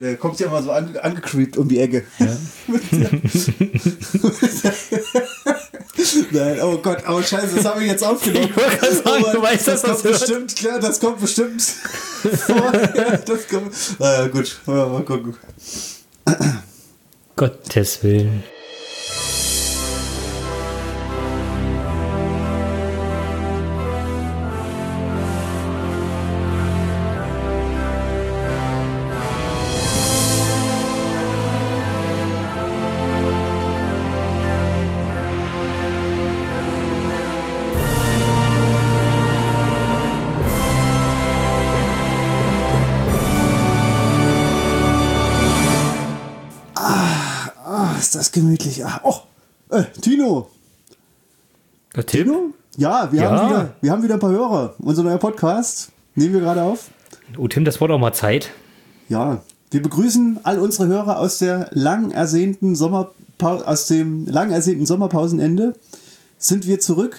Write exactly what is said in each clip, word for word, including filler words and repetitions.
Der kommt ja mal so an, angecreept um die Ecke. Ja. Nein, oh Gott, oh Scheiße, das habe ich jetzt aufgenommen. Ich wollte sagen, oh, du weißt, das, das kommt bestimmt, klar, das kommt bestimmt vor. Das kommt. Naja, gut, mal gucken. Gottes Willen. Ist das gemütlich. Ah, oh, äh, Tino. Der Tino? Ja, wir, ja. Haben wieder, wir haben wieder ein paar Hörer. Unser neuer Podcast nehmen wir gerade auf. Oh, Tim, das wurde auch mal Zeit. Ja, wir begrüßen all unsere Hörer aus der lang ersehnten Sommerpause, aus dem lang ersehnten Sommerpausenende. Sind wir zurück.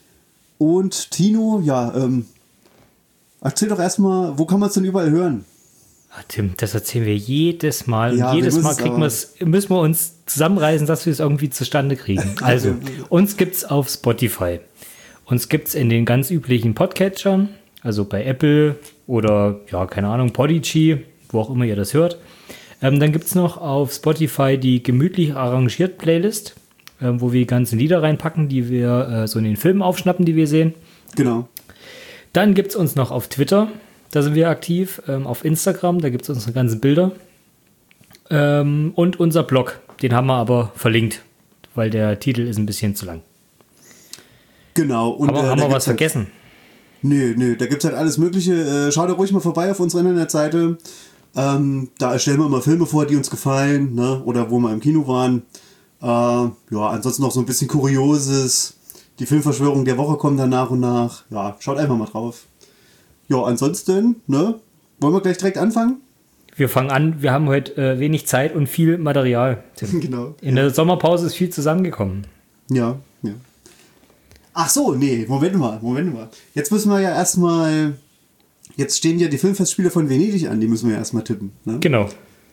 Und Tino, ja, ähm, erzähl doch erstmal, wo kann man es denn überall hören? Ach, Tim, das erzählen wir jedes Mal. Ja, und jedes Mal kriegen wir's, müssen wir uns zusammenreißen, dass wir es irgendwie zustande kriegen. Also, uns gibt es auf Spotify. Uns gibt es in den ganz üblichen Podcatchern, also bei Apple oder, ja, keine Ahnung, Podigy, wo auch immer ihr das hört. Ähm, dann gibt es noch auf Spotify die gemütlich arrangiert Playlist, ähm, wo wir die ganzen Lieder reinpacken, die wir äh, so in den Filmen aufschnappen, die wir sehen. Genau. Dann gibt es uns noch auf Twitter. Da sind wir aktiv, ähm, auf Instagram, da gibt es unsere ganzen Bilder. Ähm, und unser Blog, den haben wir aber verlinkt, weil der Titel ist ein bisschen zu lang. Genau. Und, aber äh, haben wir was halt, vergessen? Nö, nö, da gibt es halt alles Mögliche. Äh, schaut da ruhig mal vorbei auf unserer Internetseite. Ähm, da stellen wir mal Filme vor, die uns gefallen, ne? Oder wo wir im Kino waren. Äh, ja, ansonsten noch so ein bisschen Kurioses. Die Filmverschwörung der Woche kommt dann nach und nach. Ja, schaut einfach mal drauf. Ja, ansonsten, ne? Wollen wir gleich direkt anfangen? Wir fangen an, wir haben heute äh, wenig Zeit und viel Material. Genau. In ja. der Sommerpause ist viel zusammengekommen. Ja, ja. Ach so, nee, Moment mal, Moment mal. Jetzt müssen wir ja erstmal, jetzt stehen ja die Filmfestspiele von Venedig an, die müssen wir ja erstmal tippen. Ne? Genau.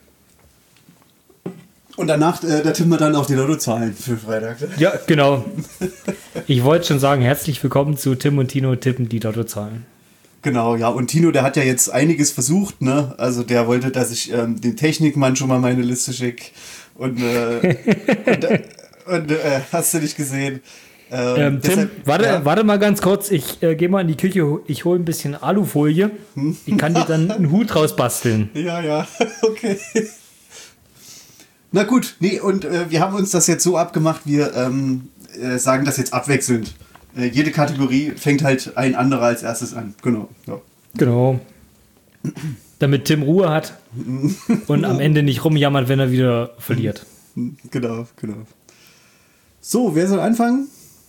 Und danach, äh, da tippen wir dann auch die Lottozahlen für Freitag. Ne? Ja, genau. Ich wollte schon sagen, herzlich willkommen zu Tim und Tino tippen die Lottozahlen. Genau, ja, und Tino, der hat ja jetzt einiges versucht, ne? Also der wollte, dass ich ähm, den Technikmann schon mal meine Liste schicke. Und, äh, und, äh, und äh, hast du nicht gesehen? Ähm, ähm, Tim, deshalb, warte, ja. warte mal ganz kurz, ich äh, gehe mal in die Küche, ich hole ein bisschen Alufolie. Hm? Ich kann dir dann einen Hut rausbasteln. Ja, ja, okay. Na gut, nee, und äh, wir haben uns das jetzt so abgemacht, wir ähm, äh, sagen das jetzt abwechselnd. Jede Kategorie fängt halt ein anderer als erstes an. Genau. Ja. Genau. Damit Tim Ruhe hat und am Ende nicht rumjammert, wenn er wieder verliert. Genau, genau. So, wer soll anfangen?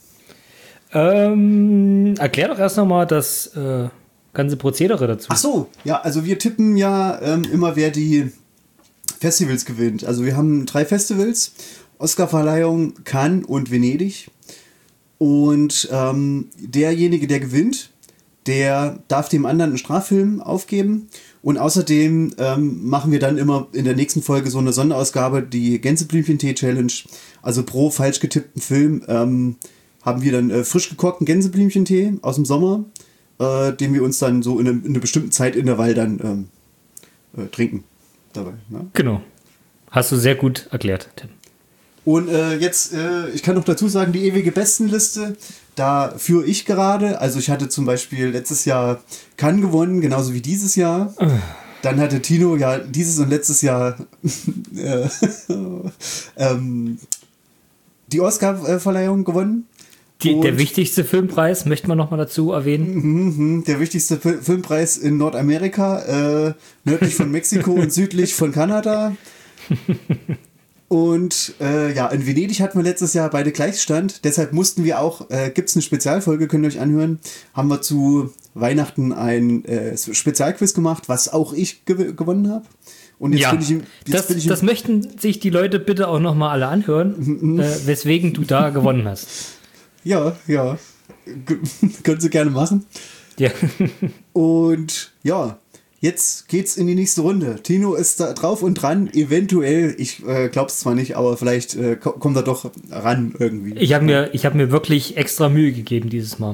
Ähm, erklär doch erst nochmal das äh, ganze Prozedere dazu. Ach so, ja, also wir tippen ja ähm, immer, wer die Festivals gewinnt. Also wir haben drei Festivals, Oscarverleihung, Cannes und Venedig. Und ähm, derjenige, der gewinnt, der darf dem anderen einen Straffilm aufgeben. Und außerdem ähm, machen wir dann immer in der nächsten Folge so eine Sonderausgabe, die Gänseblümchen-Tee-Challenge. Also pro falsch getippten Film ähm, haben wir dann äh, frisch gekochten Gänseblümchen-Tee aus dem Sommer, äh, den wir uns dann so in, einem, in einer bestimmten Zeitintervall dann ähm, äh, trinken. Dabei, ne? Genau. Hast du sehr gut erklärt, Tim. Und äh, jetzt, äh, ich kann noch dazu sagen, die ewige Bestenliste, da führe ich gerade. Also ich hatte zum Beispiel letztes Jahr Cannes gewonnen, genauso wie dieses Jahr. Uh. Dann hatte Tino ja dieses und letztes Jahr äh, ähm, die Oscar-Verleihung gewonnen. Die, der wichtigste Filmpreis, möchte man nochmal dazu erwähnen. Der wichtigste F- Filmpreis in Nordamerika, äh, nördlich von Mexiko und südlich von Kanada. Und äh, ja, in Venedig hatten wir letztes Jahr beide Gleichstand. Deshalb mussten wir auch, äh, gibt es eine Spezialfolge, könnt ihr euch anhören, haben wir zu Weihnachten ein äh, Spezialquiz gemacht, was auch ich gew- gewonnen habe. Und jetzt ja, bin ich, jetzt das, bin ich das möchten sich die Leute bitte auch nochmal alle anhören, äh, weswegen du da gewonnen hast. Ja, ja. G- können Sie gerne machen. Ja. Und ja, Jetzt geht's in die nächste Runde. Tino ist da drauf und dran. Eventuell, ich äh, glaube es zwar nicht, aber vielleicht äh, kommt er doch ran irgendwie. Ich habe mir, ich hab mir wirklich extra Mühe gegeben dieses Mal.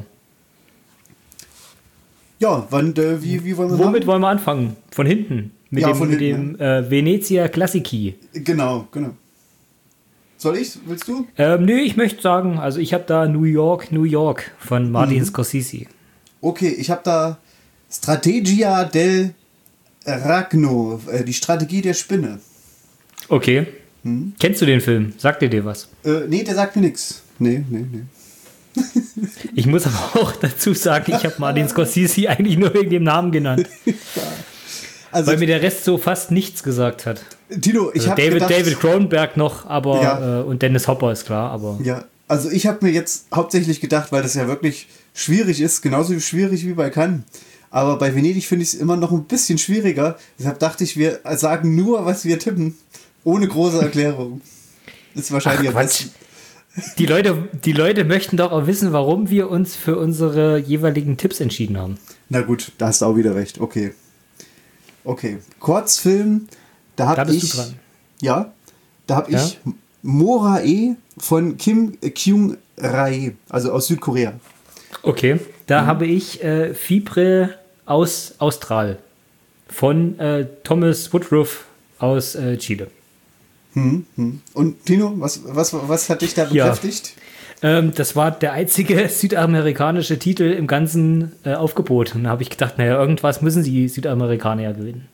Ja, wann, äh, wie, wie wollen wir Womit machen? wollen wir anfangen? Von hinten. Mit Ja, dem, von mit hinten, dem äh, Venezia Classici. Genau, genau. Soll ich? Willst du? Ähm, nö, ich möchte sagen, also ich habe da New York, New York von Martin Mhm. Scorsese. Okay, ich habe da Strategia del Ragno, äh, die Strategie der Spinne. Okay. Hm? Kennst du den Film? Sagt dir dir was? Äh, nee, der sagt mir nichts. Nee, nee, nee. Ich muss aber auch dazu sagen, ich habe Martin Scorsese eigentlich nur wegen dem Namen genannt, Also, weil mir der Rest so fast nichts gesagt hat. Tino, ich Also habe David, gedacht, David Cronenberg noch, aber Ja. äh, und Dennis Hopper ist klar, aber Ja, also ich habe mir jetzt hauptsächlich gedacht, weil das ja wirklich schwierig ist, genauso schwierig wie bei Cannes. Aber bei Venedig finde ich es immer noch ein bisschen schwieriger. Deshalb dachte ich, wir sagen nur, was wir tippen, ohne große Erklärung. Ist wahrscheinlich Ach, am Quatsch. besten. die Leute, die Leute möchten doch auch wissen, warum wir uns für unsere jeweiligen Tipps entschieden haben. Na gut, da hast du auch wieder recht. Okay. Okay. Kurzfilm, da habe Da bist ich. du dran. Ja, da habe Ja? ich Morae von Kim Kyung-rae, also aus Südkorea. Okay, da Mhm. habe ich äh, Fibre aus Austral von äh, Thomas Woodruff aus äh, Chile. Hm, hm. Und Tino, was, was, was hat dich da Ja. bekräftigt? Ähm, das war der einzige südamerikanische Titel im ganzen äh, Aufgebot. Und da habe ich gedacht, naja, irgendwas müssen die Südamerikaner ja gewinnen.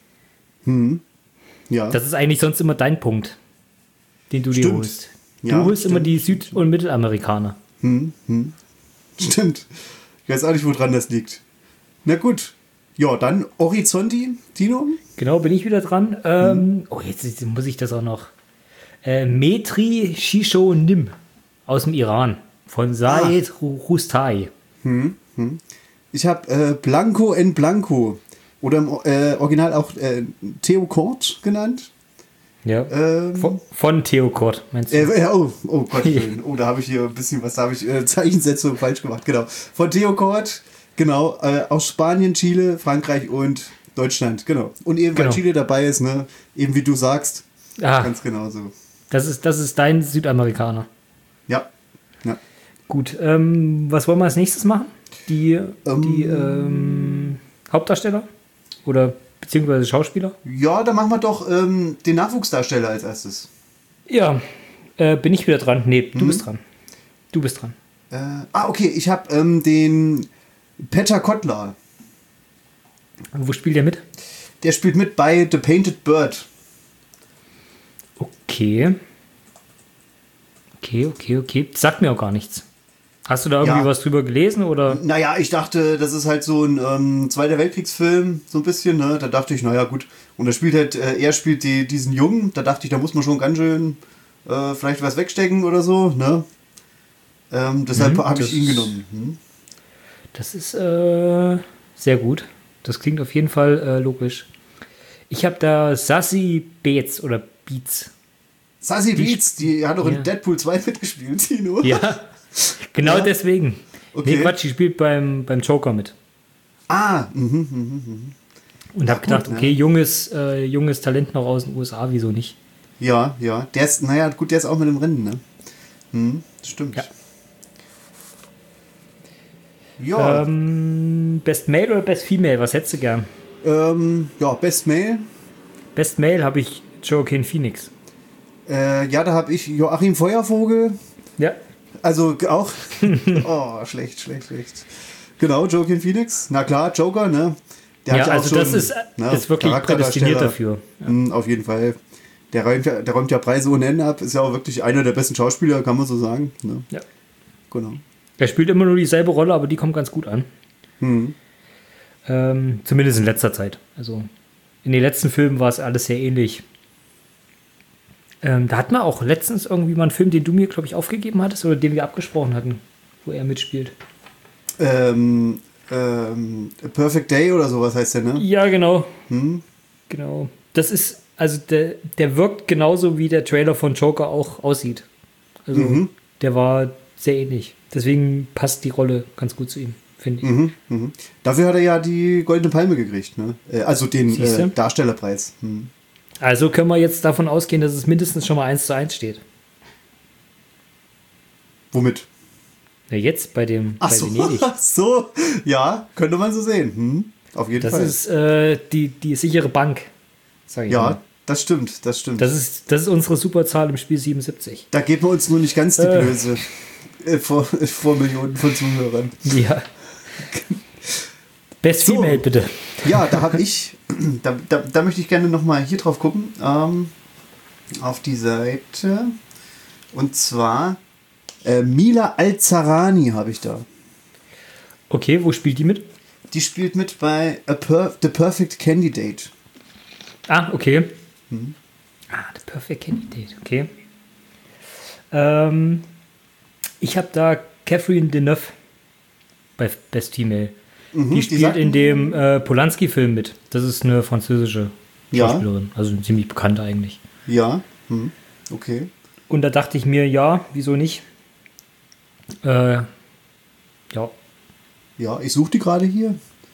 Ja. Das ist eigentlich sonst immer dein Punkt, den du dir Stimmt. holst. Du Ja, holst immer stimmt, die Süd- und Mittelamerikaner. Stimmt. Ich weiß auch nicht, woran das liegt. Na gut. Ja, dann Horizonti, Tino. Genau, bin ich wieder dran. Ähm, oh, jetzt, jetzt muss ich das auch noch. Äh, Metri Shisho Nim aus dem Iran von Said Ru- Rustai. Ich habe äh, Blanco en Blanco. Oder im äh, Original auch äh, Theo Kort genannt. Ja. Ähm, von, von Theo Kort, meinst du? Äh, äh, oh, oh Gott, Willen. Oh, da habe ich hier ein bisschen was, da habe ich äh, Zeichensetzung falsch gemacht, genau. Von Theo Kort, genau, äh, aus Spanien, Chile, Frankreich und Deutschland, genau. Und eben, weil Genau. Chile dabei ist, ne, eben wie du sagst, Ah, ganz genau so. das ist, das ist dein Südamerikaner. Ja, ja. Gut, ähm, was wollen wir als nächstes machen? Die, Ähm. die ähm, Hauptdarsteller? Oder beziehungsweise Schauspieler? Ja, dann machen wir doch ähm, den Nachwuchsdarsteller als erstes. Ja, äh, bin ich wieder dran? Nee, du Mhm. bist dran. Du bist dran. Äh, ah, okay, ich habe ähm, den Petter Kottler. Und wo spielt der mit? Der spielt mit bei The Painted Bird. Okay. Okay, okay, okay. Sagt mir auch gar nichts. Hast du da irgendwie Ja. was drüber gelesen oder? Naja, ich dachte, das ist halt so ein ähm, Zweiter Weltkriegsfilm, so ein bisschen, ne? Da dachte ich, naja, gut. Und er spielt halt, äh, er spielt die, diesen Jungen, da dachte ich, da muss man schon ganz schön äh, vielleicht was wegstecken oder so, ne? Ähm, deshalb Mhm, habe ich das ihn ist- genommen. Hm? Das ist äh, sehr gut. Das klingt auf jeden Fall äh, logisch. Ich habe da Sassy Beetz oder Beats. Sassy Die- Beats, die hat doch ja. in Deadpool zwei mitgespielt, Tino. Ja, genau Ja. deswegen. Okay. Nee, Quatsch, die spielt beim, beim Joker mit. Ah, mhm, mhm, mhm. Und habe gut, gedacht, ne? okay, junges, äh, junges Talent noch aus den U S A, wieso nicht? Ja, ja. Der ist, naja, gut, der ist auch mit im Rennen, ne? Hm, stimmt. Ja. Ja, Ähm, Best Male oder Best Female, was hättest du gern? ähm, ja, Best Male. Best Male habe ich Joaquin Phoenix. Äh, ja, da habe ich Joachim Feuervogel. Ja. Also auch. Oh, schlecht, schlecht, schlecht. Genau, Joaquin Phoenix. Na klar, Joker, ne? Der Ja, hat ja also auch das schon, ist, ne, ist wirklich prädestiniert Charakterdarsteller. dafür. Hm, auf jeden Fall. Der räumt, ja, der räumt ja Preise ohne Ende ab. Ist ja auch wirklich einer der besten Schauspieler, kann man so sagen. Ne? Ja. Genau. Er spielt immer nur dieselbe Rolle, aber die kommt ganz gut an. Hm. Ähm, zumindest in letzter Zeit. Also in den letzten Filmen war es alles sehr ähnlich. Ähm, da hatten wir auch letztens irgendwie mal einen Film, den du mir, glaube ich, aufgegeben hattest oder den wir abgesprochen hatten, wo er mitspielt. Ähm, ähm, A Perfect Day oder sowas heißt der, ne? Ja, genau. Hm? Genau. Das ist, also der, der wirkt genauso, wie der Trailer von Joker auch aussieht. Also Mhm. der war sehr ähnlich. Deswegen passt die Rolle ganz gut zu ihm. finde ich. Mhm, mhm. Dafür hat er ja die Goldene Palme gekriegt, ne? Äh, also den Siehste? äh, Darstellerpreis. Mhm. Also können wir jetzt davon ausgehen, dass es mindestens schon mal eins zu eins steht. Womit? Ja, jetzt bei dem Ach bei so, Venedig. so, ja, könnte man so sehen. Hm, auf jeden Das Fall. ist äh, die, die sichere Bank, sag ich mal. Ja, das stimmt, das stimmt. Das ist, das ist unsere Superzahl im Spiel siebenundsiebzig. Da geht man uns nur nicht ganz die Äh. Blöße äh, vor, vor Millionen von Zuhörern. Ja. Best So. Female, bitte. Ja, da habe ich, da, da, da möchte ich gerne nochmal hier drauf gucken, ähm, auf die Seite. Und zwar äh, Mila Al-Zarani habe ich da. Okay, wo spielt die mit? Die spielt mit bei A Per- The Perfect Candidate. Ah, okay. Ah, The Perfect Candidate, okay. Ähm, ich habe da Catherine Deneuve bei Best Female. Mhm, die die spielt sagt- in dem äh, Polanski-Film mit. Das ist eine französische Ja. Schauspielerin. Also ziemlich bekannt eigentlich. Ja, hm, okay. Und da dachte ich mir, ja, wieso nicht? Äh, ja, Ja, ich suche die gerade hier.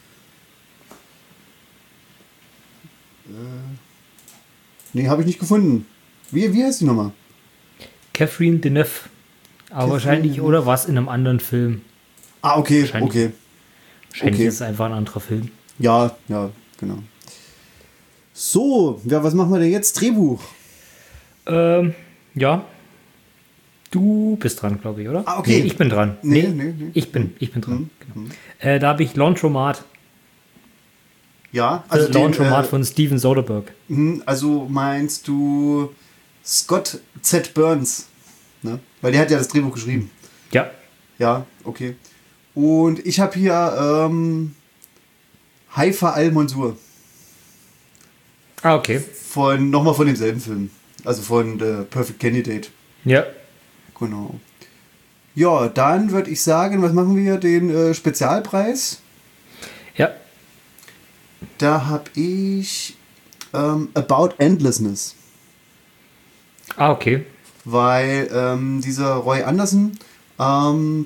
Äh, nee, habe ich nicht gefunden. Wie, wie heißt die nochmal? Catherine Deneuve. Aber Catherine wahrscheinlich, Deneuve. oder was in einem anderen Film? Ah, okay, Wahrscheinlich. okay. Wahrscheinlich Okay. ist es einfach ein anderer Film. Ja, ja, genau. So, ja, was machen wir denn jetzt? Drehbuch. Ähm, ja. Du bist dran, glaube ich, oder? Ah, okay. Nee, ich bin dran. Nee, Nee, nee, nee. ich bin, ich bin dran. Hm, Genau. Äh, da habe ich Laundromat. Ja, Also also den, Laundromat äh, von Steven Soderbergh. hm, also meinst du Scott Z. Burns? Ne? Weil der hat ja das Drehbuch geschrieben. Ja. Ja, okay. Und ich habe hier ähm, Haifa Al-Mansur. Ah, okay. Von, nochmal von demselben Film. Also von The Perfect Candidate. Ja. Genau. Ja, dann würde ich sagen, was machen wir? Den äh, Spezialpreis. Ja. Da habe ich ähm, About Endlessness. Ah, okay. Weil ähm, dieser Roy Anderson, ähm,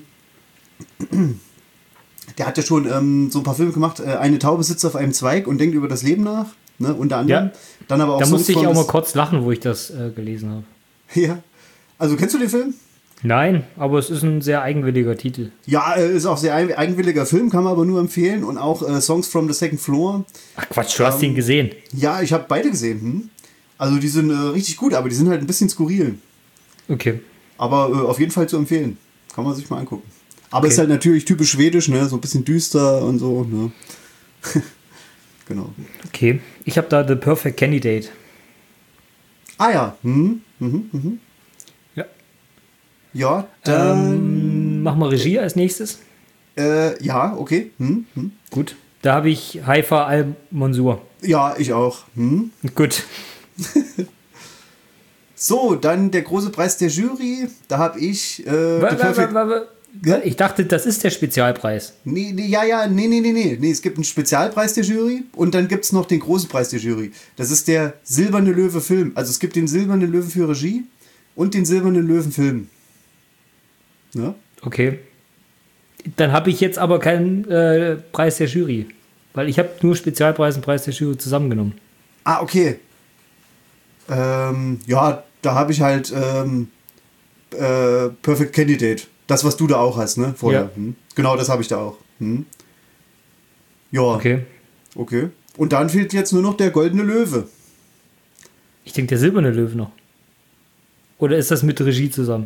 der hat ja schon ähm, so ein paar Filme gemacht. Äh, Eine Taube sitzt auf einem Zweig und denkt über das Leben nach. Ne, unter anderem. Ja. Dann aber auch Da Songs musste ich from auch the- mal kurz lachen, wo ich das äh, gelesen habe. Ja. Also kennst du den Film? Nein, aber es ist ein sehr eigenwilliger Titel. Ja, äh, ist auch sehr ein- eigenwilliger Film, kann man aber nur empfehlen. Und auch äh, Songs from the Second Floor. Ach Quatsch, du hast ihn gesehen. Ja, ich habe beide gesehen. Hm? Also die sind äh, richtig gut, aber die sind halt ein bisschen skurril. Okay. Aber äh, auf jeden Fall zu empfehlen. Kann man sich mal angucken. Aber Okay. ist halt natürlich typisch schwedisch, ne? So ein bisschen düster und so. Ne? Genau. Okay. Ich habe da The Perfect Candidate. Ah ja. Hm? Mhm, mhm. Ja. Ja, dann. Ähm, machen wir Regie als nächstes. Äh, ja, okay. Hm? Hm? Gut. Da habe ich Haifa Al-Mansur. Ja, ich auch. Hm? Gut. So, dann der große Preis der Jury. Da habe ich. Äh, Wa- The wa- Perfect- wa- wa- Ja? Ich dachte, das ist der Spezialpreis. Nee, nee, ja, ja, nee, nee, nee, nee. Nee, es gibt einen Spezialpreis der Jury und dann gibt es noch den großen Preis der Jury. Das ist der Silberne Löwe Film. Also es gibt den Silbernen Löwen für Regie und den Silbernen Löwen Film. Ja? Okay. Dann habe ich jetzt aber keinen äh, Preis der Jury. Weil ich habe nur Spezialpreis und Preis der Jury zusammengenommen. Ah, okay. Ähm, ja, da habe ich halt ähm, äh, Perfect Candidate. Das, was du da auch hast, ne? Vorher. Ja. Hm? Genau, das habe ich da auch. Hm? Ja, okay. Okay. Und dann fehlt jetzt nur noch der Goldene Löwe. Ich denke, der silberne Löwe noch. Oder ist das mit Regie zusammen?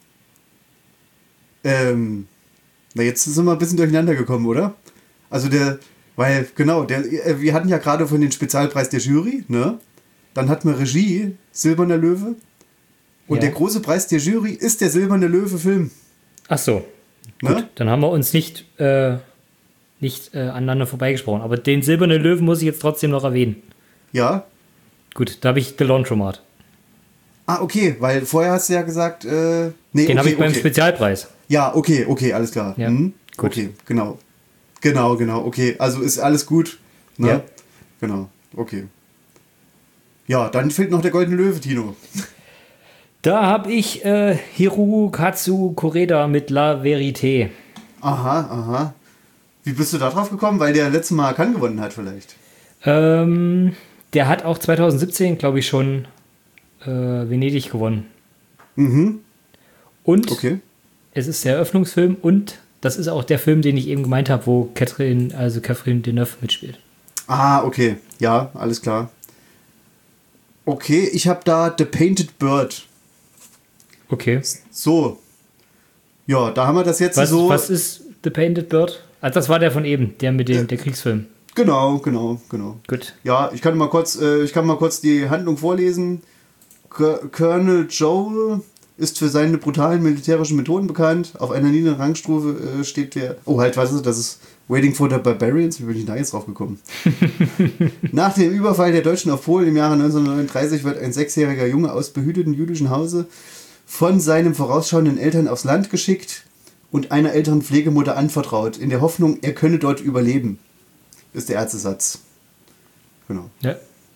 Ähm, na, jetzt sind wir ein bisschen durcheinander gekommen, oder? Also der, weil, genau, der, äh, wir hatten ja gerade von den Spezialpreis der Jury, ne? Dann hatten wir Regie, Silberner Löwe. Und Ja. der große Preis der Jury ist der Silberne Löwe Film. Ach so. Ne? Gut, dann haben wir uns nicht, äh, nicht äh, aneinander vorbeigesprochen. Aber den silbernen Löwen muss ich jetzt trotzdem noch erwähnen. Ja. Gut, da habe ich The Laundromat. Ah, okay, weil vorher hast du ja gesagt, äh, nee, Den habe okay, ich beim okay. Spezialpreis. Ja, okay, okay, alles klar. Ja, Mhm. gut. Okay, genau. Genau, genau, okay. Also ist alles gut. Ne? Ja. Genau, okay. Ja, dann fehlt noch der Goldene Löwe, Tino. Da habe ich äh, Hirokatsu Koreda mit La Verité. Aha, aha. Wie bist du da drauf gekommen? Weil der letzte Mal Cannes gewonnen hat vielleicht. Ähm, der hat auch zwanzig siebzehn, glaube ich, schon äh, Venedig gewonnen. Mhm. Und okay. Es ist der Eröffnungsfilm und das ist auch der Film, den ich eben gemeint habe, wo Catherine, also Catherine Deneuve mitspielt. Ah, okay. Ja, alles klar. Okay, ich habe da The Painted Bird. Okay. So. Ja, da haben wir das jetzt was, so... Was ist The Painted Bird? Also das war der von eben, der mit dem Ja. der Kriegsfilm. Genau, genau, genau. Gut. Ja, ich kann mal kurz, äh, ich kann mal kurz die Handlung vorlesen. K- Colonel Joel ist für seine brutalen militärischen Methoden bekannt. Auf einer niedrigen Rangstufe äh, steht der... Oh, halt, was ist das? Das ist Waiting for the Barbarians. Wie bin ich da jetzt drauf gekommen? Nach dem Überfall der Deutschen auf Polen im Jahre neunzehnhundertneununddreißig wird ein sechsjähriger Junge aus behüteten jüdischen Hause von seinen vorausschauenden Eltern aufs Land geschickt und einer älteren Pflegemutter anvertraut, in der Hoffnung, er könne dort überleben. Ist der erste Satz. Genau. Ja.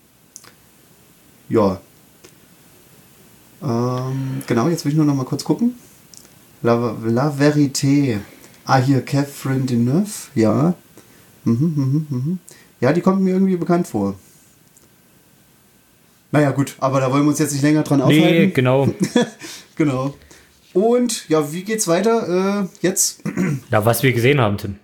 Ja. Ähm, genau, jetzt will ich nur noch mal kurz gucken. La, La Vérité. Ah, hier, Catherine Deneuve. Ja. Mhm, mhm, mhm. Ja, die kommt mir irgendwie bekannt vor. Naja, gut, aber da wollen wir uns jetzt nicht länger dran aufhalten. Nee, genau. Genau. Und, ja, wie geht's weiter? Äh, jetzt? Ja, was wir gesehen haben, Tim.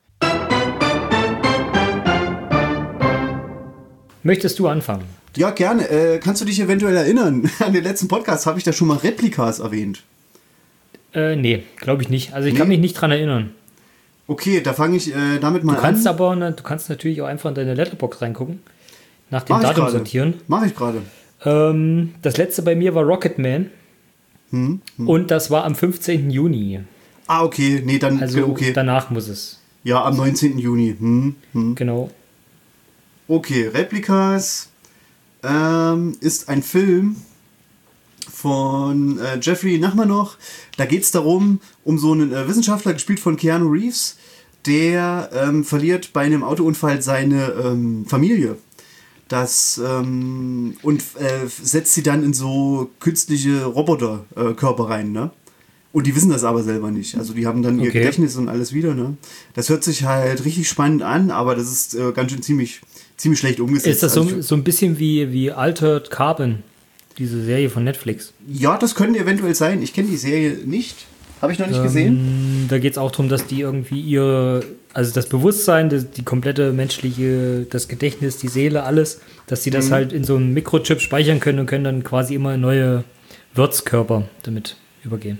Möchtest du anfangen? Ja, gerne. Äh, kannst du dich eventuell erinnern? An den letzten Podcast habe ich da schon mal Replikas erwähnt. Äh, nee, glaube ich nicht. Also ich Nee? kann mich nicht dran erinnern. Okay, da fange ich äh, damit mal Du kannst an. aber, ne, du kannst natürlich auch einfach in deine Letterbox reingucken. Nach dem Mach ich Datum gerade. sortieren. Mache ich gerade. Ähm, das letzte bei mir war Rocketman. Hm, hm. Und das war am fünfzehnten Juni. Ah, okay. Nee, dann, Also okay. danach muss es. Ja, am neunzehnten Juni. Hm, hm. Genau. Okay, Replikas ähm, ist ein Film von äh, Jeffrey Nachmanoch. Da geht es darum, um so einen äh, Wissenschaftler, gespielt von Keanu Reeves, der ähm, verliert bei einem Autounfall seine ähm, Familie. Das, ähm, und äh, setzt sie dann in so künstliche Roboterkörper äh, rein, ne? Und die wissen das aber selber nicht. Also die haben dann ihr Okay. Gedächtnis und alles wieder, ne? Das hört sich halt richtig spannend an, aber das ist äh, ganz schön ziemlich, ziemlich schlecht umgesetzt. Ist das so, Also ich- so ein bisschen wie, wie Altered Carbon, diese Serie von Netflix? Ja, das könnte eventuell sein. Ich kenne die Serie nicht. Habe ich noch nicht gesehen. Ähm, da geht es auch darum, dass die irgendwie ihre, also das Bewusstsein, die, die komplette menschliche, das Gedächtnis, die Seele, alles, dass die das Mhm. halt in so einem Mikrochip speichern können und können dann quasi immer neue Wirtskörper damit übergehen.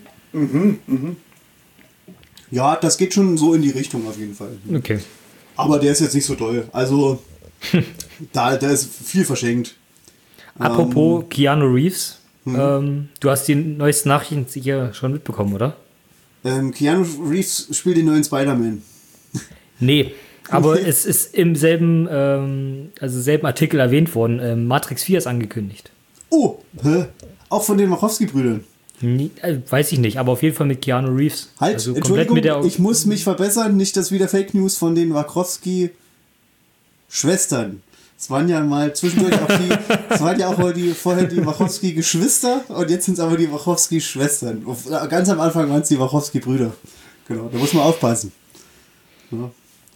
Ja, das geht schon so in die Richtung auf jeden Fall. Okay. Aber der ist jetzt nicht so toll. Also, da, da ist viel verschenkt. Apropos Keanu Reeves, Mhm. ähm, du hast die neuesten Nachrichten sicher schon mitbekommen, oder? Ähm, Keanu Reeves spielt den neuen Spider-Man. Nee, aber es ist im selben, ähm, also selben Artikel erwähnt worden, ähm, Matrix vier ist angekündigt. Oh, hä? Auch von den Wachowski-Brüdern. Nie, äh, weiß ich nicht, aber auf jeden Fall mit Keanu Reeves. Halt, also Entschuldigung, mit der, ich muss mich verbessern. Nicht, dass wieder Fake News von den Wachowski-Schwestern. Es waren ja mal zwischendurch auch die, es waren ja auch mal die, vorher die Wachowski-Geschwister und jetzt sind es aber die Wachowski-Schwestern. Ganz am Anfang waren es die Wachowski-Brüder. Genau, da muss man aufpassen. Ja.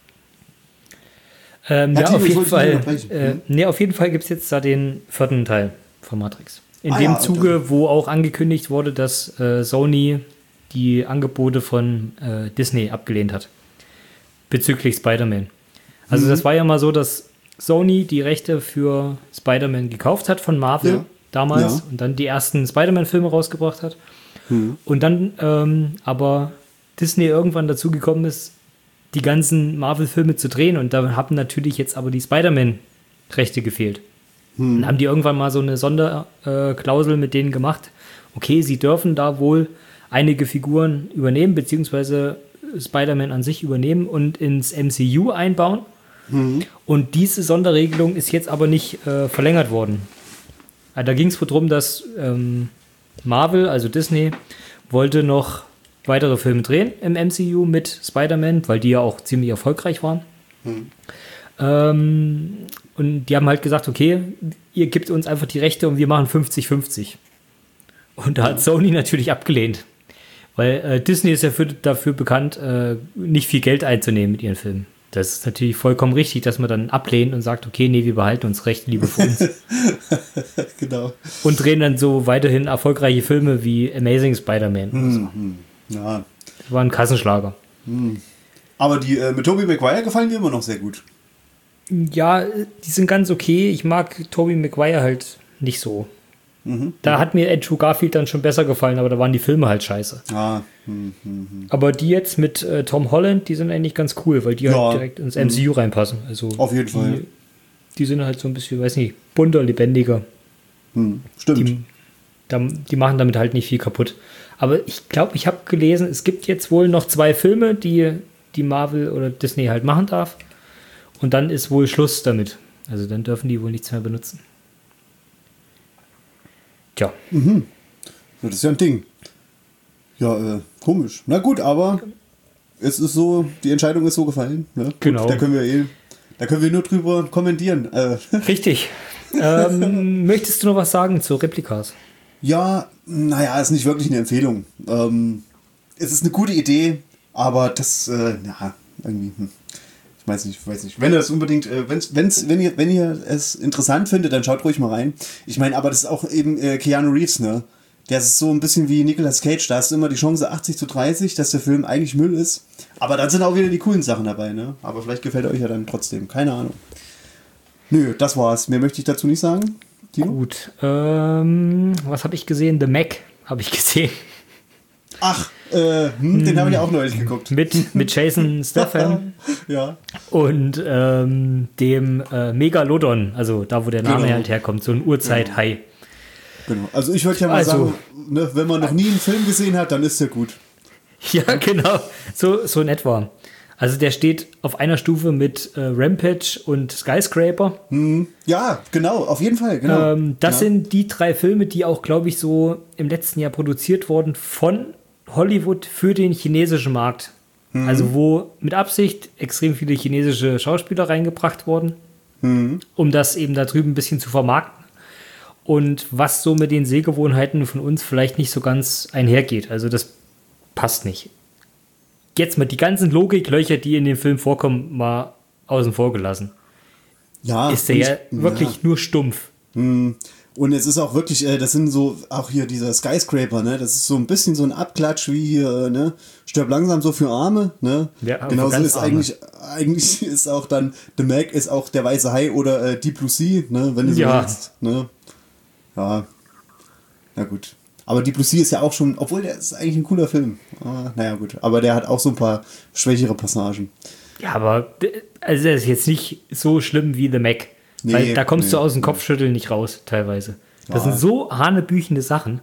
ähm, Ja, ja, Timo, auf ich jeden wollte dich Fall. unterbrechen. Äh, nee, auf jeden Fall gibt es jetzt da den vierten Teil von Matrix. In Ah, dem ja, Zuge, wo auch angekündigt wurde, dass äh, Sony die Angebote von äh, Disney abgelehnt hat. Bezüglich Spider-Man. Also Mhm. das war ja mal so, dass Sony die Rechte für Spider-Man gekauft hat von Marvel Ja. damals Ja. und dann die ersten Spider-Man-Filme rausgebracht hat. Mhm. Und dann ähm, aber Disney irgendwann dazu gekommen ist, die ganzen Marvel-Filme zu drehen und da haben natürlich jetzt aber die Spider-Man-Rechte gefehlt. Hm. Dann haben die irgendwann mal so eine Sonderklausel mit denen gemacht. Okay, sie dürfen da wohl einige Figuren übernehmen, beziehungsweise Spider-Man an sich übernehmen und ins M C U einbauen. Mhm. Und diese Sonderregelung ist jetzt aber nicht äh, verlängert worden. Also da ging es wohl darum, dass ähm, Marvel, also Disney, wollte noch weitere Filme drehen im M C U mit Spider-Man, weil die ja auch ziemlich erfolgreich waren. Mhm. Ähm, und die haben halt gesagt, okay, ihr gebt uns einfach die Rechte und wir machen fünfzig fünfzig. Und da hat Sony natürlich abgelehnt. Weil äh, Disney ist ja für, dafür bekannt, äh, nicht viel Geld einzunehmen mit ihren Filmen. Das ist natürlich vollkommen richtig, dass man dann ablehnt und sagt, okay, nee, wir behalten uns Recht, Liebe für uns. Genau. Und drehen dann so weiterhin erfolgreiche Filme wie Amazing Spider-Man. Hm, So. hm. Ja. Das war ein Kassenschlager. Hm. Aber die äh, mit Tobey Maguire gefallen mir immer noch sehr gut. Ja, die sind ganz okay. Ich mag Tobey Maguire halt nicht so. Mhm. Da hat mir Andrew Garfield dann schon besser gefallen, aber da waren die Filme halt scheiße. Ah. Hm, hm, hm. Aber die jetzt mit äh, Tom Holland, die sind eigentlich ganz cool, weil die Ja. halt direkt ins M C U reinpassen. Also Auf jeden die, Fall. Die sind halt so ein bisschen, weiß nicht, bunter, lebendiger. Hm. Stimmt. Die, da, die machen damit halt nicht viel kaputt. Aber ich glaube, ich habe gelesen, es gibt jetzt wohl noch zwei Filme, die, die Marvel oder Disney halt machen darf. Und dann ist wohl Schluss damit. Also dann dürfen die wohl nichts mehr benutzen. Tja. Mhm. Ja, das ist ja ein Ding. Ja, äh, komisch. Na gut, aber es ist so, die Entscheidung ist so gefallen. Ne? Genau. Gut, da können wir eh, da können wir nur drüber kommentieren. Äh. Richtig. ähm, möchtest du noch was sagen zu Replikas? Ja, naja, ist nicht wirklich eine Empfehlung. Ähm, es ist eine gute Idee, aber das, äh, ja, irgendwie, hm. ich weiß nicht, ich weiß nicht. Wenn ihr das unbedingt, äh, wenn's, wenn's, wenn ihr, wenn ihr es interessant findet, dann schaut ruhig mal rein. Ich meine, aber das ist auch eben äh, Keanu Reeves, ne? Der ist so ein bisschen wie Nicolas Cage, da hast du immer die Chance achtzig zu dreißig, dass der Film eigentlich Müll ist. Aber dann sind auch wieder die coolen Sachen dabei, ne? Aber vielleicht gefällt er euch ja dann trotzdem, keine Ahnung. Nö, das war's. Mehr möchte ich dazu nicht sagen. Tino? Gut. Ähm, was habe ich gesehen? The Mac habe ich gesehen. Ach, äh, hm, den habe ich auch neulich geguckt. Mit, mit Jason Statham Ja. und ähm, dem äh, Megalodon, also da, wo der Name Genau. halt herkommt, so ein Urzeit-Hai. Genau. Also ich würde ja mal Also- sagen, ne, wenn man noch nie einen Film gesehen hat, dann ist der gut. Ja, genau. So, so in etwa. Also der steht auf einer Stufe mit äh, Rampage und Skyscraper. Hm, ja, genau, auf jeden Fall, genau. Ähm, das ja. sind die drei Filme, die auch, glaube ich, so im letzten Jahr produziert wurden von Hollywood für den chinesischen Markt. Mhm. Also wo mit Absicht extrem viele chinesische Schauspieler reingebracht wurden, Mhm. um das eben da drüben ein bisschen zu vermarkten. Und was so mit den Sehgewohnheiten von uns vielleicht nicht so ganz einhergeht. Also das passt nicht. Jetzt mal die ganzen Logiklöcher, die in dem Film vorkommen, mal außen vor gelassen. Ja, Ist der und ja ich- wirklich ja. nur stumpf. Hm. Und es ist auch wirklich, äh, das sind so, auch hier dieser Skyscraper, ne? Das ist so ein bisschen so ein Abklatsch wie hier, äh, ne? Stirb langsam so für Arme, ne? Ja, aber genauso ganz ist Arme. eigentlich, eigentlich ist auch dann The Mac ist auch der weiße Hai oder äh, Deep Blue Sea, ne? Wenn du so Ja. willst, ne? Ja. Na gut. Aber Deep Blue Sea ist ja auch schon, obwohl der ist eigentlich ein cooler Film. Ah, naja, gut. Aber der hat auch so ein paar schwächere Passagen. Ja, aber d- also das ist jetzt nicht so schlimm wie The Mac. Nee, weil da kommst nee, du aus dem nee. Kopfschütteln nicht raus, teilweise. Das Ja. sind so hanebüchende Sachen.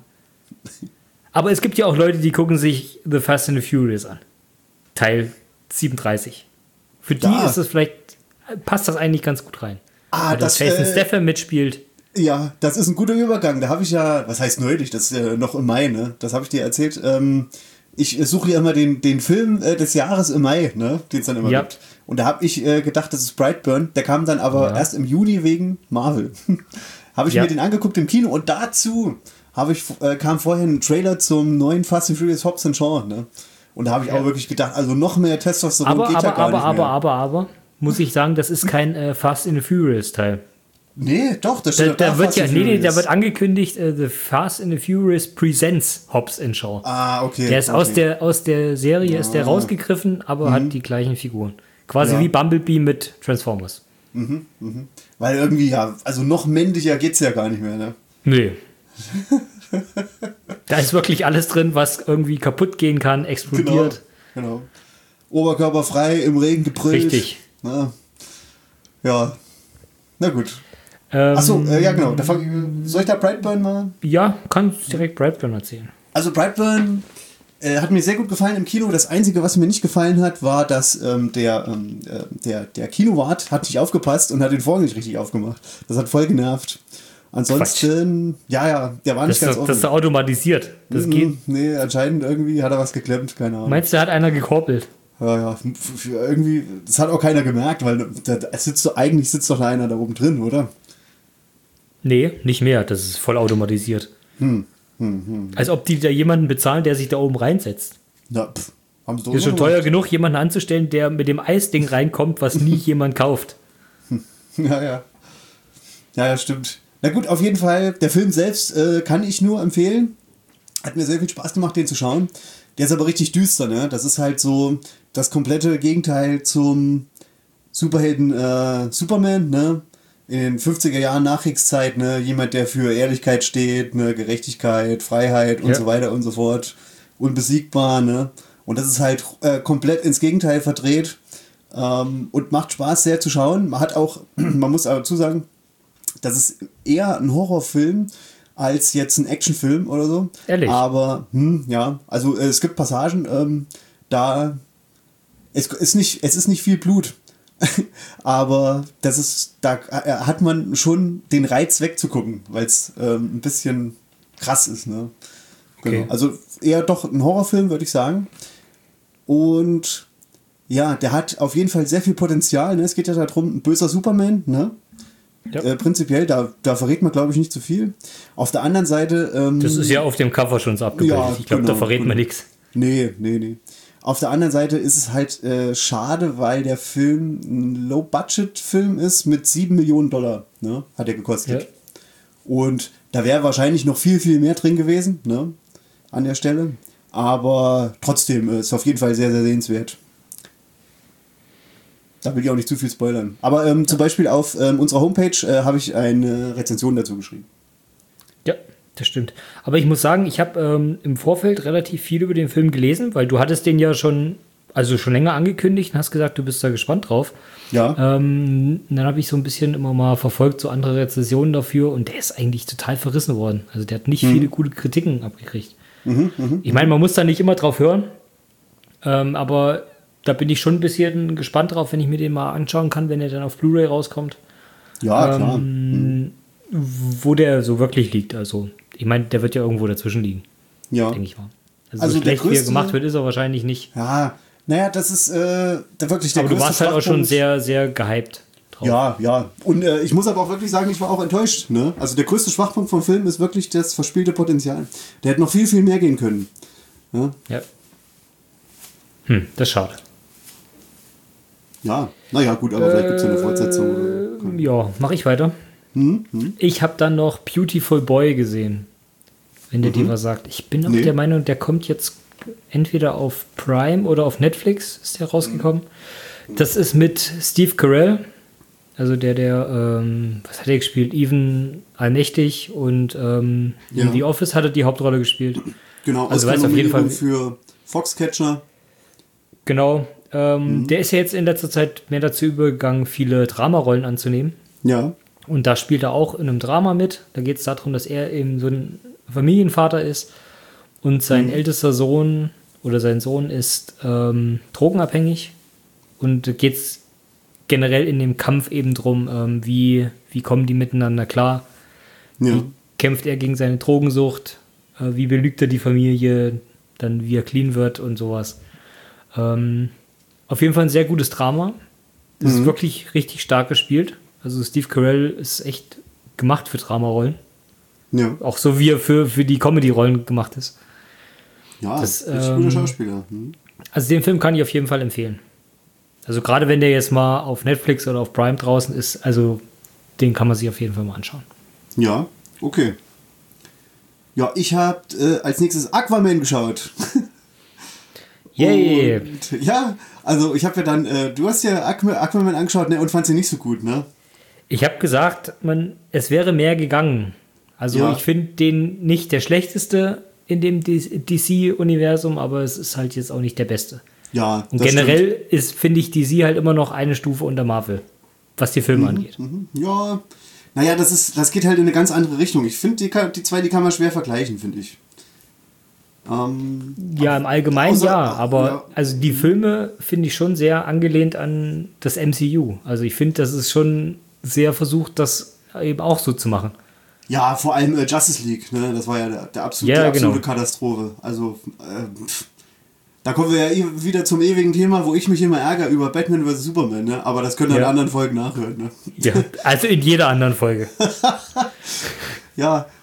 Aber es gibt ja auch Leute, die gucken sich The Fast and the Furious an. Teil siebenunddreißig. Für die Ja. ist das vielleicht, passt das eigentlich ganz gut rein. Ah, Weil das, Jason äh, Statham mitspielt. Ja, das ist ein guter Übergang. Da habe ich ja, was heißt neulich, das ist ja noch im Mai, ne? Das habe ich dir erzählt. Ähm, ich suche ja immer den, den Film äh, des Jahres im Mai, ne? Den es dann immer Ja. gibt. Und da habe ich äh, gedacht, das ist Brightburn. Der kam dann aber Ja. erst im Juni wegen Marvel. habe ich Ja. mir den angeguckt im Kino und dazu habe ich, äh, kam vorher ein Trailer zum neuen Fast and Furious Hobbs and Shaw, ne? Und da habe ich auch wirklich gedacht, also noch mehr Testosteron Aber, geht aber, ja gar aber, nicht aber, mehr. aber, aber, muss ich sagen, das ist kein äh, Fast and the Furious Teil. Nee, doch, das Da, steht da da wird Fast ja, and nee, nee, da Furious. wird angekündigt, äh, The Fast and the Furious Presents Hobbs and Shaw. Ah, okay. Der ist okay. aus der, aus der Serie ist der rausgegriffen, aber hat die gleichen Figuren. Quasi Ja. wie Bumblebee mit Transformers. Weil irgendwie, ja, also noch männlicher geht's ja gar nicht mehr, ne? Nee. Da ist wirklich alles drin, was irgendwie kaputt gehen kann, explodiert. Genau, genau. Oberkörper frei, im Regen gebrüllt. Richtig. Na, ja. Na gut. Ähm, Achso, äh, ja genau. Da fang, soll ich da Brightburn mal? Ja, kannst direkt Brightburn erzählen. Also Brightburn äh, hat mir sehr gut gefallen im Kino. Das Einzige, was mir nicht gefallen hat, war, dass ähm, der, ähm, äh, der, der Kinowart hat nicht aufgepasst und hat den Vorhang nicht richtig aufgemacht. Das hat voll genervt. Ansonsten, ja, ja, der war Das nicht ist, ganz doch- das ist offen. doch automatisiert. Das Mhm, geht. Nee, anscheinend irgendwie hat er was geklemmt, keine Ahnung. Meinst du, da hat einer gekoppelt? Ja, ja, f- f- irgendwie, das hat auch keiner gemerkt, weil da, da sitzt doch, eigentlich sitzt doch einer da oben drin, oder? Nee, nicht mehr. Das ist voll automatisiert. Hm. Hm, hm. Als ob die da jemanden bezahlen, der sich da oben reinsetzt. Na, pff, haben sie doch Ist schon gemacht. teuer genug, jemanden anzustellen, der mit dem Eisding reinkommt, was nie jemand kauft. Ja, ja. Ja, ja, stimmt. Na gut, auf jeden Fall, der Film selbst äh, kann ich nur empfehlen. Hat mir sehr viel Spaß gemacht, den zu schauen. Der ist aber richtig düster, ne? Das ist halt so das komplette Gegenteil zum Superhelden äh, Superman, ne? In den fünfziger Jahren Nachkriegszeit, ne? Jemand, der für Ehrlichkeit steht, ne? Gerechtigkeit, Freiheit und Ja. so weiter und so fort. Unbesiegbar, ne? Und das ist halt äh, komplett ins Gegenteil verdreht. Ähm, und macht Spaß, sehr zu schauen. Man hat auch, man muss aber dazu sagen, das ist eher ein Horrorfilm als jetzt ein Actionfilm oder so. Ehrlich? Aber, hm, ja, also äh, es gibt Passagen, ähm, da es ist nicht, es ist nicht viel Blut. Aber das ist, da äh, hat man schon den Reiz wegzugucken, weil es ähm, ein bisschen krass ist, ne? Genau. Okay. Also eher doch ein Horrorfilm, würde ich sagen. Und ja, der hat auf jeden Fall sehr viel Potenzial. Ne? Es geht ja darum, ein böser Superman, ne? Ja. Äh, prinzipiell, da, da verrät man, glaube ich, nicht zu viel. Auf der anderen Seite... Ähm, Das ist ja auf dem Cover schon so abgebildet. Ja, ich glaube, genau, da verrät genau. man nichts. Nee, nee, nee. Auf der anderen Seite ist es halt äh, schade, weil der Film ein Low-Budget-Film ist mit sieben Millionen Dollar, ne? Hat er gekostet. Ja. Und da wäre wahrscheinlich noch viel, viel mehr drin gewesen, ne? An der Stelle. Aber trotzdem äh, ist auf jeden Fall sehr, sehr sehenswert. Da will ich auch nicht zu viel spoilern. Aber ähm, zum Beispiel auf ähm, unserer Homepage äh, habe ich eine Rezension dazu geschrieben. Ja, das stimmt. Aber ich muss sagen, ich habe ähm, im Vorfeld relativ viel über den Film gelesen, weil du hattest den ja schon, also schon länger angekündigt und hast gesagt, du bist da gespannt drauf. Ja. Ähm, dann habe ich so ein bisschen immer mal verfolgt, so andere Rezensionen dafür und der ist eigentlich total verrissen worden. Also der hat nicht Mhm. viele gute Kritiken abgekriegt. Mhm, mh. Ich meine, man muss da nicht immer drauf hören, ähm, aber da bin ich schon ein bisschen gespannt drauf, wenn ich mir den mal anschauen kann, wenn er dann auf Blu-ray rauskommt. Ja, klar. Ähm, wo der so wirklich liegt. Also, ich meine, der wird ja irgendwo dazwischen liegen, Ja. denke ich mal. Also, Also so der schlecht, wie er größte- gemacht wird, ist er wahrscheinlich nicht. Ja, naja, das ist äh, der wirklich der Aber du größte warst halt auch schon Schwachpunkt. sehr, sehr gehypt drauf. Ja, ja. Und äh, ich muss aber auch wirklich sagen, ich war auch enttäuscht. Ne? Also der größte Schwachpunkt vom Film ist wirklich das verspielte Potenzial. Der hätte noch viel, viel mehr gehen können. Ja, Ja. Hm, das ist schade. ja. Naja, gut, aber vielleicht gibt es ja eine Fortsetzung. Oder, Ähm, ja, mache ich weiter. hm? Hm? Ich habe dann noch Beautiful Boy gesehen, wenn der dir was sagt. Ich bin auch Nee. der Meinung, der kommt jetzt entweder auf Prime oder auf Netflix, ist der rausgekommen. Das ist mit Steve Carell, also der, der, ähm, was hat er gespielt? Even Allmächtig und ähm, Ja. in The Office hat er die Hauptrolle gespielt. Genau, Also weiß auf jeden Fall- für Foxcatcher. Genau. Ähm, Der ist ja jetzt in letzter Zeit mehr dazu übergegangen, viele Dramarollen anzunehmen. Ja. Und da spielt er auch in einem Drama mit. Da geht es darum, dass er eben so ein Familienvater ist und sein Mhm. ältester Sohn oder sein Sohn ist ähm, drogenabhängig. Und da geht es generell in dem Kampf eben drum, ähm, wie, wie kommen die miteinander klar, Ja. wie kämpft er gegen seine Drogensucht, äh, wie belügt er die Familie, dann wie er clean wird und sowas. Ähm, auf jeden Fall ein sehr gutes Drama. Das ist wirklich richtig stark gespielt. Also Steve Carell ist echt gemacht für Dramarollen. Ja. Auch so wie er für, für die Comedy-Rollen gemacht ist. Ja, Das, richtig ähm, guter Schauspieler. Hm. Also den Film kann ich auf jeden Fall empfehlen. Also gerade wenn der jetzt mal auf Netflix oder auf Prime draußen ist, also den kann man sich auf jeden Fall mal anschauen. Ja, okay. Ja, ich habe äh, als nächstes Aquaman geschaut. Yay! Und, ja, also ich habe ja dann, äh, du hast ja Aqu- Aquaman angeschaut, ne, und fand sie nicht so gut, ne? Ich habe gesagt, man, es wäre mehr gegangen. Also Ja. ich finde den nicht der schlechteste in dem D C-Universum, aber es ist halt jetzt auch nicht der beste. Ja, Und das generell ist, finde ich, D C halt immer noch eine Stufe unter Marvel, was die Filme angeht. stimmt. Mhm. Ja, naja, das ist, das geht halt in eine ganz andere Richtung. Ich finde, die, kann- die zwei, die kann man schwer vergleichen, finde ich. Ähm, Ja, im Allgemeinen außer- ja, aber ja. also die Filme finde ich schon sehr angelehnt an das M C U. Also ich finde, das ist schon sehr versucht, das eben auch so zu machen. ja, vor allem äh, Justice League, ne? Das war ja der, der absolute, Ja, die absolute genau. Katastrophe. Also, äh, pff. Da kommen wir ja eh wieder zum ewigen Thema, wo ich mich immer ärgere über Batman versus. Superman, ne? Aber das könnt ihr Ja. in anderen Folgen nachhören, ne? Ja, also in jeder anderen Folge. Ja,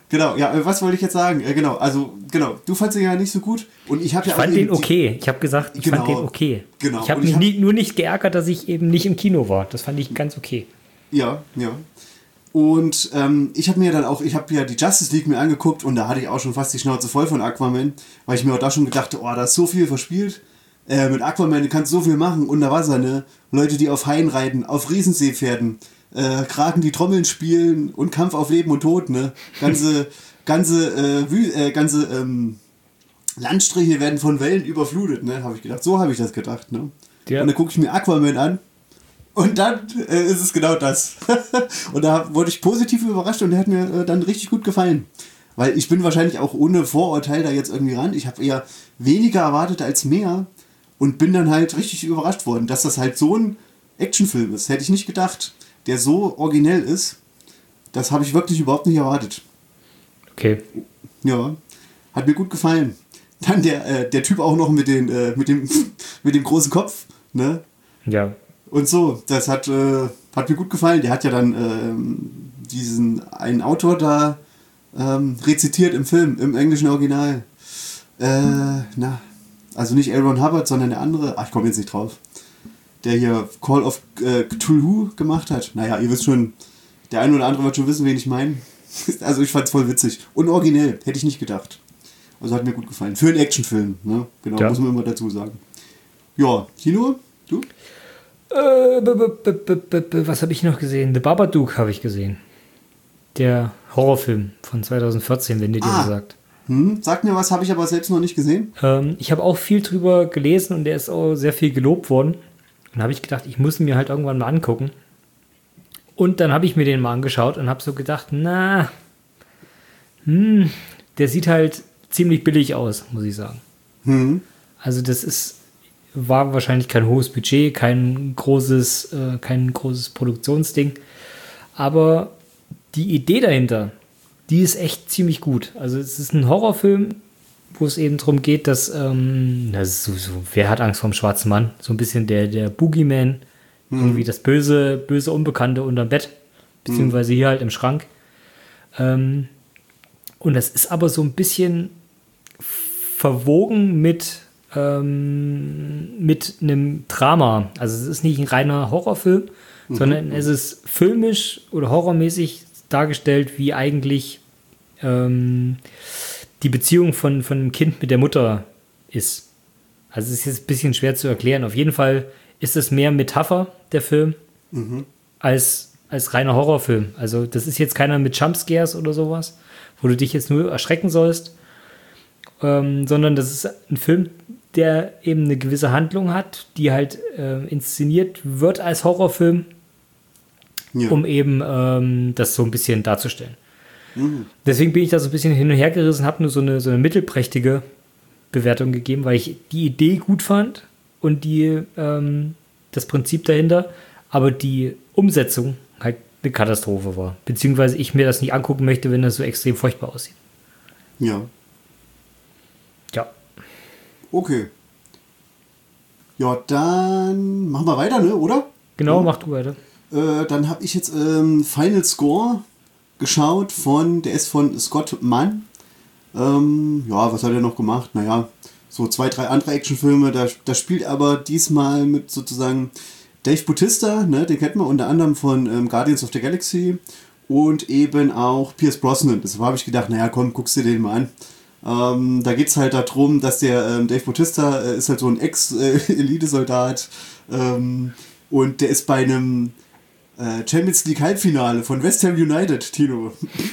Genau, ja, was wollte ich jetzt sagen? Äh, genau, also, genau, du fandst ihn ja nicht so gut und ich habe ja ich fand auch den okay. Ich habe gesagt, ich genau, fand den okay. Genau. Ich habe mich hab, nie, nur nicht geärgert, dass ich eben nicht im Kino war. Das fand ich ganz okay. Ja, ja. Und ähm, ich habe mir dann auch, ich habe ja die Justice League mir angeguckt und da hatte ich auch schon fast die Schnauze voll von Aquaman, weil ich mir auch da schon gedacht habe, oh, da ist so viel verspielt. Äh, mit Aquaman, du kannst so viel machen, unter Wasser, ne? Leute, die auf Haien reiten, auf Riesenseepferden, äh, Kraken, die Trommeln spielen und Kampf auf Leben und Tod, ne? Ganze, ganze, äh, Wü- äh, ganze ähm, Landstriche werden von Wellen überflutet, ne? Habe ich gedacht. So habe ich das gedacht, ne? Ja. Und dann gucke ich mir Aquaman an und dann äh, ist es genau das. Und da wurde ich positiv überrascht und der hat mir äh, dann richtig gut gefallen. Weil ich bin wahrscheinlich auch ohne Vorurteil da jetzt irgendwie ran. Ich habe eher weniger erwartet als mehr und bin dann halt richtig überrascht worden, dass das halt so ein Actionfilm ist. Hätte ich nicht gedacht, der so originell ist. Das habe ich wirklich überhaupt nicht erwartet. Okay. Ja, hat mir gut gefallen. Dann der, äh, der Typ auch noch mit, den, äh, mit, dem, mit dem großen Kopf, ne? Ja. Und so, das hat, äh, hat mir gut gefallen. Der hat ja dann ähm, diesen einen Autor da ähm, rezitiert im Film, im englischen Original. Äh, na, also nicht L. Ron Hubbard, sondern der andere, ach, ich komme jetzt nicht drauf, der hier Call of äh, Cthulhu gemacht hat. Naja, ihr wisst schon, der eine oder andere wird schon wissen, wen ich meine. Also ich fand's voll witzig. Und originell, hätte ich nicht gedacht. Also hat mir gut gefallen. Für einen Actionfilm, ne? Genau, ja. Muss man immer dazu sagen. Ja, Kino, du? Äh, b- b- b- b- b- was habe ich noch gesehen? The Babadook habe ich gesehen. Der Horrorfilm von zwanzig vierzehn, wenn dir ah. das sagt. Hm, sagt mir was, habe ich aber selbst noch nicht gesehen. Ähm, ich habe auch viel drüber gelesen und der ist auch sehr viel gelobt worden. Und da habe ich gedacht, ich muss ihn mir halt irgendwann mal angucken. Und dann habe ich mir den mal angeschaut und habe so gedacht, na, hm, der sieht halt ziemlich billig aus, muss ich sagen. Hm. Also das ist, war wahrscheinlich kein hohes Budget, kein großes, äh, kein großes Produktionsding. Aber die Idee dahinter, die ist echt ziemlich gut. Also es ist ein Horrorfilm, wo es eben darum geht, dass, ähm, das ist so, so, wer hat Angst vor dem schwarzen Mann? So ein bisschen der, der Boogeyman, hm. irgendwie das böse, böse Unbekannte unterm Bett, beziehungsweise hier halt im Schrank. Ähm, und das ist aber so ein bisschen verwogen mit, ähm, mit einem Drama. Also es ist nicht ein reiner Horrorfilm, mhm. sondern es ist filmisch oder horrormäßig dargestellt, wie eigentlich ähm, die Beziehung von, von einem Kind mit der Mutter ist. Also es ist jetzt ein bisschen schwer zu erklären. Auf jeden Fall ist es mehr Metapher, der Film, mhm. als, als reiner Horrorfilm. Also das ist jetzt keiner mit Jumpscares oder sowas, wo du dich jetzt nur erschrecken sollst, ähm, sondern das ist ein Film, der eben eine gewisse Handlung hat, die halt äh, inszeniert wird als Horrorfilm, ja. um eben ähm, das so ein bisschen darzustellen. Mhm. Deswegen bin ich da so ein bisschen hin und her gerissen, habe nur so eine, so eine mittelprächtige Bewertung gegeben, weil ich die Idee gut fand und die, ähm, das Prinzip dahinter, aber die Umsetzung halt eine Katastrophe war. Beziehungsweise ich mir das nicht angucken möchte, wenn das so extrem furchtbar aussieht. Ja. Ja. Okay. Ja, dann machen wir weiter, ne, oder? Genau, ja. mach du weiter. Äh, dann habe ich jetzt ähm, Final Score geschaut von, der ist von Scott Mann. Ähm, ja, was hat er noch gemacht? Naja, so zwei, drei andere Actionfilme. Da, da spielt aber diesmal mit sozusagen Dave Bautista, ne, den kennt man unter anderem von ähm, Guardians of the Galaxy und eben auch Pierce Brosnan. Deshalb habe ich gedacht, naja, komm, guckst dir den mal an. Ähm, da geht es halt darum, dass der ähm, Dave Bautista äh, ist halt so ein Ex-Elite-Soldat ähm, und der ist bei einem äh, Champions League Halbfinale von West Ham United, Tino.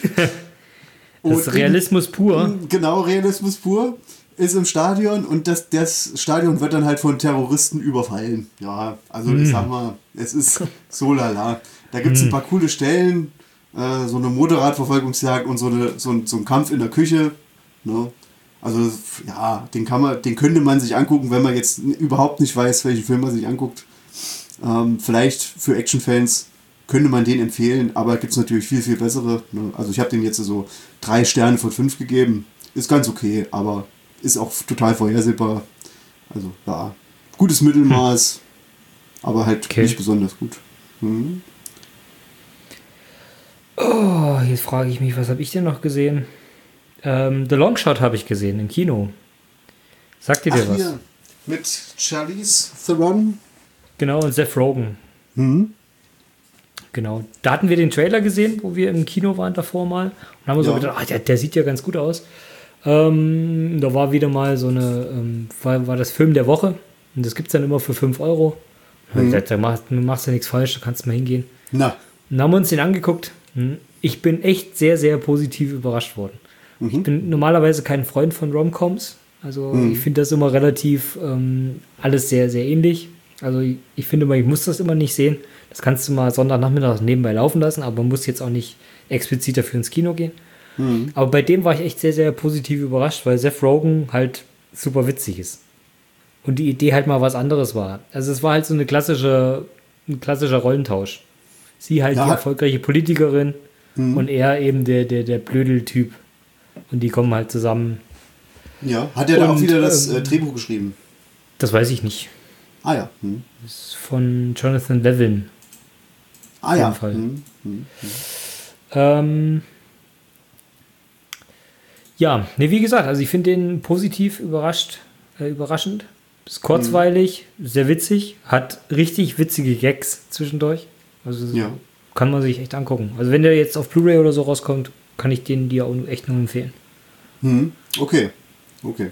Das ist Realismus pur. Genau, Realismus pur. Ist im Stadion und das, das Stadion wird dann halt von Terroristen überfallen. Ja, also mm. ich sag mal, es ist so lala. Da gibt es mm. ein paar coole Stellen, äh, so eine Motorradverfolgungsjagd und so, eine, so, ein, so ein Kampf in der Küche. Ne? Also ja, den, kann man, den könnte man sich angucken, wenn man jetzt überhaupt nicht weiß, welchen Film man sich anguckt. Ähm, vielleicht für Actionfans könnte man den empfehlen, aber gibt es natürlich viel, viel bessere. Ne? Also ich habe den jetzt so drei Sterne von fünf gegeben. Ist ganz okay, aber ist auch total vorhersehbar. Also ja, gutes Mittelmaß, hm. aber halt okay. nicht besonders gut. Hm. Oh, jetzt frage ich mich, was habe ich denn noch gesehen? Ähm, The Long Shot habe ich gesehen im Kino. Sagt ihr dir Ach, was? hier, mit Charlize Theron. Genau, und Seth Rogen. Mhm. Genau. Da hatten wir den Trailer gesehen, wo wir im Kino waren davor mal. Und haben uns Ja. so gedacht, ach, der, der sieht ja ganz gut aus. Ähm, da war wieder mal so eine, ähm, war, war das Film der Woche. Und das gibt es dann immer für fünf Euro. Und Mhm. ich dachte, da machst, du machst ja nichts falsch, da kannst du mal hingehen. Na. Und dann haben wir uns den angeguckt. Hm, Ich bin echt sehr, sehr positiv überrascht worden. Mhm. Ich bin normalerweise kein Freund von Rom-Coms. Also Mhm. ich finde das immer relativ ähm, alles sehr, sehr ähnlich. Also ich, ich finde immer, ich muss das immer nicht sehen. Das kannst du mal Sonntagnachmittag nebenbei laufen lassen, aber man muss jetzt auch nicht explizit dafür ins Kino gehen. Mhm. Aber bei dem war ich echt sehr, sehr positiv überrascht, weil Seth Rogen halt super witzig ist. Und die Idee halt mal was anderes war. Also es war halt so eine klassische, ein klassischer Rollentausch. Sie halt Ja. die erfolgreiche Politikerin Mhm. und er eben der, der, der Blödel-Typ. Und die kommen halt zusammen. Ja, hat er da auch Und, wieder das ähm, äh, Drehbuch geschrieben? Das weiß ich nicht. Ah ja. Mhm. Das ist von Jonathan Levin. Ah ja. jeden Fall. Mhm. Mhm. Ähm, ja, ne, wie gesagt, also ich finde den positiv überrascht, äh, überraschend. Ist kurzweilig, sehr witzig, hat richtig witzige Gags zwischendurch. Also Ja. kann man sich echt angucken. Also wenn der jetzt auf Blu-ray oder so rauskommt, kann ich den dir auch echt nur empfehlen. Mhm. Okay. Okay.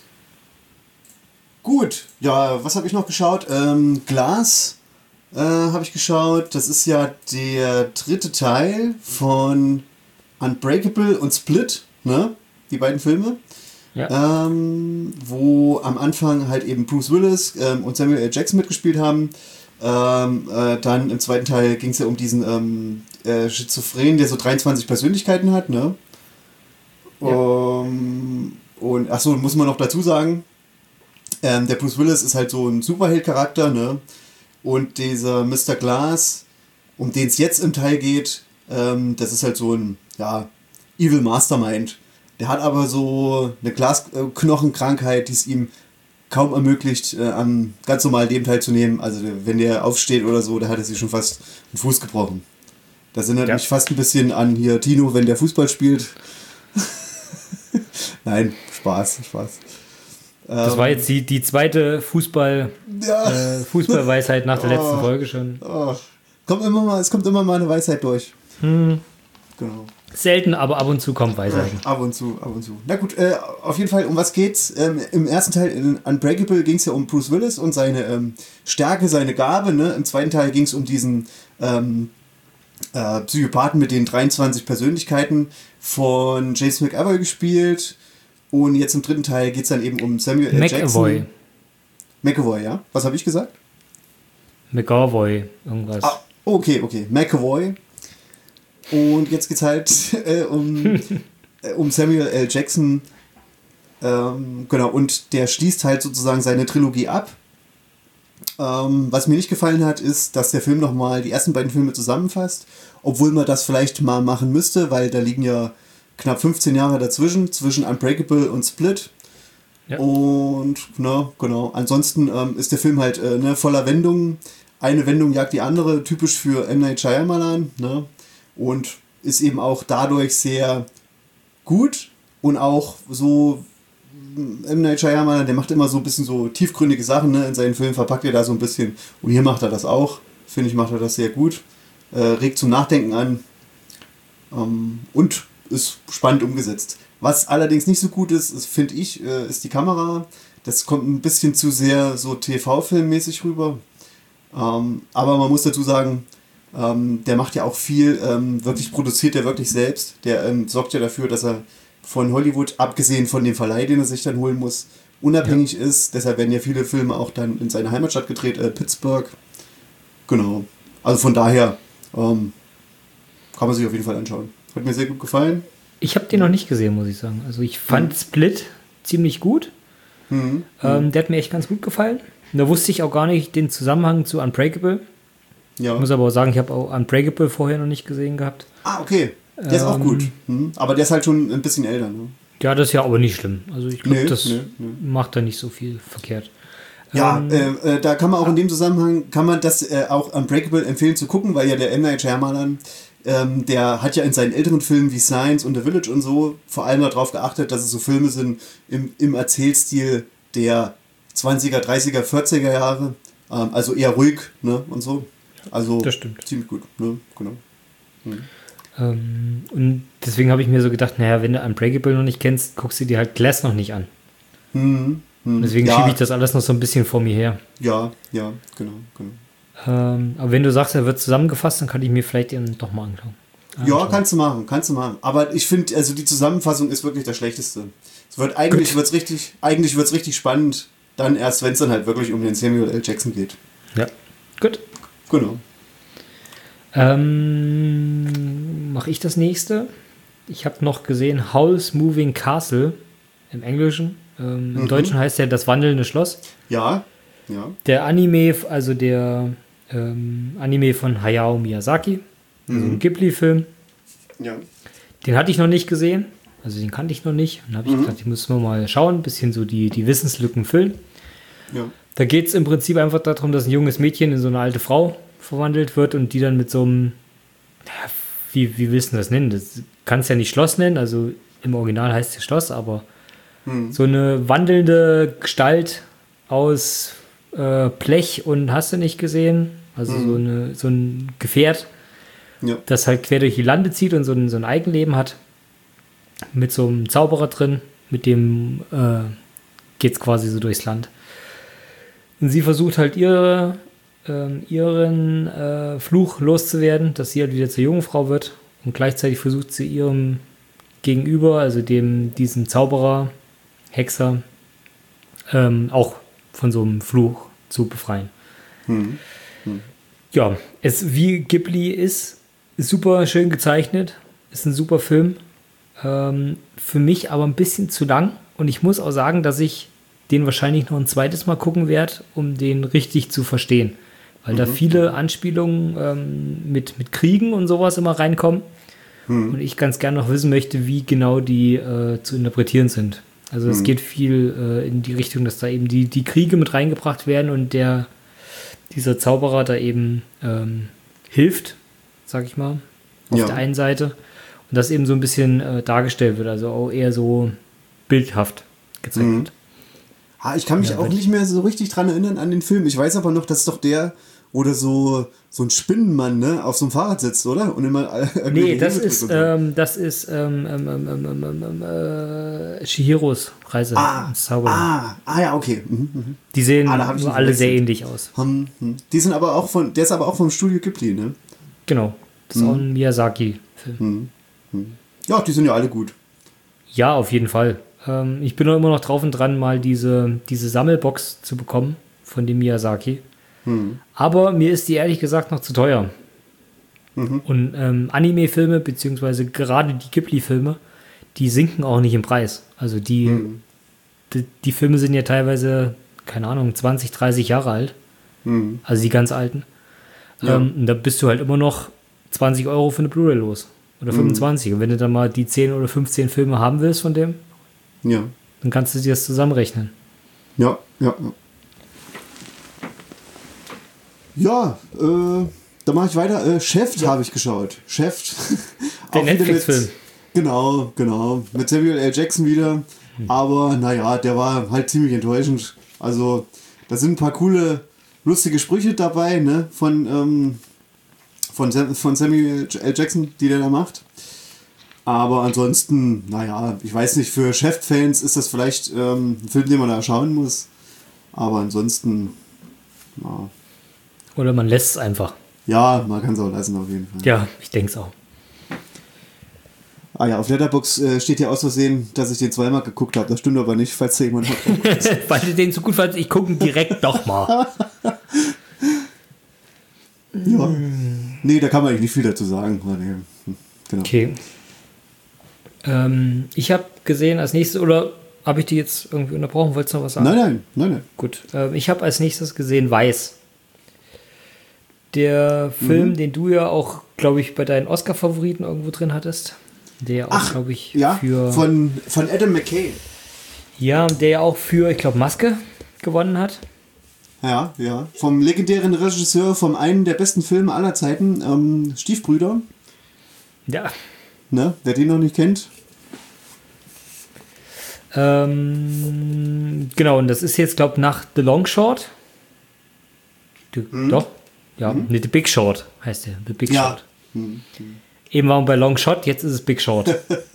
Gut. Ja, was habe ich noch geschaut? Ähm, Glass äh, habe ich geschaut. Das ist ja der dritte Teil von Unbreakable und Split, ne? Die beiden Filme. Ja. Ähm, wo am Anfang halt eben Bruce Willis ähm, und Samuel L. Jackson mitgespielt haben. Ähm, äh, dann im zweiten Teil ging es ja um diesen ähm, äh, Schizophren, der so dreiundzwanzig Persönlichkeiten hat, ne? Ja. Um, und achso, muss man noch dazu sagen, ähm, der Bruce Willis ist halt so ein Superheld-Charakter, ne? Und dieser Mister Glass, um den es jetzt im Teil geht, ähm, das ist halt so ein, ja, Evil Mastermind. Der hat aber so eine Glasknochenkrankheit, die es ihm kaum ermöglicht, äh, am ganz normalen Leben teilzunehmen. Also wenn der aufsteht oder so, da hat er sich schon fast einen Fuß gebrochen. Das erinnert Ja. mich fast ein bisschen an hier Tino, wenn der Fußball spielt. Nein, Spaß, Spaß. Das Ähm, war jetzt die, die zweite Fußball, ja. äh, Fußballweisheit nach der letzten Oh. Folge schon. Oh, kommt immer mal, es kommt immer mal eine Weisheit durch. Hm. Genau. Selten, aber ab und zu kommt Weisheiten. Ab und zu, ab und zu. Na gut, äh, auf jeden Fall, um was geht's? Ähm, Im ersten Teil in Unbreakable ging es ja um Bruce Willis und seine ähm, Stärke, seine Gabe. Ne? Im zweiten Teil ging es um diesen ähm, äh, Psychopathen mit den dreiundzwanzig Persönlichkeiten von Jason McAvoy gespielt. Und jetzt im dritten Teil geht es dann eben um Samuel L. Jackson. McAvoy. McAvoy, ja? Was habe ich gesagt? McAvoy, irgendwas. Ah, okay, okay. McAvoy. Und jetzt geht's halt äh, um, äh, um Samuel L. Jackson. Ähm, genau, und der schließt halt sozusagen seine Trilogie ab. Ähm, was mir nicht gefallen hat, ist, dass der Film nochmal die ersten beiden Filme zusammenfasst. Obwohl man das vielleicht mal machen müsste, weil da liegen ja knapp fünfzehn Jahre dazwischen, zwischen Unbreakable und Split. Ja. Und, ne, genau. Ansonsten ähm, ist der Film halt äh, ne, voller Wendungen. Eine Wendung jagt die andere, typisch für M. Night Shyamalan, ne? Und ist eben auch dadurch sehr gut und auch so M. Night Shyamalan, der macht immer so ein bisschen so tiefgründige Sachen, ne? In seinen Filmen verpackt er da so ein bisschen und hier macht er das auch, finde ich, macht er das sehr gut, äh, regt zum Nachdenken an ähm, und ist spannend umgesetzt. Was allerdings nicht so gut ist, ist finde ich, äh, ist die Kamera. Das kommt ein bisschen zu sehr so T V-filmmäßig rüber, ähm, aber man muss dazu sagen, Ähm, der macht ja auch viel, ähm, wirklich produziert er wirklich selbst. Der ähm, sorgt ja dafür, dass er von Hollywood, abgesehen von dem Verleih, den er sich dann holen muss, unabhängig ja. ist. Deshalb werden ja viele Filme auch dann in seiner Heimatstadt gedreht, äh, Pittsburgh. Genau. Also von daher ähm, kann man sich auf jeden Fall anschauen. Hat mir sehr gut gefallen. Ich habe den noch nicht gesehen, muss ich sagen. Also ich fand mhm. Split ziemlich gut. Mhm. Ähm, der hat mir echt ganz gut gefallen. Da wusste ich auch gar nicht den Zusammenhang zu Unbreakable. Ja. Ich muss aber auch sagen, ich habe auch Unbreakable vorher noch nicht gesehen gehabt. Ah, okay. Der ist ähm, auch gut. Mhm. Aber der ist halt schon ein bisschen älter. Ne? Ja, das ist ja aber nicht schlimm. Also ich glaube, nee, das nee, nee. macht da nicht so viel verkehrt. Ja, ähm, äh, äh, da kann man auch in dem Zusammenhang, kann man das äh, auch Unbreakable empfehlen zu gucken, weil ja der M. Night Shyamalan ähm, der hat ja in seinen älteren Filmen wie Science und The Village und so vor allem darauf geachtet, dass es so Filme sind im, im Erzählstil der zwanziger, dreißiger, vierziger Jahre. Ähm, also eher ruhig, ne, und so. Also das stimmt. Ziemlich gut, ne, genau. Hm. Ähm, und deswegen habe ich mir so gedacht, naja, wenn du Unbreakable noch nicht kennst, guckst du dir halt Glass noch nicht an. Hm, hm. Deswegen ja. schiebe ich das alles noch so ein bisschen vor mir her. Ja, ja, genau, genau. Ähm, aber wenn du sagst, er wird zusammengefasst, dann kann ich mir vielleicht eben doch mal anschauen. Ja, kannst du machen, kannst du machen. Aber ich finde, also die Zusammenfassung ist wirklich das Schlechteste. Es wird eigentlich wird's richtig, eigentlich wird's richtig spannend, dann erst, wenn es dann halt wirklich um den Samuel L. Jackson geht. Ja, gut. Genau. Ähm, mache ich das nächste? Ich habe noch gesehen Howl's Moving Castle im Englischen. Ähm, Im Mhm. Deutschen heißt der Das wandelnde Schloss. Ja, ja. Der Anime, also der ähm, Anime von Hayao Miyazaki, also Mhm. ein Ghibli-Film. Ja. Den hatte ich noch nicht gesehen, also den kannte ich noch nicht. Und habe ich Mhm. gedacht, ich muss mal schauen, ein bisschen so die, die Wissenslücken füllen. Ja. Da geht es im Prinzip einfach darum, dass ein junges Mädchen in so eine alte Frau verwandelt wird und die dann mit so einem, ja, wie, wie willst du das nennen? Das kannst ja nicht Schloss nennen, also im Original heißt es Schloss, aber Mhm. so eine wandelnde Gestalt aus äh, Blech und hast du nicht gesehen, also Mhm. so, eine, so ein Gefährt, Ja. das halt quer durch die Lande zieht und so ein, so ein Eigenleben hat, mit so einem Zauberer drin, mit dem äh, geht es quasi so durchs Land. Und sie versucht halt ihre, ähm, ihren äh, Fluch loszuwerden, dass sie halt wieder zur jungen Frau wird. Und gleichzeitig versucht sie ihrem Gegenüber, also dem diesem Zauberer, Hexer, ähm, auch von so einem Fluch zu befreien. Mhm. Ja, es wie Ghibli ist, ist super schön gezeichnet, ist ein super Film. Ähm, für mich aber ein bisschen zu lang. Und ich muss auch sagen, dass ich den wahrscheinlich noch ein zweites Mal gucken werde, um den richtig zu verstehen. Weil mhm. da viele Anspielungen ähm, mit, mit Kriegen und sowas immer reinkommen. Mhm. Und ich ganz gerne noch wissen möchte, wie genau die äh, zu interpretieren sind. Also es mhm. geht viel äh, in die Richtung, dass da eben die, die Kriege mit reingebracht werden und der dieser Zauberer da eben ähm, hilft, sag ich mal, auf ja. der einen Seite. Und das eben so ein bisschen äh, dargestellt wird, also auch eher so bildhaft gezeigt mhm. wird. Ah, ich kann mich ja, auch nicht mehr so richtig dran erinnern an den Film. Ich weiß aber noch, das ist doch der, wo da so, so ein Spinnenmann, ne, auf so einem Fahrrad sitzt, oder? Und immer nee, das ist, so. ähm, das ist ähm, ähm, ähm, ähm, äh, Chihiros Reise ah, ins Zauberland. Ah, ah, ja, okay. Mhm, mhm. Die sehen ah, alle sehr ähnlich aus. Hm, hm. Die sind aber auch von, der ist aber auch vom Studio Ghibli, ne? Genau, das ist hm. auch ein Miyazaki-Film. Hm. Hm. Ja, die sind ja alle gut. Ja, auf jeden Fall. Ähm, ich bin auch immer noch drauf und dran, mal diese, diese Sammelbox zu bekommen von dem Miyazaki. Hm. Aber mir ist die ehrlich gesagt noch zu teuer. Mhm. Und ähm, Anime-Filme, beziehungsweise gerade die Ghibli-Filme, die sinken auch nicht im Preis. Also die, hm. die, die Filme sind ja teilweise, keine Ahnung, zwanzig, dreißig Jahre alt. Hm. Also die ganz alten. Ja. Ähm, und da bist du halt immer noch zwanzig Euro für eine Blu-ray los. Oder fünfundzwanzig. Hm. Und wenn du dann mal die zehn oder fünfzehn Filme haben willst von dem, ja. dann kannst du dir das zusammenrechnen. Ja, ja, ja. Ja, äh, da mache ich weiter. Äh, Chef ja. habe ich geschaut. Chef. Der Netflix-Film. Genau, genau. Mit Samuel L. Jackson wieder. Hm. Aber naja, der war halt ziemlich enttäuschend. Also, da sind ein paar coole, lustige Sprüche dabei, ne? Von, ähm, von, Sam, von Samuel L. Jackson, die der da macht. Aber ansonsten, naja, ich weiß nicht, für Chef-Fans ist das vielleicht ähm, ein Film, den man da schauen muss. Aber ansonsten, ja. Oder man lässt es einfach. Ja, man kann es auch lassen auf jeden Fall. Ja, ich denke es auch. Ah ja, auf Letterboxd äh, steht hier aus Versehen, dass ich den zweimal geguckt habe. Das stimmt aber nicht, falls da jemand hat. Weil du den so gut fandest, ich gucke direkt doch mal. Ja. Nee, da kann man eigentlich nicht viel dazu sagen. Nee. Genau. Okay. Ähm, ich habe gesehen als nächstes, oder habe ich die jetzt irgendwie unterbrochen? Wolltest du noch was sagen? Nein, nein, nein, nein. Gut. Ähm, ich habe als nächstes gesehen Weiß. Der Film, mhm. den du ja auch, glaube ich, bei deinen Oscar-Favoriten irgendwo drin hattest. Der auch, glaube ich, ja, für. Von, von Adam McKay. Ja, der ja auch für, ich glaube, Maske gewonnen hat. Ja, ja. Vom legendären Regisseur, vom einen der besten Filme aller Zeiten, ähm, Stiefbrüder. Ja. Ne? Wer den noch nicht kennt. Ähm, genau, und das ist jetzt, glaube ich, nach The Long Short. Die, hm. Doch? Ja, hm. ne, The Big Short heißt der. The Big ja. Short. Hm. Eben waren wir bei Long Shot, jetzt ist es Big Short.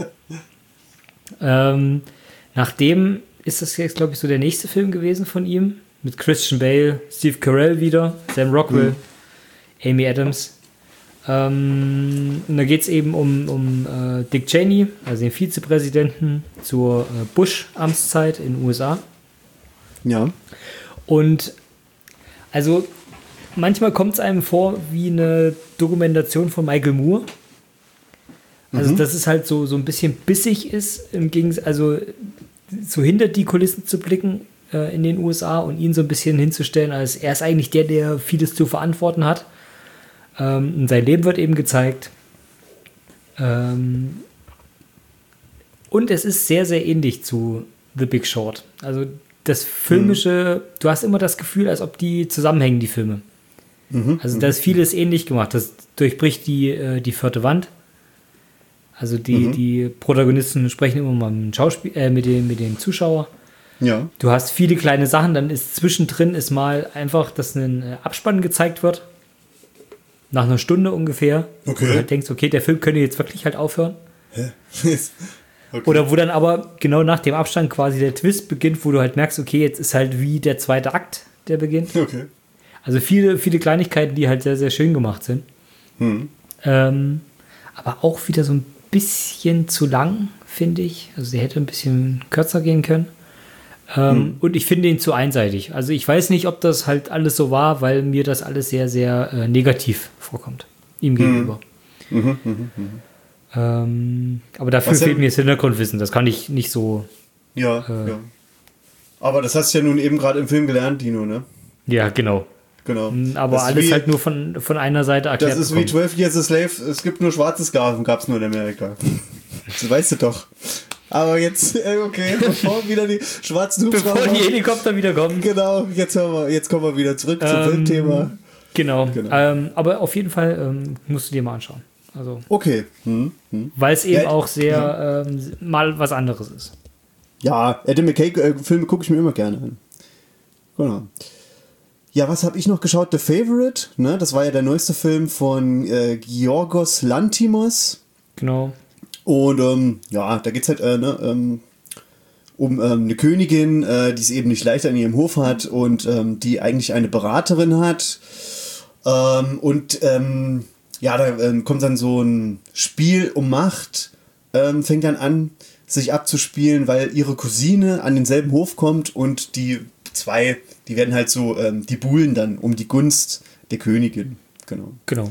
ähm, nachdem ist das jetzt, glaube ich, so der nächste Film gewesen von ihm. Mit Christian Bale, Steve Carell wieder, Sam Rockwell, hm. Amy Adams. Ähm, und da geht es eben um, um äh, Dick Cheney, also den Vizepräsidenten zur äh, Bush-Amtszeit in den U S A. Ja. Und also manchmal kommt es einem vor wie eine Dokumentation von Michael Moore. Also mhm. dass es halt so, so ein bisschen bissig ist, im Gegensatz, also so hinter die Kulissen zu blicken äh, in den U S A und ihn so ein bisschen hinzustellen, als er ist eigentlich der, der vieles zu verantworten hat. Ähm, sein Leben wird eben gezeigt. Ähm, und es ist sehr, sehr ähnlich zu The Big Short. Also das Filmische, mhm. du hast immer das Gefühl, als ob die zusammenhängen, die Filme. Mhm. Also da ist vieles ähnlich gemacht. Das durchbricht die, äh, die vierte Wand. Also die, mhm. die Protagonisten sprechen immer mal mit dem, Schauspiel, äh, mit dem, mit dem Zuschauer. Ja. Du hast viele kleine Sachen, dann ist zwischendrin ist mal einfach, dass ein Abspann gezeigt wird. Nach einer Stunde ungefähr. Okay. Wo du halt denkst, okay, der Film könnte jetzt wirklich halt aufhören. Hä? Okay. Oder wo dann aber genau nach dem Abstand quasi der Twist beginnt, wo du halt merkst, okay, jetzt ist halt wie der zweite Akt, der beginnt. Okay. Also viele, viele Kleinigkeiten, die halt sehr, sehr schön gemacht sind. Hm. Ähm, aber auch wieder so ein bisschen zu lang, finde ich. Also der hätte ein bisschen kürzer gehen können. Ähm, hm. Und ich finde ihn zu einseitig. Also ich weiß nicht, ob das halt alles so war, weil mir das alles sehr, sehr äh, negativ vorkommt. Ihm gegenüber. Mhm. Mhm, mh, mh. Ähm, aber dafür Was fehlt denn? mir das Hintergrundwissen. Das kann ich nicht so... Ja, äh, ja. Aber das hast du ja nun eben gerade im Film gelernt, Dino, ne? Ja, genau. Genau. Aber alles wie, halt nur von, von einer Seite erklärt. Das ist bekommen. Wie zwölf Years a Slave. Es gibt nur schwarze Sklaven, gab es nur in Amerika. Das weißt du doch. Aber jetzt, okay, bevor wieder die schwarzen Hubschrauber... Bevor die Helikopter wieder kommen. Genau, jetzt, hören wir, jetzt kommen wir wieder zurück ähm, zum Filmthema. Genau, genau. Ähm, aber auf jeden Fall ähm, musst du dir mal anschauen. Also, okay. Hm, hm. Weil es eben ja, auch sehr ja. ähm, mal was anderes ist. Ja, Adam McKay-Filme gucke ich mir immer gerne an. Genau. Ja, was habe ich noch geschaut? The Favorite, ne? Das war ja der neueste Film von äh, Yorgos Lanthimos. Genau. Und ähm, ja, da geht es halt äh, ne, ähm, um ähm, eine Königin, äh, die es eben nicht leicht an ihrem Hof hat und ähm, die eigentlich eine Beraterin hat. Ähm, und ähm, ja, da ähm, kommt dann so ein Spiel um Macht, ähm, fängt dann an, sich abzuspielen, weil ihre Cousine an denselben Hof kommt und die zwei, die werden halt so, ähm, die buhlen dann um die Gunst der Königin. Genau. Genau.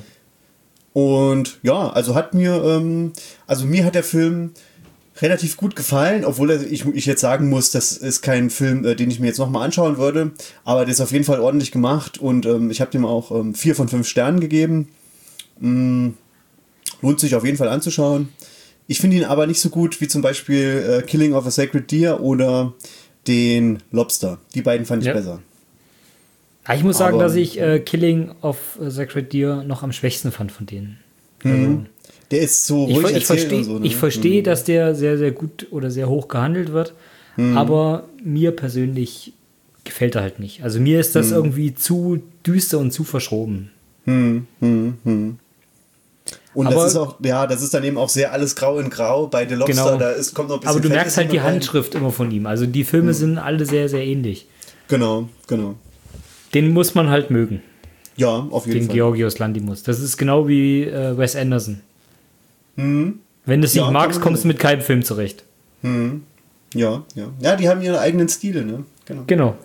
Und ja, also hat mir, ähm, also mir hat der Film relativ gut gefallen, obwohl er, ich, ich jetzt sagen muss, das ist kein Film, äh, den ich mir jetzt nochmal anschauen würde, aber der ist auf jeden Fall ordentlich gemacht und ähm, ich habe dem auch ähm, vier von fünf Sternen gegeben. Mm, lohnt sich auf jeden Fall anzuschauen. Ich finde ihn aber nicht so gut wie zum Beispiel äh, Killing of a Sacred Deer oder den Lobster. Die beiden fand ich ja. besser. Ja, ich muss sagen, aber, dass ich äh, Killing of a Sacred Deer noch am schwächsten fand von denen. Mhm. Der ist so ruhig ich, ich verstehe, so, ne? Ich verstehe, mhm. dass der sehr, sehr gut oder sehr hoch gehandelt wird, mhm. aber mir persönlich gefällt er halt nicht. Also mir ist das mhm. irgendwie zu düster und zu verschoben. Mhm. Mhm. Und aber, das ist auch, ja, das ist dann eben auch sehr alles grau in grau. Bei The Lobster, genau. da ist, kommt noch ein bisschen Aber du merkst halt die rein. Handschrift immer von ihm. Also die Filme mhm. sind alle sehr, sehr ähnlich. Genau, genau. Den muss man halt mögen. Ja, auf jeden den Fall. Den Georgios Lanthimos. Das ist genau wie äh, Wes Anderson. Mhm. Wenn du es nicht ja, magst, kommst du mit keinem Film zurecht. Mhm. Ja, ja. Ja, die haben ihre eigenen Stile, ne? Genau. Genau.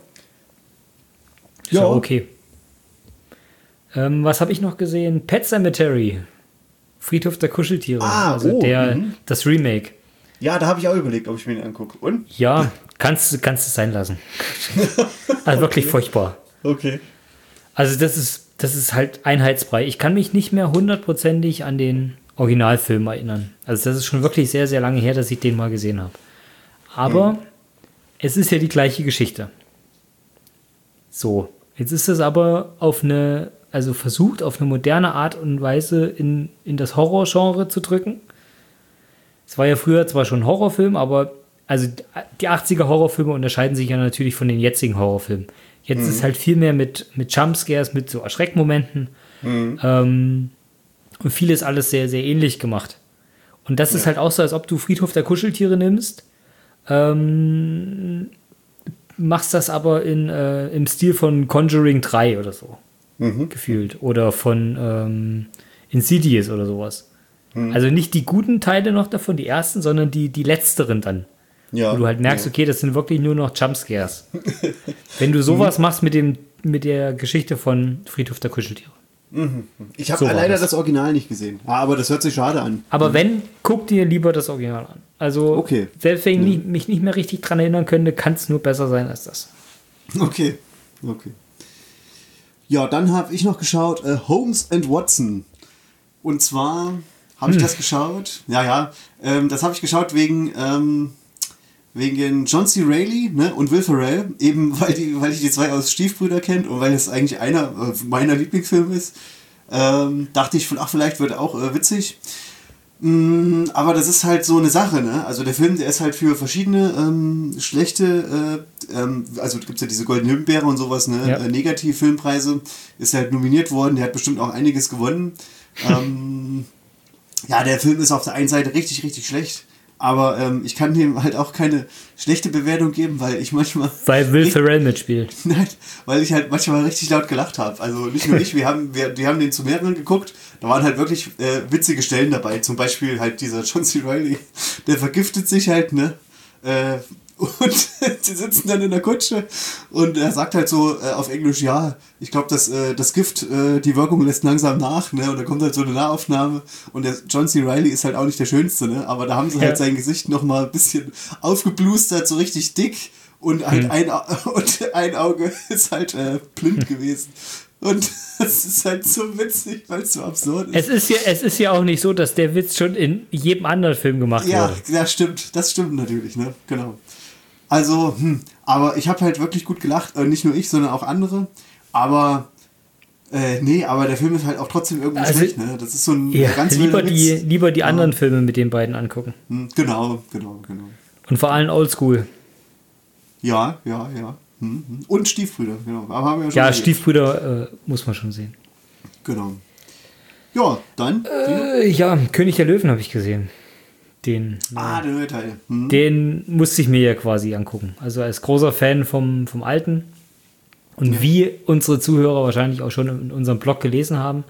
Ja, so, okay. Ähm, was habe ich noch gesehen? Pet Sematary. Friedhof der Kuscheltiere. Ah, also oh, der, mhm. das Remake. Ja, da habe ich auch überlegt, ob ich mir den angucke. Und? Ja, kannst, kannst es sein lassen. Also wirklich okay. furchtbar. Okay. Also das ist, das ist halt Einheitsbrei. Ich kann mich nicht mehr hundertprozentig an den Originalfilm erinnern. Also das ist schon wirklich sehr, sehr lange her, dass ich den mal gesehen habe. Aber mhm. es ist ja die gleiche Geschichte. So, jetzt ist es aber auf eine also versucht, auf eine moderne Art und Weise in, in das Horrorgenre zu drücken. Es war ja früher zwar schon ein Horrorfilm, aber also die achtziger Horrorfilme unterscheiden sich ja natürlich von den jetzigen Horrorfilmen. Jetzt mhm. ist halt viel mehr mit, mit Jumpscares, mit so Erschreckmomenten. Mhm. Ähm, und vieles alles sehr, sehr ähnlich gemacht. Und das ja. ist halt auch so, als ob du Friedhof der Kuscheltiere nimmst, ähm, machst das aber in, äh, im Stil von Conjuring drei oder so. Mhm. Gefühlt. Oder von ähm, Insidious oder sowas. Mhm. Also nicht die guten Teile noch davon, die ersten, sondern die, die letzteren dann. Ja. Wo du halt merkst, ja. okay, das sind wirklich nur noch Jumpscares. Wenn du sowas mhm. machst mit, dem, mit der Geschichte von Friedhof der Kuscheltiere. Mhm. Ich habe so leider das. das Original nicht gesehen. Ja, aber das hört sich schade an. Aber mhm. wenn, guck dir lieber das Original an. Also, okay. selbst wenn ich ja. mich nicht mehr richtig dran erinnern könnte, kann es nur besser sein als das. Okay, okay. Ja, dann habe ich noch geschaut, äh, Holmes and Watson. Und zwar habe hm. ich das geschaut. Ja, ja. Ähm, das habe ich geschaut wegen... Ähm, Wegen John C. Reilly, ne, und Will Ferrell, eben weil, die, weil ich die zwei aus Stiefbrüder kennt und weil es eigentlich einer meiner Lieblingsfilme ist, ähm, dachte ich, ach, vielleicht wird er auch äh, witzig. Mm, aber das ist halt so eine Sache, ne? Also der Film, der ist halt für verschiedene ähm, schlechte, äh, ähm, also gibt es ja diese Goldene Himbeere und sowas, ne? Ja. Äh, Negativ-Filmpreise, ist halt nominiert worden, der hat bestimmt auch einiges gewonnen. ähm, ja, der Film ist auf der einen Seite richtig, richtig schlecht. Aber ähm, ich kann dem halt auch keine schlechte Bewertung geben, weil ich manchmal... Weil Will Ferrell mitspielt. Nein, weil ich halt manchmal richtig laut gelacht habe. Also nicht nur ich, wir haben, wir, wir haben den zu mehreren geguckt. Da waren halt wirklich äh, witzige Stellen dabei. Zum Beispiel halt dieser John C. Reilly, der vergiftet sich halt, ne? Äh, und sie sitzen dann in der Kutsche und er sagt halt so äh, auf Englisch, ja, ich glaube, das, äh, das Gift, äh, die Wirkung lässt langsam nach, ne? Und da kommt halt so eine Nahaufnahme und der John C. Reilly ist halt auch nicht der Schönste, ne? Aber da haben sie ja. halt sein Gesicht nochmal ein bisschen aufgeblustert, so richtig dick und halt mhm. ein, und ein Auge ist halt äh, blind gewesen. Und das ist halt so witzig, weil es so absurd ist. Es ist, ja, es ist ja auch nicht so, dass der Witz schon in jedem anderen Film gemacht ja, wurde. Ja, stimmt. Das stimmt natürlich, ne? Genau. Also, hm, aber ich habe halt wirklich gut gelacht. Äh, nicht nur ich, sondern auch andere. Aber, äh, nee, aber der Film ist halt auch trotzdem irgendwie also, schlecht, ne? Das ist so ein ja, ganz lieber die, lieber die anderen ja. Filme mit den beiden angucken. Hm, genau, genau, genau. Und vor allem Oldschool. Ja, ja, ja. Hm, hm. Und Stiefbrüder, genau. Aber haben wir ja schon ja, gesehen. Stiefbrüder äh, muss man schon sehen. Genau. Ja, dann? Äh, ja, König der Löwen habe ich gesehen. Den, ah, der neue Teil. Hm. Den musste ich mir ja quasi angucken. Also als großer Fan vom, vom Alten. Und ja. wie unsere Zuhörer wahrscheinlich auch schon in unserem Blog gelesen haben,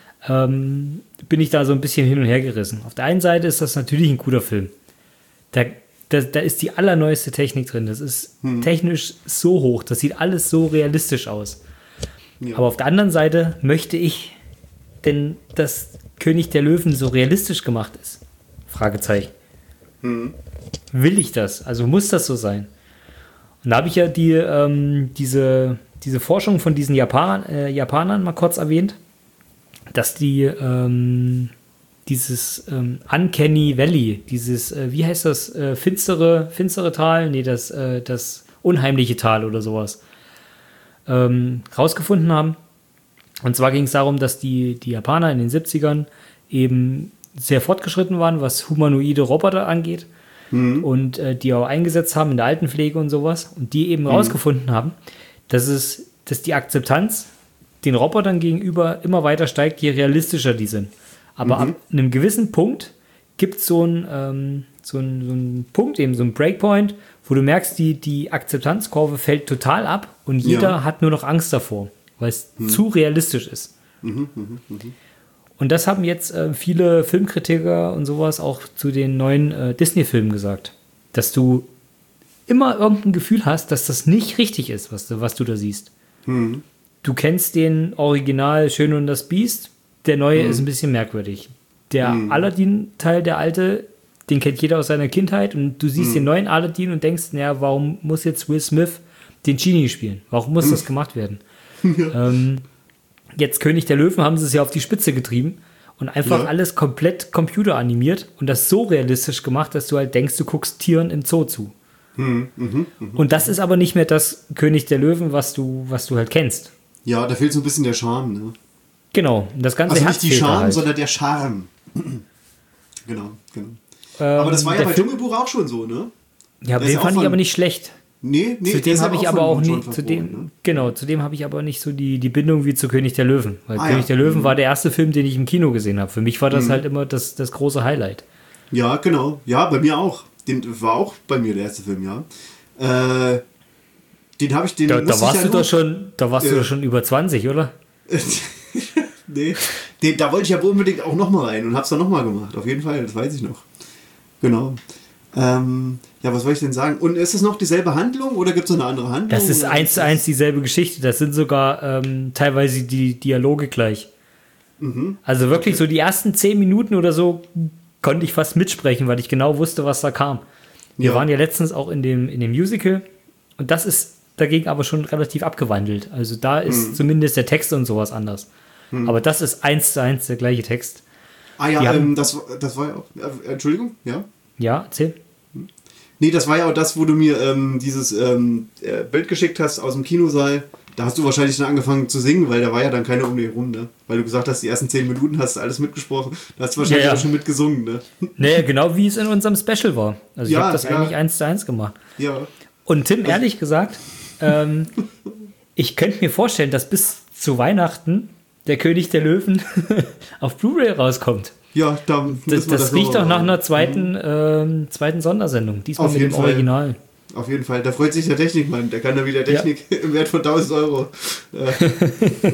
ähm, bin ich da so ein bisschen hin und her gerissen. Auf der einen Seite ist das natürlich ein guter Film. Da, da, da ist die allerneueste Technik drin. Das ist hm. technisch so hoch. Das sieht alles so realistisch aus. Ja. Aber auf der anderen Seite möchte ich denn, dass König der Löwen so realistisch gemacht ist. Fragezeichen. Hm. Will ich das? Also muss das so sein? Und da habe ich ja die, ähm, diese, diese Forschung von diesen Japan, äh, Japanern mal kurz erwähnt, dass die ähm, dieses ähm, Uncanny Valley, dieses, äh, wie heißt das, äh, finstere, finstere Tal? Nee, das, äh, das unheimliche Tal oder sowas, ähm, rausgefunden haben. Und zwar ging es darum, dass die, die Japaner in den siebzigern eben sehr fortgeschritten waren, was humanoide Roboter angeht mhm. und äh, die auch eingesetzt haben in der Altenpflege und sowas und die eben mhm. rausgefunden haben, dass es, dass die Akzeptanz den Robotern gegenüber immer weiter steigt, je realistischer die sind. Aber mhm. ab einem gewissen Punkt gibt es so einen ähm, so ein, so ein Punkt, eben so ein Breakpoint, wo du merkst, die, die Akzeptanzkurve fällt total ab und jeder ja. hat nur noch Angst davor, weil es mhm. zu realistisch ist. Mhm, mh, mh. Und das haben jetzt äh, viele Filmkritiker und sowas auch zu den neuen äh, Disney-Filmen gesagt. Dass du immer irgendein Gefühl hast, dass das nicht richtig ist, was du, was du da siehst. Mhm. Du kennst den Original Schön und das Biest, der neue mhm. ist ein bisschen merkwürdig. Der mhm. Aladdin-Teil, der alte, den kennt jeder aus seiner Kindheit und du siehst mhm. den neuen Aladdin und denkst, naja, warum muss jetzt Will Smith den Genie spielen? Warum muss mhm. das gemacht werden? Ja. Ähm, Jetzt König der Löwen haben sie es ja auf die Spitze getrieben und einfach ja. alles komplett computeranimiert und das so realistisch gemacht, dass du halt denkst, du guckst Tieren im Zoo zu. Hm, mh, mh. Und das ist aber nicht mehr das König der Löwen, was du, was du halt kennst. Ja, da fehlt so ein bisschen der Charme, ne? Genau, das ganze Also Herz nicht die fehlte Charme, halt. sondern der Charme. Genau, genau. Ähm, Aber das war ja der bei Film- Dschungelbuch auch schon so, ne? Ja, der ist den ja auch fand ich von- aber nicht schlecht. Nee, nee, Zu der dem ist ja habe ich auch aber von auch John nie, zu Favreau, dem, ne? genau, zu dem habe ich aber nicht so die, die Bindung wie zu König der Löwen. Weil Ah, König ja. der Löwen Mhm. war der erste Film, den ich im Kino gesehen habe. Für mich war das halt immer das, das große Highlight. Ja, genau. Ja, bei mir auch. Den war auch bei mir der erste Film, ja. Äh, den habe ich, den Da, da musste ich warst ja du nur- doch schon, da warst Ja. du doch schon über zwanzig, oder? Nee, den, da wollte ich aber unbedingt auch nochmal rein und hab's dann nochmal gemacht. Auf jeden Fall, das weiß ich noch. Genau. Ähm, ja, was soll ich denn sagen? Und ist es noch dieselbe Handlung oder gibt es noch eine andere Handlung? Das ist oder eins zu eins dieselbe Geschichte. Das sind sogar ähm, teilweise die Dialoge gleich. Mhm. Also wirklich so die ersten zehn Minuten oder so konnte ich fast mitsprechen, weil ich genau wusste, was da kam. Wir Ja. waren ja letztens auch in dem, in dem Musical und das ist dagegen aber schon relativ abgewandelt. Also da ist Mhm. zumindest der Text und sowas anders. Aber das ist eins zu eins der gleiche Text. Ah ja, Die haben- ähm, das, das war ja auch... Äh, Entschuldigung, ja? Ja, erzähl. Nee, das war ja auch das, wo du mir ähm, dieses ähm, äh, Bild geschickt hast aus dem Kinosaal. Da hast du wahrscheinlich dann angefangen zu singen, weil da war ja dann keiner um dich herum, ne? Weil du gesagt hast, die ersten zehn Minuten hast du alles mitgesprochen. Da hast du wahrscheinlich Ja, ja. auch schon mitgesungen, ne? Naja, genau wie es in unserem Special war. Also ich Ja, habe das ja. eigentlich eins zu eins gemacht. Ja. Und Tim, ehrlich gesagt, ähm, ich könnte mir vorstellen, dass bis zu Weihnachten der König der Löwen auf Blu-ray rauskommt. Ja, da müssen Das, wir das noch riecht mal doch nach machen. einer zweiten, ähm, zweiten Sondersendung. Diesmal Auf mit jeden dem Fall. Original. Auf jeden Fall. Da freut sich der Technikmann. Der kann da wieder Technik im Wert von tausend Euro. Äh,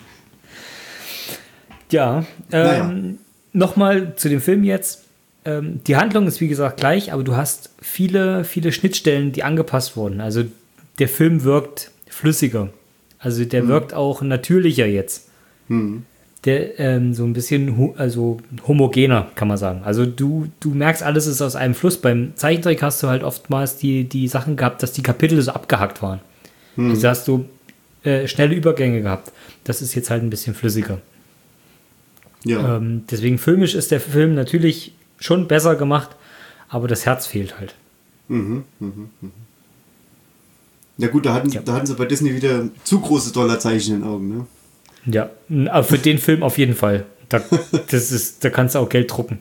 Ja, Naja. ähm, nochmal zu dem Film jetzt. Ähm, die Handlung ist wie gesagt gleich, aber du hast viele, viele Schnittstellen, die angepasst wurden. Also der Film wirkt flüssiger. Also der Mhm. wirkt auch natürlicher jetzt. hm. Der ähm, so ein bisschen hu also homogener, kann man sagen. Also du, du merkst, alles ist aus einem Fluss. Beim Zeichentrick hast du halt oftmals die, die Sachen gehabt, dass die Kapitel so abgehackt waren. Hm. Also hast du äh, schnelle Übergänge gehabt. Das ist jetzt halt ein bisschen flüssiger. Ja. Ähm, deswegen filmisch ist der Film natürlich schon besser gemacht, aber das Herz fehlt halt. Mhm, mhm, mhm. Ja gut, da hatten, Ja. da hatten sie bei Disney wieder zu große Dollarzeichen in den Augen, ne? Ja, aber für den Film auf jeden Fall. Da, das ist, da kannst du auch Geld drucken.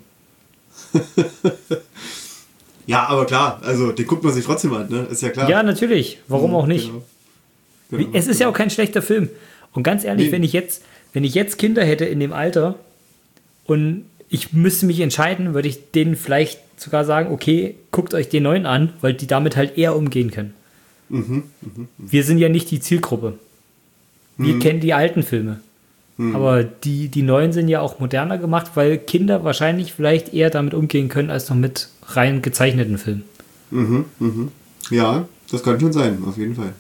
Ja, aber klar, also den guckt man sich trotzdem an, ne? Ist ja klar. Ja, natürlich. Warum auch nicht? Genau. Wie, Genau, es ist ja auch kein schlechter Film. Und ganz ehrlich, Nee. wenn ich jetzt, wenn ich jetzt Kinder hätte in dem Alter und ich müsste mich entscheiden, würde ich denen vielleicht sogar sagen, okay, guckt euch den neuen an, weil die damit halt eher umgehen können. Mhm, Wir sind ja nicht die Zielgruppe. Wir Mhm. kennen die alten Filme. Aber die, die neuen sind ja auch moderner gemacht, weil Kinder wahrscheinlich vielleicht eher damit umgehen können, als noch mit rein gezeichneten Filmen. Mhm, mhm. Ja, das kann schon sein, auf jeden Fall.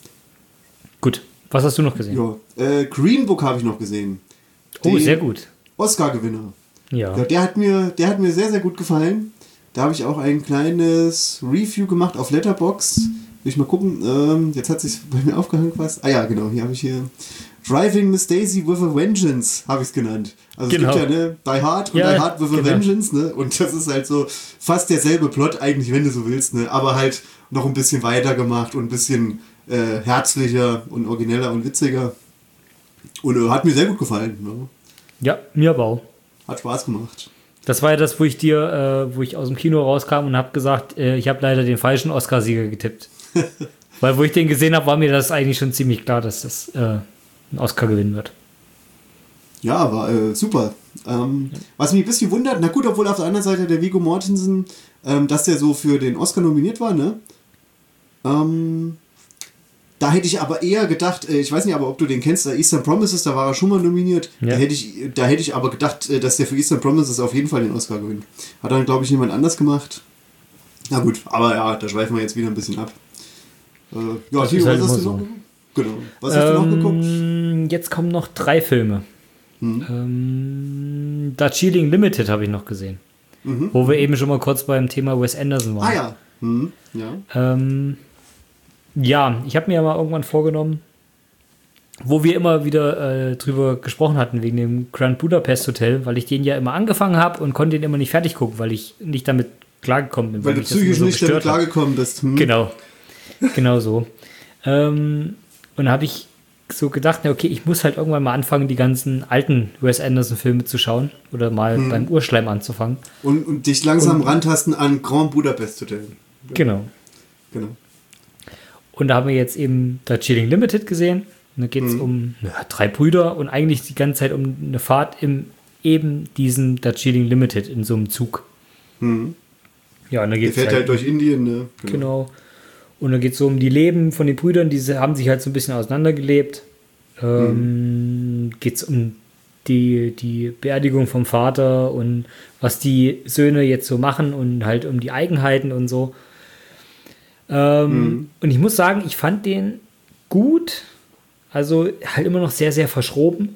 Gut, was hast du noch gesehen? Ja. Äh, Green Book habe ich noch gesehen. Oh, Den sehr gut. Oscar-Gewinner. Ja. Ja, der hat mir, der hat mir sehr, sehr gut gefallen. Da habe ich auch ein kleines Review gemacht auf Letterboxd. Will ich mal gucken. Ähm, jetzt hat sich bei mir aufgehangen fast. Ah ja, genau. Hier habe ich hier Driving Miss Daisy with a Vengeance, habe ich es genannt. Also Genau. es gibt ja ne, Die Hard und Ja, Die Hard with a genau. Vengeance. Ne? Und das ist halt so fast derselbe Plot eigentlich, wenn du so willst. Ne? Aber halt noch ein bisschen weiter gemacht und ein bisschen äh, herzlicher und origineller und witziger. Und äh, hat mir sehr gut gefallen. Ne? Ja, mir aber auch. Hat Spaß gemacht. Das war ja das, wo ich dir, äh, wo ich aus dem Kino rauskam und habe gesagt, äh, ich habe leider den falschen Oscarsieger getippt. Weil wo ich den gesehen habe, war mir das eigentlich schon ziemlich klar, dass das äh, ein Oscar gewinnen wird. Ja, war äh, super. Ähm, was mich ein bisschen wundert, na gut, obwohl auf der anderen Seite der Viggo Mortensen, ähm, dass der so für den Oscar nominiert war, ne? Ähm, da hätte ich aber eher gedacht, äh, ich weiß nicht aber, ob du den kennst, der Eastern Promises, da war er schon mal nominiert. Ja. Da, hätte ich, da hätte ich aber gedacht, äh, dass der für Eastern Promises auf jeden Fall den Oscar gewinnt. Hat dann, glaube ich, jemand anders gemacht. Na gut, aber ja, da schweifen wir jetzt wieder ein bisschen ab. Äh, ja, Das Tino, ist halt was hast immer du noch so. geguckt? Genau. Was hast du noch geguckt? Ähm, jetzt kommen noch drei Filme. Hm. Ähm, Darjeeling Limited habe ich noch gesehen. Mhm. Wo wir eben schon mal kurz beim Thema Wes Anderson waren. Ah ja. Hm. Ja. Ähm, ja, ich habe mir ja mal irgendwann vorgenommen, wo wir immer wieder äh, drüber gesprochen hatten, wegen dem Grand Budapest Hotel, weil ich den ja immer angefangen habe und konnte den immer nicht fertig gucken, weil ich nicht damit klargekommen bin. Weil du mich das immer psychisch so nicht damit gestört hat. klargekommen bist. Hm. Genau, genau so. ähm, und habe ich so gedacht, ja, okay, ich muss halt irgendwann mal anfangen, die ganzen alten Wes Anderson-Filme zu schauen oder mal hm. beim Urschleim anzufangen. Und, und dich langsam und, rantasten an Grand Budapest Hotel. Genau. Genau. Und da haben wir jetzt eben Darjeeling Limited gesehen. Und da geht es hm. um ja, drei Brüder und eigentlich die ganze Zeit um eine Fahrt im eben diesen Darjeeling Limited in so einem Zug. Hm. Ja, und da geht's Der fährt halt, halt durch Indien, ne? Genau. genau. Und dann geht es so um die Leben von den Brüdern, die haben sich halt so ein bisschen auseinandergelebt. Ähm, mhm. Geht es um die, die Beerdigung vom Vater und was die Söhne jetzt so machen und halt um die Eigenheiten und so. Ähm, mhm. Und ich muss sagen, ich fand den gut. Also halt immer noch sehr, sehr verschroben.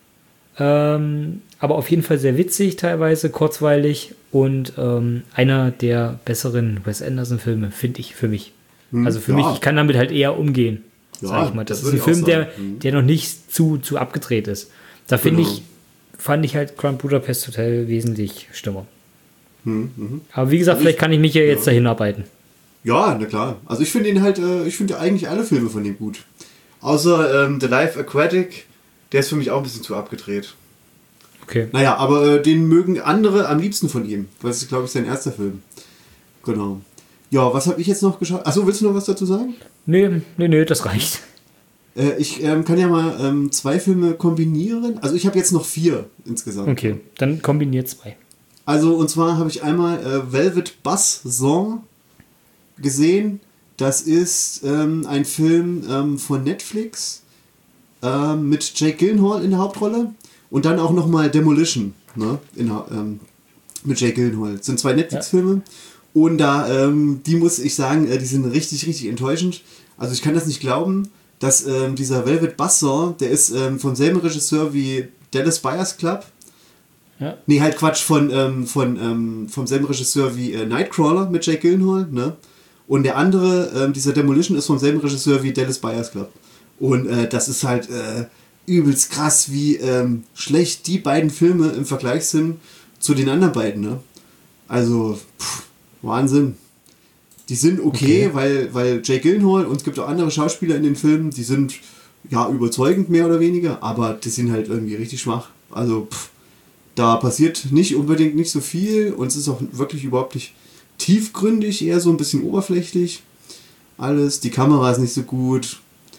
Ähm, aber auf jeden Fall sehr witzig teilweise, kurzweilig und ähm, einer der besseren Wes Anderson-Filme, finde ich, für mich. Also für ja. mich, ich kann damit halt eher umgehen, ja, sag ich mal. Das, das ist ein Film, der, der noch nicht zu, zu abgedreht ist. Da finde genau. ich, fand ich halt Grand Budapest Hotel wesentlich schlimmer. Hm, mhm. Aber wie gesagt, also vielleicht ich, kann ich mich ja jetzt ja. dahin arbeiten. Ja, na klar. Also ich finde ihn halt, äh, ich finde eigentlich alle Filme von ihm gut. Außer ähm, The Life Aquatic, der ist für mich auch ein bisschen zu abgedreht. Okay. Naja, aber äh, den mögen andere am liebsten von ihm. Das ist, glaube ich, sein erster Film. Genau. Ja, was habe ich jetzt noch geschaut? Achso, willst du noch was dazu sagen? Nee, nee, nee, das reicht. Äh, ich ähm, kann ja mal ähm, zwei Filme kombinieren. Also ich habe jetzt noch vier insgesamt. Okay, dann kombiniert zwei. Also und zwar habe ich einmal äh, Velvet Buzzsaw gesehen. Das ist ähm, ein Film ähm, von Netflix ähm, mit Jake Gyllenhaal in der Hauptrolle. Und dann auch nochmal Demolition, ne? in, ähm, mit Jake Gyllenhaal. Das sind zwei Netflix-Filme. Ja. Und da, ähm, die muss ich sagen, äh, die sind richtig, richtig enttäuschend. Also ich kann das nicht glauben, dass ähm, dieser Velvet Buzzsaw, der ist ähm, vom selben Regisseur wie Dallas Buyers Club. Ja. Nee, halt Quatsch, von, ähm, von, ähm, vom selben Regisseur wie äh, Nightcrawler mit Jake Gyllenhaal, ne? Und der andere, ähm, dieser Demolition, ist vom selben Regisseur wie Dallas Buyers Club. Und äh, das ist halt äh, übelst krass, wie ähm, schlecht die beiden Filme im Vergleich sind zu den anderen beiden, ne? Also, pff, Wahnsinn. Die sind okay, okay, weil, weil Jake Gyllenhaal und es gibt auch andere Schauspieler in den Filmen, die sind ja überzeugend mehr oder weniger, aber die sind halt irgendwie richtig schwach. Also pff, da passiert nicht unbedingt nicht so viel und es ist auch wirklich überhaupt nicht tiefgründig, eher so ein bisschen oberflächlich. Alles, die Kamera ist nicht so gut.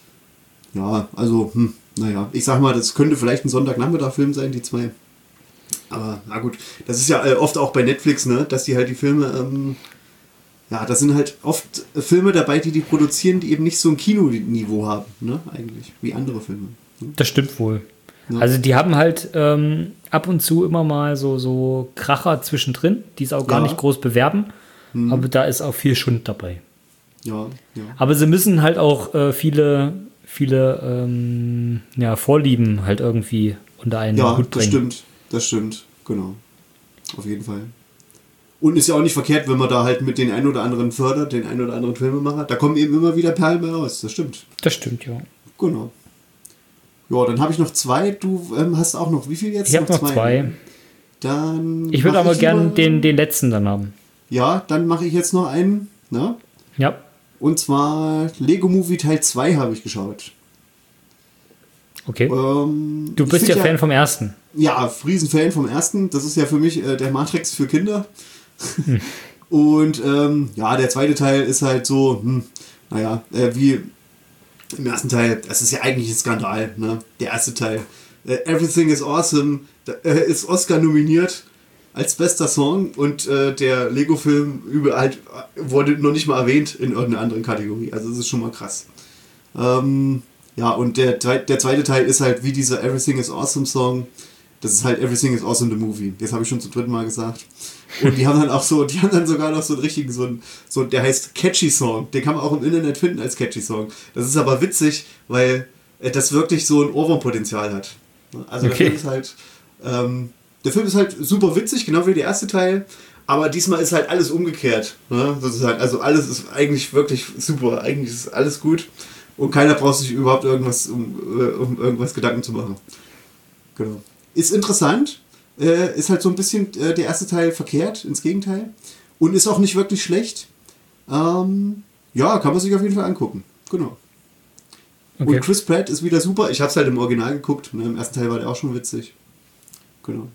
Ja, also, hm, naja, ich sag mal, das könnte vielleicht ein Sonntagnachmittag-Film sein, die zwei. Aber na gut, das ist ja äh, oft auch bei Netflix, ne, dass die halt die Filme, ähm, ja, da sind halt oft Filme dabei, die die produzieren, die eben nicht so ein Kinoniveau haben, ne, eigentlich, wie andere Filme. Ne? Das stimmt wohl. Ja. Also die haben halt ähm, ab und zu immer mal so, so Kracher zwischendrin, die es auch gar ja. nicht groß bewerben, hm. aber da ist auch viel Schund dabei. Ja, ja. Aber sie müssen halt auch äh, viele, viele ähm, ja, Vorlieben halt irgendwie unter einen ja, Hut bringen. Ja, das stimmt. Das stimmt, genau. Auf jeden Fall. Und ist ja auch nicht verkehrt, wenn man da halt mit den einen oder anderen fördert, den einen oder anderen Filmemacher. Da kommen eben immer wieder Perlen bei raus, das stimmt. Das stimmt, ja. Genau. Ja, dann habe ich noch zwei. Du ähm, hast auch noch wie viel jetzt? Ich habe noch, noch zwei. zwei. Dann ich würde aber gerne den, den letzten dann haben. Ja, dann mache ich jetzt noch einen. Ne? Ja. Und zwar Lego Movie Teil zwei habe ich geschaut. Okay. Ähm, du bist ja Fan ja, vom ersten. Ja, Riesenfan vom ersten. Das ist ja für mich äh, der Matrix für Kinder. Hm. Und ähm, ja, der zweite Teil ist halt so, hm, naja, äh, wie im ersten Teil, das ist ja eigentlich ein Skandal, ne? Der erste Teil. Äh, Everything is Awesome äh, ist Oscar nominiert als bester Song und äh, der Lego-Film über halt wurde noch nicht mal erwähnt in irgendeiner anderen Kategorie. Also das ist schon mal krass. Ähm, ja, und der, der zweite Teil ist halt wie dieser Everything is Awesome Song. Das ist halt Everything is Awesome the Movie. Das habe ich schon zum dritten Mal gesagt. Und die haben dann auch so, die haben dann sogar noch so einen richtigen, so, einen, so der heißt Catchy Song. Den kann man auch im Internet finden als Catchy Song. Das ist aber witzig, weil das wirklich so ein Ohrwurmpotenzial hat. Also okay. Der Film ist halt, ähm, der Film ist halt super witzig, genau wie der erste Teil. Aber diesmal ist halt alles umgekehrt. Ne? Sozusagen. Also alles ist eigentlich wirklich super. Eigentlich ist alles gut. Und keiner braucht sich überhaupt irgendwas, um, um irgendwas Gedanken zu machen. Genau. Ist interessant. Äh, ist halt so ein bisschen äh, der erste Teil verkehrt, ins Gegenteil. Und ist auch nicht wirklich schlecht. Ähm, ja, kann man sich auf jeden Fall angucken. Genau. Okay. Und Chris Pratt ist wieder super. Ich habe es halt im Original geguckt. Ne? Im ersten Teil war der auch schon witzig. Genau.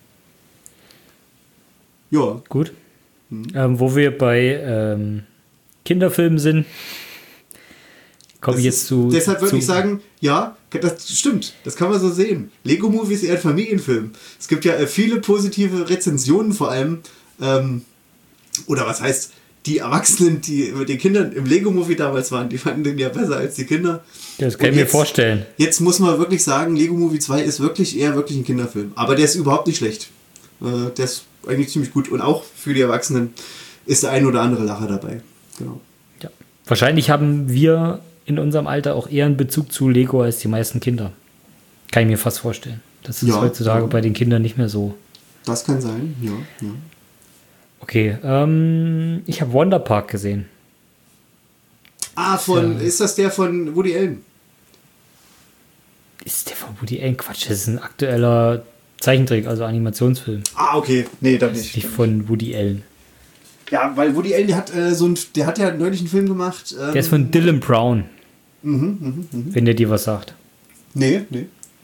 Ja. Gut. Hm. Ähm, wo wir bei ähm, Kinderfilmen sind, komme ich jetzt zu... Deshalb würde zu, ich sagen, ja, das stimmt. Das kann man so sehen. Lego Movie ist eher ein Familienfilm. Es gibt ja äh, viele positive Rezensionen vor allem. Ähm, oder was heißt, die Erwachsenen, die mit den Kindern im Lego Movie damals waren, die fanden den ja besser als die Kinder. Das kann ich mir vorstellen. Jetzt muss man wirklich sagen, Lego Movie zwei ist wirklich eher wirklich ein Kinderfilm. Aber der ist überhaupt nicht schlecht. Äh, der ist eigentlich ziemlich gut. Und auch für die Erwachsenen ist der ein oder andere Lacher dabei. Genau. Ja. Wahrscheinlich haben wir in unserem Alter auch eher einen Bezug zu Lego als die meisten Kinder. Kann ich mir fast vorstellen. Das ist ja, heutzutage ja. bei den Kindern nicht mehr so. Das kann sein, ja. ja. Okay, ähm, ich habe Wonder Park gesehen. Ah, von, Ja. ist das der von Woody Allen? Ist der von Woody Allen? Quatsch, das ist ein aktueller Zeichentrick, also Animationsfilm. Ah, okay. Nee, dann Das nicht. ist nicht von Woody Allen. Ja, weil Woody Allen, der hat äh, so ein, der hat ja neulich einen Film gemacht. Ähm, Der ist von Dylan Brown, Mhm, mhm, mhm. wenn der dir was sagt. Nee, nee.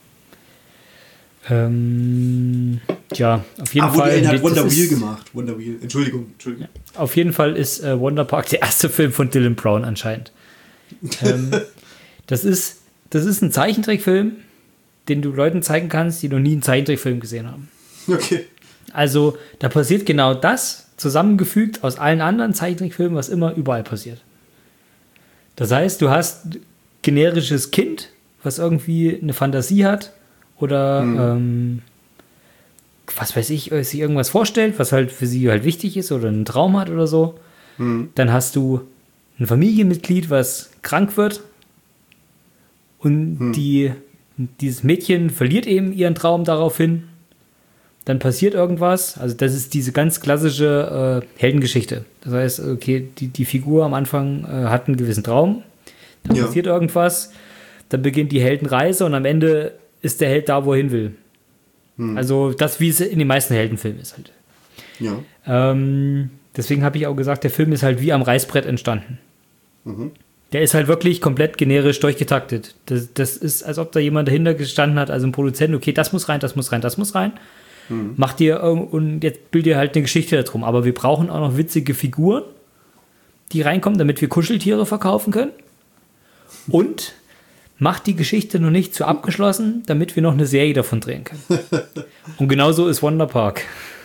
Ähm, ja, auf jeden Ah, Woody Fall. Allen hat das Wonder ist, Wheel gemacht. Wonder Wheel. Entschuldigung, Entschuldigung. Auf jeden Fall ist äh, Wonder Park der erste Film von Dylan Brown anscheinend. ähm, das ist, das ist ein Zeichentrickfilm, den du Leuten zeigen kannst, die noch nie einen Zeichentrickfilm gesehen haben. Okay. Also da passiert genau das, zusammengefügt aus allen anderen Zeichentrickfilmen, was immer überall passiert. Das heißt, du hast generisches Kind, was irgendwie eine Fantasie hat oder Mhm. ähm, was weiß ich, sich irgendwas vorstellt, was halt für sie halt wichtig ist oder einen Traum hat oder so. Mhm. Dann hast du ein Familienmitglied, was krank wird und Hm. die, dieses Mädchen verliert eben ihren Traum daraufhin. Dann passiert irgendwas. Also das ist diese ganz klassische äh, Heldengeschichte. Das heißt, okay, die, die Figur am Anfang äh, hat einen gewissen Traum, dann Ja. passiert irgendwas, dann beginnt die Heldenreise und am Ende ist der Held da, wo er hin will. Hm. Also das, wie es in den meisten Heldenfilmen ist halt. Ja. Ähm, deswegen habe ich auch gesagt, der Film ist halt wie am Reißbrett entstanden. Mhm. Der ist halt wirklich komplett generisch durchgetaktet. Das, das ist, als ob da jemand dahinter gestanden hat, also ein Produzent, okay, das muss rein, das muss rein, das muss rein. Mhm. Mach dir ähm, und jetzt bild dir halt eine Geschichte darum. Aber wir brauchen auch noch witzige Figuren, die reinkommen, damit wir Kuscheltiere verkaufen können. Und macht die Geschichte noch nicht zu abgeschlossen, damit wir noch eine Serie davon drehen können. Und genauso ist Wonder Park.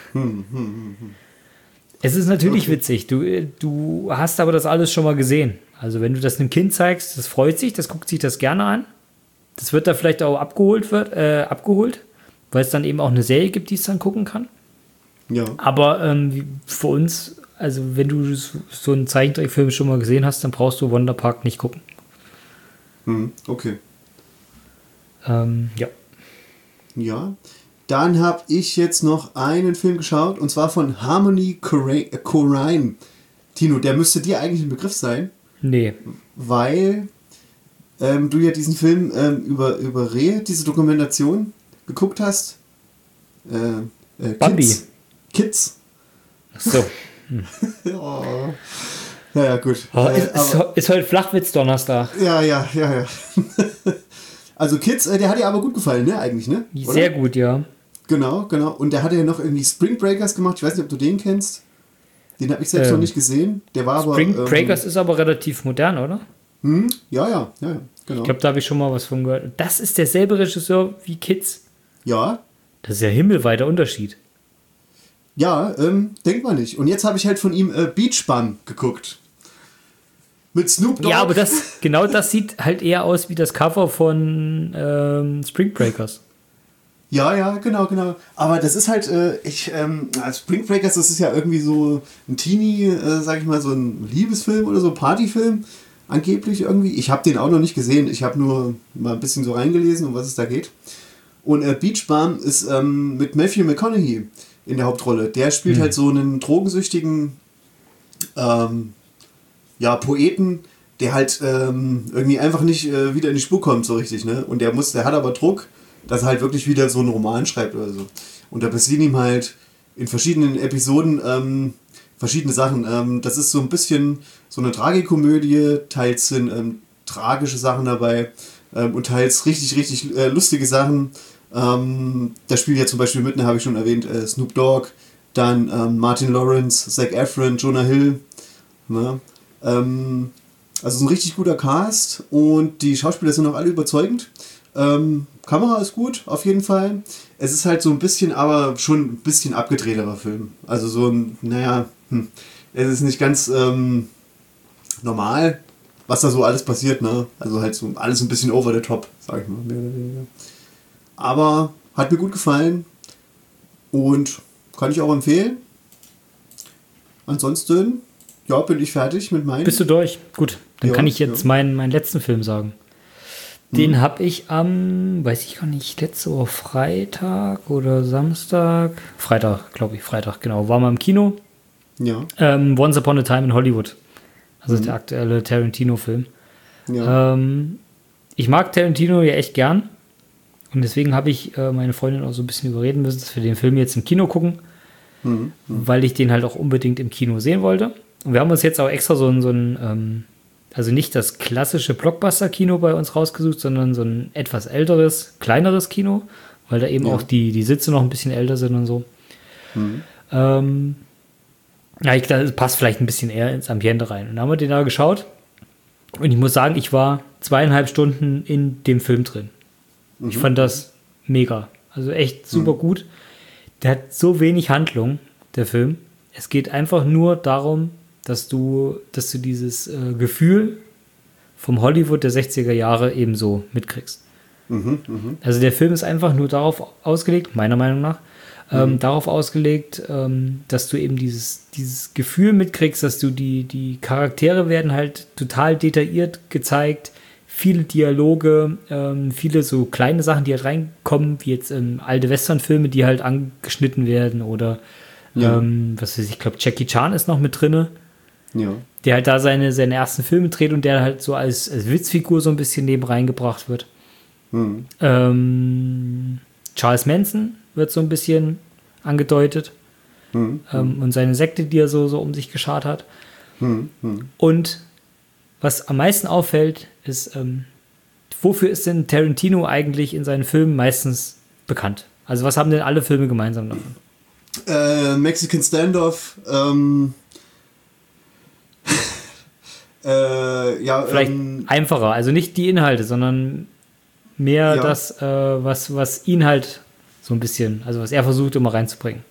Es ist natürlich Okay. witzig. Du, du hast aber das alles schon mal gesehen. Also wenn du das einem Kind zeigst, das freut sich, das guckt sich das gerne an. Das wird da vielleicht auch abgeholt, wird, äh, abgeholt, weil es dann eben auch eine Serie gibt, die es dann gucken kann. Ja. Aber ähm, für uns, also wenn du so einen Zeichentrickfilm schon mal gesehen hast, dann brauchst du Wonder Park nicht gucken. Mhm. Okay. Ähm, ja. Ja. Dann habe ich jetzt noch einen Film geschaut und zwar von Harmony Korine. Äh, Korine. Tino, der müsste dir eigentlich ein Begriff sein, Nee. weil ähm, du ja diesen Film ähm, über, über Rehe, diese Dokumentation geguckt hast. Äh, äh, Bambi. Kids. Kids. Ach so. Oh. Ja, ja, gut. Oh, Äh, ist, ist, aber- ist heute Flachwitz-Donnerstag. ja, ja, ja, ja. Also Kids, äh, der hat dir aber gut gefallen, ne, eigentlich, ne? Oder? Sehr gut, ja. Genau, genau. Und der hat ja noch irgendwie Spring Breakers gemacht. Ich weiß nicht, ob du den kennst. Den habe ich selbst Ähm, noch nicht gesehen. Der war aber... Spring ähm, Breakers ist aber relativ modern, oder? Hm? Ja, ja, ja, ja, genau. Ich glaube, da habe ich schon mal was von gehört. Das ist derselbe Regisseur wie Kids. Ja, Das ist ja himmelweiter Unterschied. ja, ähm, denkt man nicht. Und jetzt habe ich halt von ihm äh, Beach Bum geguckt. Mit Snoop Dogg. Ja, aber das, genau das sieht halt eher aus wie das Cover von ähm, Spring Breakers. Ja, ja, genau, genau. Aber das ist halt, äh, ich, ähm, als Spring Breakers, das ist ja irgendwie so ein Teenie, äh, sag ich mal, so ein Liebesfilm oder so, Partyfilm, angeblich irgendwie. Ich habe den auch noch nicht gesehen. Ich habe nur mal ein bisschen so reingelesen, um was es da geht. Und äh, Beach Bum ist ähm, mit Matthew McConaughey in der Hauptrolle. Der spielt Mhm. halt so einen drogensüchtigen ähm, ja, Poeten, der halt ähm, irgendwie einfach nicht äh, wieder in die Spur kommt so richtig, ne? Und der muss, der hat aber Druck, dass er halt wirklich wieder so einen Roman schreibt oder so. Und da passieren ihm halt in verschiedenen Episoden ähm, verschiedene Sachen. Ähm, das ist so ein bisschen so eine Tragikomödie, teils sind ähm, tragische Sachen dabei. ähm, und teils richtig, richtig äh, lustige Sachen. Ähm, da spielen ja zum Beispiel mit, habe ich schon erwähnt, äh, Snoop Dogg, dann ähm, Martin Lawrence, Zac Efron, Jonah Hill. Ne? Ähm, also ein richtig guter Cast und die Schauspieler sind auch alle überzeugend. Ähm, Kamera ist gut, auf jeden Fall. Es ist halt so ein bisschen, aber schon ein bisschen abgedrehterer Film. Also so ein, naja, hm, es ist nicht ganz ähm, normal, was da so alles passiert, ne? Also halt so alles ein bisschen over the top, sag ich mal, mehr oder weniger. Aber hat mir gut gefallen und kann ich auch empfehlen. Ansonsten, ja, bin ich fertig mit meinen. Bist du durch? Gut, dann ja, kann ich jetzt ja. meinen, meinen letzten Film sagen. Den hm. habe ich am, weiß ich gar nicht, letzte Woche Freitag oder Samstag. Freitag, glaube ich, Freitag, genau. War mal im Kino. Ja. Ähm, Once Upon a Time in Hollywood. Also hm. der aktuelle Tarantino-Film. Ja. Ähm, ich mag Tarantino ja echt gern. Und deswegen habe ich äh, meine Freundin auch so ein bisschen überreden müssen, dass wir den Film jetzt im Kino gucken. Hm. Hm. Weil ich den halt auch unbedingt im Kino sehen wollte. Und wir haben uns jetzt auch extra so ein, so ein ähm, also nicht das klassische Blockbuster-Kino bei uns rausgesucht, sondern so ein etwas älteres, kleineres Kino, weil da eben ja. auch die, die Sitze noch ein bisschen älter sind und so. Hm. Ähm, ja, ich glaube, das passt vielleicht ein bisschen eher ins Ambiente rein. Und dann haben wir den da geschaut und ich muss sagen, ich war zweieinhalb Stunden in dem Film drin. Mhm. Ich fand das mega. Also echt super mhm. gut. Der hat so wenig Handlung, der Film. Es geht einfach nur darum, dass du, dass du dieses äh, Gefühl vom Hollywood der sechziger Jahre ebenso mitkriegst. Mhm, mh. Also der Film ist einfach nur darauf ausgelegt, meiner Meinung nach, ähm, mhm. darauf ausgelegt, ähm, dass du eben dieses, dieses Gefühl mitkriegst, dass du die, die Charaktere werden halt total detailliert gezeigt, viele Dialoge, ähm, viele so kleine Sachen, die halt reinkommen, wie jetzt ähm, alte Western-Filme, die halt angeschnitten werden oder ja. ähm, was weiß ich, ich glaube Jackie Chan ist noch mit drinne. Ja. Der halt da seine, seine ersten Filme dreht und der halt so als, als Witzfigur so ein bisschen neben reingebracht wird. Mhm. Ähm, Charles Manson wird so ein bisschen angedeutet. Mhm. Ähm, und seine Sekte, die er so, so um sich geschart hat. Mhm. Und was am meisten auffällt, ist, ähm, wofür ist denn Tarantino eigentlich in seinen Filmen meistens bekannt? Also was haben denn alle Filme gemeinsam davon? Äh, Mexican Standoff, ähm Äh, ja, Vielleicht ähm, einfacher, also nicht die Inhalte, sondern mehr ja. das, äh, was, was ihn halt so ein bisschen, also was er versucht immer reinzubringen.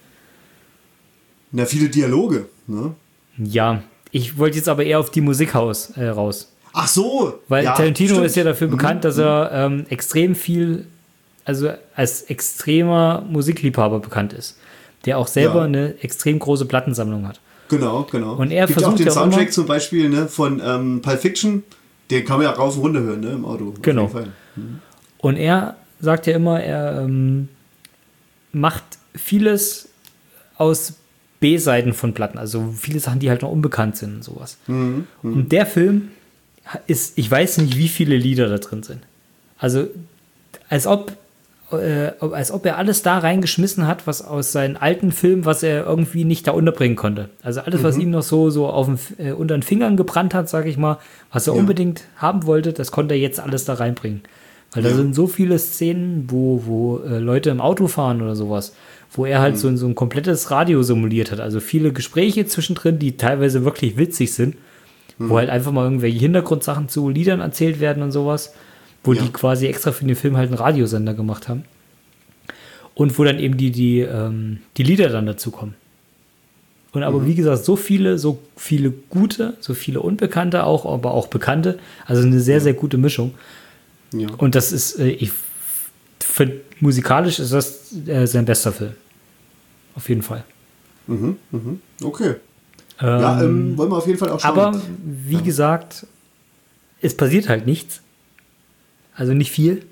Na, viele Dialoge, ne? Ja, ich wollte jetzt aber eher auf die Musik raus. Äh, raus. Ach so! Weil ja, Tarantino stimmt. ist ja dafür mhm. bekannt, dass er ähm, extrem viel, also als extremer Musikliebhaber bekannt ist, der auch selber ja. eine extrem große Plattensammlung hat. Genau, genau. Und er gibt versucht auch den ja Soundtrack immer, zum Beispiel ne, von ähm, Pulp Fiction, den kann man ja rauf und runter hören, ne, im Auto. Genau. Auf jeden Fall. Mhm. Und er sagt ja immer, er ähm, macht vieles aus B-Seiten von Platten, also viele Sachen, die halt noch unbekannt sind und sowas. Mhm. Mhm. Und der Film ist, ich weiß nicht, wie viele Lieder da drin sind. Also als ob Äh, als ob er alles da reingeschmissen hat, was aus seinen alten Filmen, was er irgendwie nicht da unterbringen konnte. Also alles, mhm. was ihm noch so, so auf den, äh, unter den Fingern gebrannt hat, sag ich mal, was er ja. unbedingt haben wollte, das konnte er jetzt alles da reinbringen. Weil ja. da sind so viele Szenen, wo, wo äh, Leute im Auto fahren oder sowas, wo er halt mhm. so, so ein komplettes Radio simuliert hat. Also viele Gespräche zwischendrin, die teilweise wirklich witzig sind, mhm. wo halt einfach mal irgendwelche Hintergrundsachen zu Liedern erzählt werden und sowas. Wo ja. die quasi extra für den Film halt einen Radiosender gemacht haben. Und wo dann eben die, die, ähm, die Lieder dann dazu kommen. Und aber mhm. wie gesagt, so viele, so viele gute, so viele Unbekannte auch, aber auch Bekannte. Also eine sehr, ja. sehr gute Mischung. Ja. Und das ist, äh, ich finde, musikalisch ist das äh, sein bester Film. Auf jeden Fall. Mhm, mhm. Okay. Ähm, ja, ähm, wollen wir auf jeden Fall auch schauen. Aber wie ja. gesagt, es passiert halt nichts. Also nicht viel.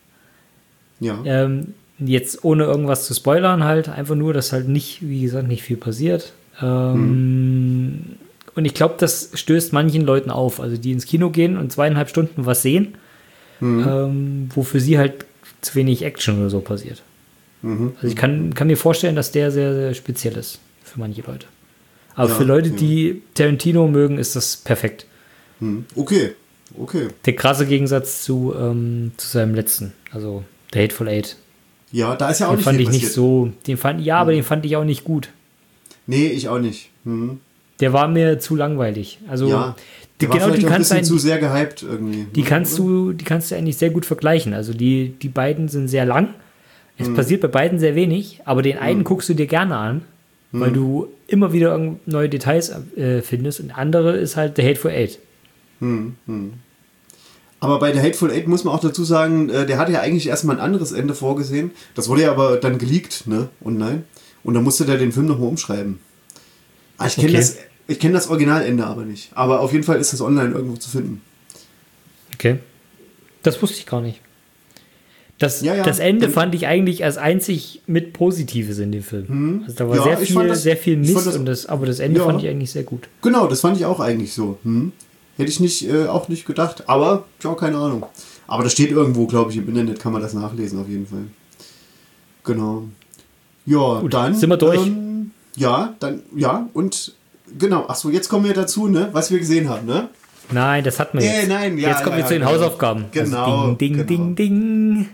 Ja. Ähm, jetzt ohne irgendwas zu spoilern halt, einfach nur, dass halt nicht, wie gesagt, nicht viel passiert. Ähm, mhm. Und ich glaube, das stößt manchen Leuten auf, also die ins Kino gehen und zweieinhalb Stunden was sehen, mhm. ähm, wo für sie halt zu wenig Action oder so passiert. Mhm. Also ich kann, kann mir vorstellen, dass der sehr, sehr speziell ist für manche Leute. Aber ja, für Leute, ja. die Tarantino mögen, ist das perfekt. Mhm. Okay. okay. Der krasse Gegensatz zu, ähm, zu seinem letzten, also The Hateful Eight. Ja, da ist ja auch Den nicht fand viel ich nicht passiert. so, den fand, ja, aber Mhm. den fand ich auch nicht gut. Nee, ich auch nicht. Mhm. Der war mir zu langweilig. Also Ja, die, der war genau vielleicht die auch ein kannst du bisschen zu eigentlich, sehr gehypt irgendwie. die ne, kannst oder? du, die kannst du eigentlich sehr gut vergleichen. Also die, die beiden sind sehr lang. Es Mhm. passiert bei beiden sehr wenig, aber den einen Mhm. guckst du dir gerne an, weil du immer wieder irgend- neue Details äh, findest. Und der andere ist halt The Hateful Eight. Hm, hm. Aber bei The Hateful Eight muss man auch dazu sagen, äh, der hatte ja eigentlich erstmal ein anderes Ende vorgesehen. Das wurde ja aber dann geleakt, ne? Und nein. Und dann musste der den Film nochmal umschreiben. Ah, ich kenne Okay. das, ich kenn das Originalende aber nicht. Aber auf jeden Fall ist das online irgendwo zu finden. Okay. Das wusste ich gar nicht. Das, Ja, ja. das Ende Und- fand ich eigentlich als einzig mit Positives in dem Film. Also da war Ja, sehr ich fand viel, das- sehr viel ich fand Mist, das- und das, aber das Ende Ja. fand ich eigentlich sehr gut. Genau, das fand ich auch eigentlich so. Hm? Hätte ich nicht, äh, auch nicht gedacht. Aber, ja, keine Ahnung. Aber das steht irgendwo, glaube ich, im Internet kann man das nachlesen auf jeden Fall. Genau. Ja, Gut, dann... sind wir durch. Ähm, ja, dann, ja, und genau. Achso, jetzt kommen wir dazu, ne, was wir gesehen haben, ne? Nein, das hatten wir Äh, jetzt. nein, ja, jetzt kommen ja, wir ja, zu den genau. Hausaufgaben. Genau, Also ding, ding, genau. ding, ding.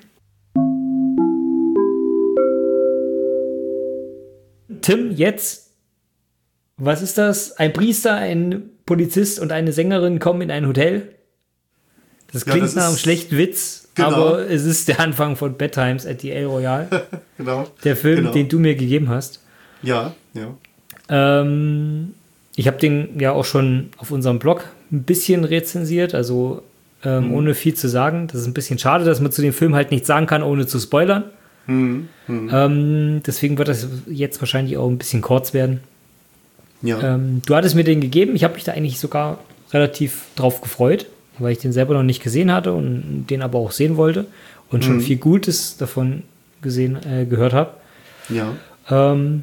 Tim, jetzt, was ist das? Ein Priester, ein Polizist und eine Sängerin kommen in ein Hotel. Das Ja, klingt das nach einem ist- schlechten Witz, Genau. aber es ist der Anfang von Bad Times at the El Royale. Genau. Der Film, genau. den du mir gegeben hast. Ja, ja. Ähm, ich habe den ja auch schon auf unserem Blog ein bisschen rezensiert, also ähm, Mhm. ohne viel zu sagen. Das ist ein bisschen schade, dass man zu dem Film halt nichts sagen kann, ohne zu spoilern. Hm, hm. Ähm, deswegen wird das jetzt wahrscheinlich auch ein bisschen kurz werden. Ja. Ähm, du hattest mir den gegeben. Ich habe mich da eigentlich sogar relativ drauf gefreut, weil ich den selber noch nicht gesehen hatte und den aber auch sehen wollte und schon Mhm. viel Gutes davon gesehen, äh, gehört habe. Ja. Ähm,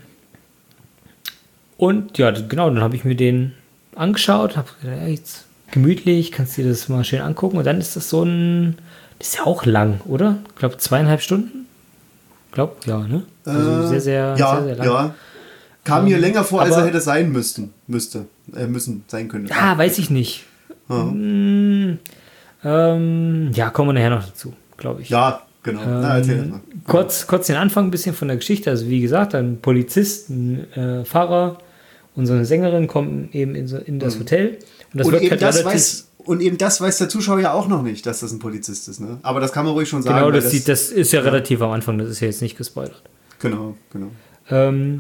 und ja, genau, dann habe ich mir den angeschaut, habe gedacht, ja, jetzt gemütlich, kannst dir das mal schön angucken. Und dann ist das so ein, das ist ja auch lang, oder? Ich glaube, zweieinhalb Stunden? Ich glaube, ja, ne? Also Äh, sehr, sehr, ja, sehr, sehr lang. ja. Kam mir länger vor, als aber- er hätte sein müssten. Müsste. Äh, müssen sein können. Ah, weiß ich nicht. Ja. Hm, ähm, ja, kommen wir nachher noch dazu, glaube ich. Ja, genau. Na, erzähl das mal. Kurz, kurz den Anfang ein bisschen von der Geschichte. Also wie gesagt, ein Polizist, ein äh, Fahrer und so eine Sängerin kommen eben in, so, in das Hotel. Und das Und wird eben, halt das relativ... weiß, und eben das weiß der Zuschauer ja auch noch nicht, dass das ein Polizist ist. Ne? Aber das kann man ruhig schon sagen. Genau, weil das, sieht, das ist ja, relativ am Anfang, das ist ja jetzt nicht gespoilert. Genau, genau. Ähm,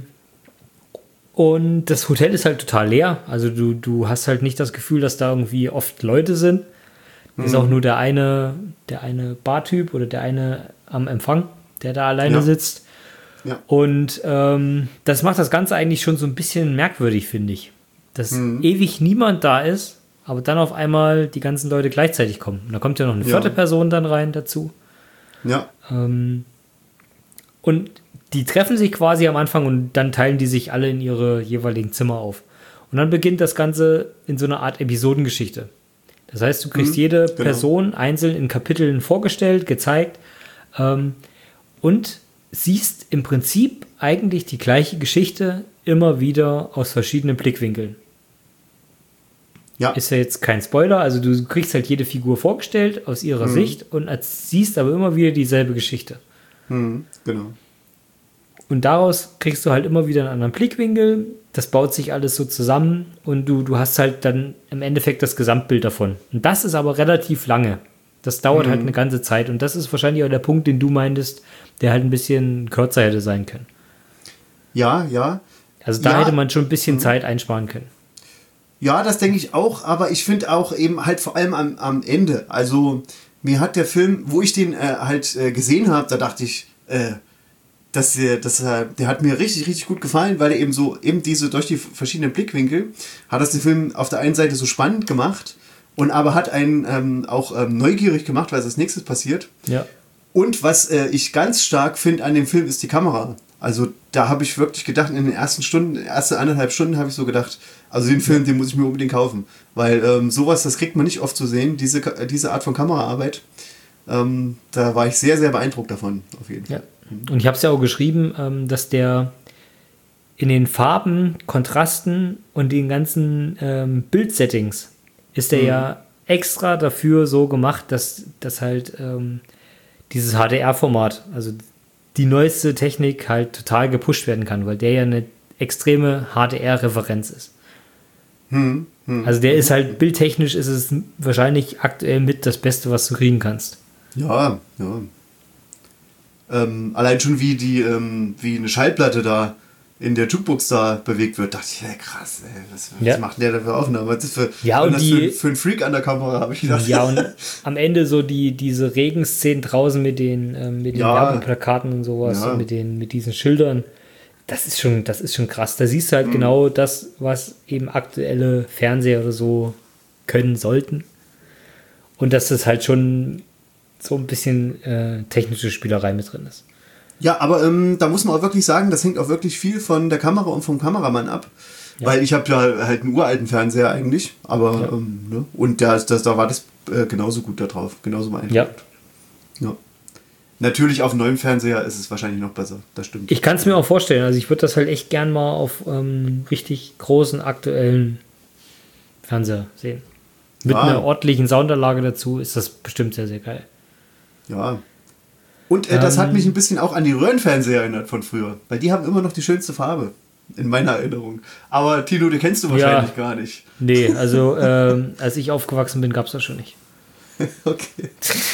und das Hotel ist halt total leer. Also du, du hast halt nicht das Gefühl, dass da irgendwie oft Leute sind. Mhm. Ist auch nur der eine, der eine Bartyp oder der eine am Empfang, der da alleine Ja. sitzt. Ja. Und ähm, das macht das Ganze eigentlich schon so ein bisschen merkwürdig, finde ich. Dass Mhm. ewig niemand da ist, aber dann auf einmal die ganzen Leute gleichzeitig kommen. Und da kommt ja noch eine Ja. vierte Person dann rein dazu. Ja. Ähm, und die treffen sich quasi am Anfang und dann teilen die sich alle in ihre jeweiligen Zimmer auf. Und dann beginnt das Ganze in so einer Art Episodengeschichte. Das heißt, du kriegst Mhm, jede genau. Person einzeln in Kapiteln vorgestellt, gezeigt ähm, und siehst im Prinzip eigentlich die gleiche Geschichte immer wieder aus verschiedenen Blickwinkeln. Ja. Ist ja jetzt kein Spoiler, also du kriegst halt jede Figur vorgestellt aus ihrer Mhm. Sicht und als, siehst aber immer wieder dieselbe Geschichte. Mhm, genau. Und daraus kriegst du halt immer wieder einen anderen Blickwinkel. Das baut sich alles so zusammen und du, du hast halt dann im Endeffekt das Gesamtbild davon. Und das ist aber relativ lange. Das dauert Mhm. halt eine ganze Zeit. Und das ist wahrscheinlich auch der Punkt, den du meintest, der halt ein bisschen kürzer hätte sein können. Ja, ja. Also da Ja. hätte man schon ein bisschen Zeit einsparen können. Ja, das denke ich auch, aber ich finde auch eben halt vor allem am, am Ende. Also mir hat der Film, wo ich den äh, halt äh, gesehen habe, da dachte ich, äh, dass der, dass er, der hat mir richtig, richtig gut gefallen, weil er eben so, eben diese, durch die verschiedenen Blickwinkel, hat das den Film auf der einen Seite so spannend gemacht und aber hat einen ähm, auch ähm, neugierig gemacht, was als nächstes passiert. Ja. Und was äh, ich ganz stark finde an dem Film ist die Kamera. Also da habe ich wirklich gedacht, in den ersten Stunden, erste anderthalb Stunden habe ich so gedacht, also den Film, den muss ich mir unbedingt kaufen. Weil ähm, sowas, das kriegt man nicht oft zu sehen, diese, diese Art von Kameraarbeit. Ähm, da war ich sehr, sehr beeindruckt davon, auf jeden Fall. Ja. Und ich habe es ja auch geschrieben, ähm, dass der in den Farben, Kontrasten und den ganzen ähm, Bildsettings ist der Mhm. ja extra dafür so gemacht, dass, dass halt ähm, dieses H D R-Format, also die neueste Technik halt total gepusht werden kann, weil der ja eine extreme H D R-Referenz ist. Hm, hm, also der hm, ist halt, bildtechnisch ist es wahrscheinlich aktuell mit das Beste, was du kriegen kannst. Ja, ja. Ähm, allein schon wie die, ähm, wie eine Schallplatte da in der Jukebox da bewegt wird, dachte ich, ja krass, ey, was, was ja. macht der da für Aufnahmen? Was ist für, ja, und das die, für, für einen Freak an der Kamera, habe ich gedacht. Ja, und am Ende so die, diese Regenszenen draußen mit den, ähm, mit den ja. Werbeplakaten und sowas, Ja. und mit, den, mit diesen Schildern, das ist schon, das ist schon krass. Da siehst du halt mhm. genau das, was eben aktuelle Fernseher oder so können sollten. Und dass das halt schon so ein bisschen äh, technische Spielerei mit drin ist. Ja, aber ähm, da muss man auch wirklich sagen, das hängt auch wirklich viel von der Kamera und vom Kameramann ab. Ja. Weil ich habe ja halt einen uralten Fernseher eigentlich, aber ja. ähm, ne? Und da, das, da war das äh, genauso gut da drauf, genauso beeindruckend. Ja. ja. Natürlich auf neuem Fernseher ist es wahrscheinlich noch besser, das stimmt. Ich kann es mir auch vorstellen, also ich würde das halt echt gern mal auf ähm, richtig großen aktuellen Fernseher sehen. Mit ja. einer ordentlichen Soundanlage dazu ist das bestimmt sehr, sehr geil. Ja. Und äh, das ähm, hat mich ein bisschen auch an die Röhrenfernseher erinnert von früher. Weil die haben immer noch die schönste Farbe. In meiner Erinnerung. Aber Tino, die kennst du wahrscheinlich ja, gar nicht. Nee, also ähm, als ich aufgewachsen bin, gab es das schon nicht. Okay.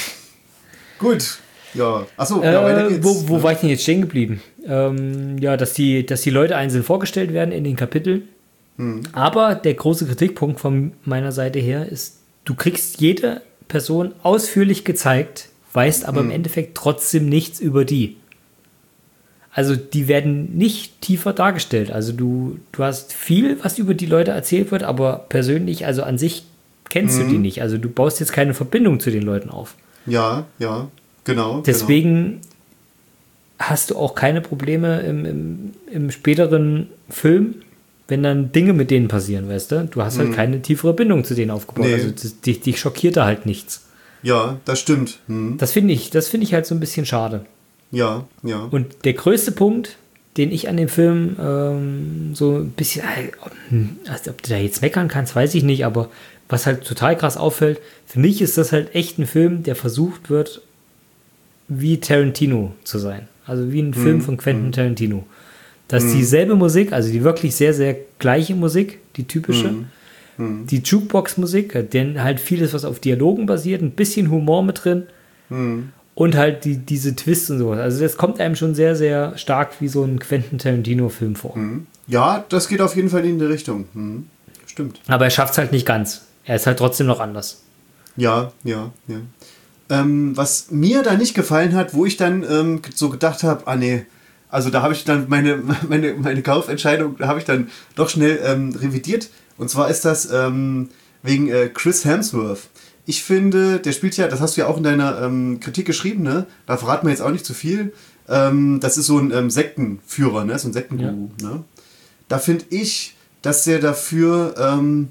Gut. Ja. Achso, äh, ja, weiter geht's. Wo, wo war ich denn jetzt stehen geblieben? Ähm, ja, dass die, dass die Leute einzeln vorgestellt werden in den Kapiteln. Hm. Aber der große Kritikpunkt von meiner Seite her ist, du kriegst jede Person ausführlich gezeigt, weißt aber hm. im Endeffekt trotzdem nichts über die. Also die werden nicht tiefer dargestellt. Also du, du hast viel, was über die Leute erzählt wird, aber persönlich, also an sich kennst mhm. du die nicht. Also du baust jetzt keine Verbindung zu den Leuten auf. Ja, ja, genau. Deswegen genau. hast du auch keine Probleme im, im, im späteren Film, wenn dann Dinge mit denen passieren, weißt du? Du hast halt mhm. keine tiefere Bindung zu denen aufgebaut. Nee. Also das, dich, dich schockiert da halt nichts. Ja, das stimmt. Mhm. Das finde ich, das finde ich halt so ein bisschen schade. Ja, ja. Und der größte Punkt, den ich an dem Film ähm, so ein bisschen, also ob du da jetzt meckern kannst, weiß ich nicht, aber was halt total krass auffällt, für mich ist das halt echt ein Film, der versucht wird, wie Tarantino zu sein. Also wie ein hm, Film von Quentin hm. Tarantino. Dass hm. dieselbe Musik, also die wirklich sehr, sehr gleiche Musik, die typische, hm. Hm. die Jukebox-Musik, denn halt vieles, was auf Dialogen basiert, ein bisschen Humor mit drin, hm. und halt die, diese Twists und sowas. Also das kommt einem schon sehr, sehr stark wie so ein Quentin Tarantino-Film vor. Ja, das geht auf jeden Fall in die Richtung. Mhm. Stimmt. Aber er schafft es halt nicht ganz. Er ist halt trotzdem noch anders. Ja, ja, ja. Ähm, was mir da nicht gefallen hat, wo ich dann ähm, so gedacht habe, ah nee, also da habe ich dann meine, meine, meine Kaufentscheidung, da habe ich dann doch schnell ähm, revidiert. Und zwar ist das ähm, wegen äh, Chris Hemsworth. Ich finde, der spielt ja, das hast du ja auch in deiner ähm, Kritik geschrieben, ne? Da verraten wir jetzt auch nicht zu viel. Ähm, das ist so ein ähm, Sektenführer, ne? So ein Sektenguru, ja. ne? Da finde ich, dass der dafür ähm,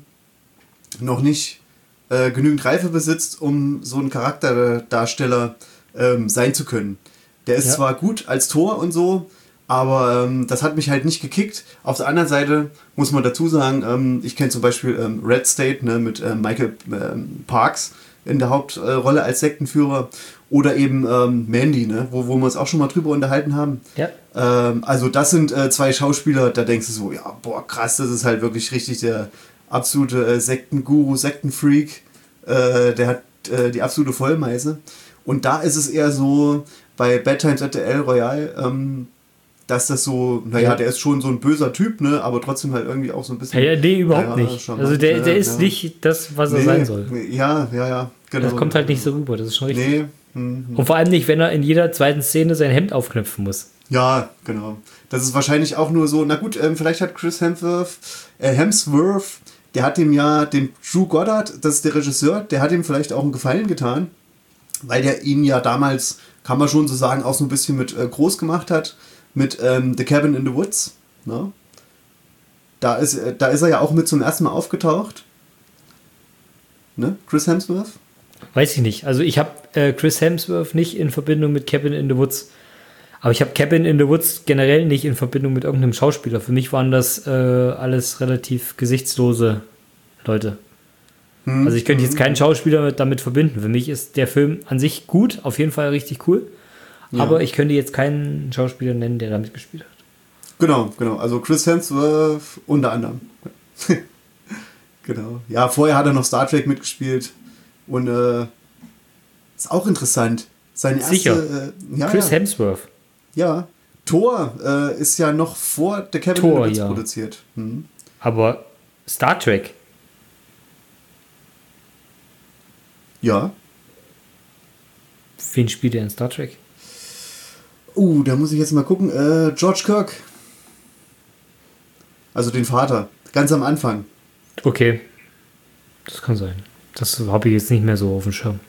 noch nicht äh, genügend Reife besitzt, um so ein Charakterdarsteller ähm, sein zu können. Der ist ja. zwar gut als Tor und so, aber ähm, das hat mich halt nicht gekickt. Auf der anderen Seite muss man dazu sagen, ähm, ich kenne zum Beispiel ähm, Red State, ne, mit ähm, Michael ähm, Parks in der Hauptrolle äh, als Sektenführer, oder eben ähm, Mandy, ne, wo, wo wir uns auch schon mal drüber unterhalten haben. Ja. Ähm, also das sind äh, zwei Schauspieler, da denkst du so, ja, boah, krass, das ist halt wirklich richtig der absolute äh, Sektenguru, Sektenfreak. Äh, der hat äh, die absolute Vollmeise. Und da ist es eher so, bei Bad Times at the El Royale, ähm, dass das so, naja, ja. der ist schon so ein böser Typ, ne, aber trotzdem halt irgendwie auch so ein bisschen... Ja, ja nee, überhaupt ja, nicht. Also der, der ist ja. nicht das, was er nee, sein soll. Ja, ja, ja, genau. Das kommt halt nicht so rüber, das ist schon richtig. Nee. Mhm. Und vor allem nicht, wenn er in jeder zweiten Szene sein Hemd aufknöpfen muss. Ja, genau. Das ist wahrscheinlich auch nur so, na gut, ähm, vielleicht hat Chris Hemsworth, äh, Hemsworth, der hat ihm ja, den Drew Goddard, das ist der Regisseur, der hat ihm vielleicht auch einen Gefallen getan, weil der ihn ja damals, kann man schon so sagen, auch so ein bisschen mit äh, groß gemacht hat, mit ähm, The Cabin in the Woods. Ne? Da, ist, äh, da ist er ja auch mit zum ersten Mal aufgetaucht. Ne? Chris Hemsworth? Weiß ich nicht. Also ich habe äh, Chris Hemsworth nicht in Verbindung mit Cabin in the Woods. Aber ich habe Cabin in the Woods generell nicht in Verbindung mit irgendeinem Schauspieler. Für mich waren das äh, alles relativ gesichtslose Leute. Hm. Also ich könnte jetzt keinen Schauspieler damit verbinden. Für mich ist der Film an sich gut, auf jeden Fall richtig cool. Ja. Aber ich könnte jetzt keinen Schauspieler nennen, der damit gespielt hat. Genau, genau. Also Chris Hemsworth unter anderem. Genau. Ja, vorher hat er noch Star Trek mitgespielt. Und äh, ist auch interessant. Seine erste, Sicher. Äh, ja, Chris ja. Hemsworth. Ja. Thor äh, ist ja noch vor The Cabin in the Woods ja. produziert. Hm. Aber Star Trek. Ja. Wen spielt er in Star Trek? Uh, da muss ich jetzt mal gucken. Äh, George Kirk. Also den Vater. Ganz am Anfang. Okay. Das kann sein. Das habe ich jetzt nicht mehr so auf dem Schirm.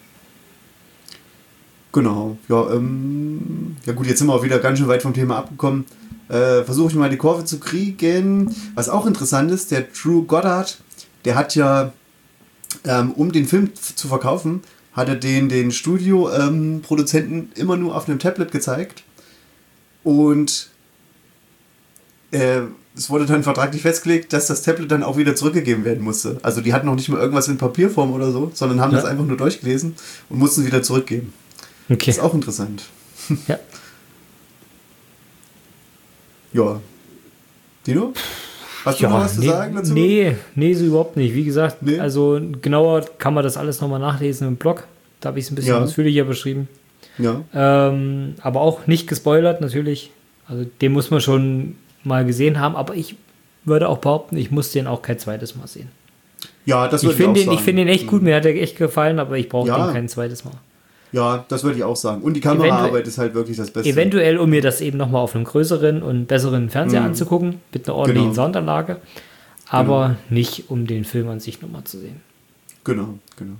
Genau. Ja, ähm, ja gut, jetzt sind wir auch wieder ganz schön weit vom Thema abgekommen. Äh, Versuche ich mal die Kurve zu kriegen. Was auch interessant ist, der Drew Goddard, der hat ja, ähm, um den Film zu verkaufen, hat er den, den Studio-Produzenten ähm, immer nur auf einem Tablet gezeigt. Und äh, es wurde dann vertraglich festgelegt, dass das Tablet dann auch wieder zurückgegeben werden musste. Also die hatten noch nicht mal irgendwas in Papierform oder so, sondern haben ja. das einfach nur durchgelesen und mussten es wieder zurückgeben. Okay. Das ist auch interessant. Ja. Ja. Dino? Hast du ja, noch was nee, zu sagen dazu? Nee, nee, so überhaupt nicht. Wie gesagt, nee. also genauer kann man das alles nochmal nachlesen im Blog. Da habe ich es ein bisschen ja. ausführlicher beschrieben. Ja. Ähm, aber auch nicht gespoilert, natürlich. Also den muss man schon mal gesehen haben, aber ich würde auch behaupten, ich muss den auch kein zweites Mal sehen. Ja, das würde ich auch den, sagen. Ich finde den echt gut, mir hat er echt gefallen, aber ich brauche ja. den kein zweites Mal. Ja, das würde ich auch sagen. Und die Kameraarbeit ist halt wirklich das Beste. Eventuell, um mir das eben nochmal auf einem größeren und besseren Fernseher mhm. anzugucken, mit einer ordentlichen genau. Soundanlage, aber genau. nicht, um den Film an sich nochmal zu sehen. Genau, genau.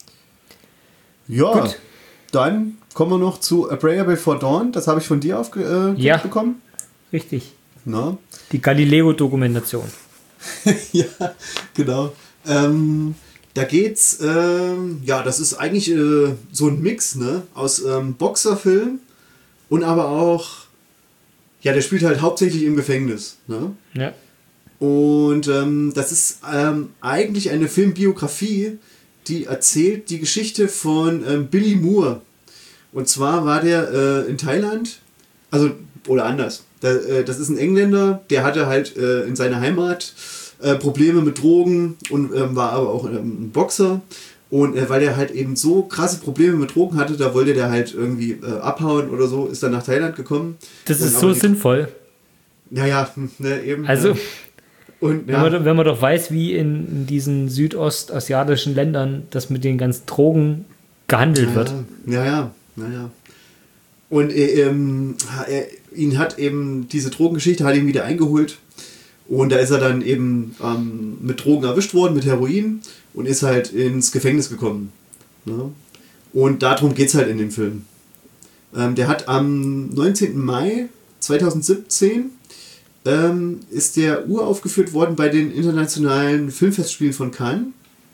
Ja, gut. Dann kommen wir noch zu A Prayer Before Dawn. Das habe ich von dir aufge- äh, ja, bekommen. Richtig. Na? Die Galileo-Dokumentation. Ja, genau. Ähm, da geht's, ähm, ja, das ist eigentlich äh, so ein Mix, ne, aus ähm, Boxerfilm und aber auch, ja, der spielt halt hauptsächlich im Gefängnis, ne? Ja. Und ähm, das ist ähm, eigentlich eine Filmbiografie, die erzählt die Geschichte von ähm, Billy Moore. Und zwar war der äh, in Thailand, also, oder anders. Da, äh, das ist ein Engländer, der hatte halt äh, in seiner Heimat äh, Probleme mit Drogen und ähm, war aber auch ähm, ein Boxer. Und äh, weil der halt eben so krasse Probleme mit Drogen hatte, da wollte der halt irgendwie äh, abhauen oder so, ist dann nach Thailand gekommen. Das ist so die, sinnvoll. Ja, ja, ne, eben. Also, ja. Und, wenn, ja. man, wenn man doch weiß, wie in, in diesen südostasiatischen Ländern das mit den ganzen Drogen gehandelt ja, wird. Ja, ja, ja, ja. Und äh, ähm, er, ihn hat eben diese Drogengeschichte hat ihn wieder eingeholt. Und da ist er dann eben ähm, mit Drogen erwischt worden, mit Heroin und ist halt ins Gefängnis gekommen. Ne? Und darum geht es halt in dem Film. Ähm, der hat am neunzehnten Mai zweitausendsiebzehn ähm, ist der uraufgeführt worden bei den internationalen Filmfestspielen von Cannes.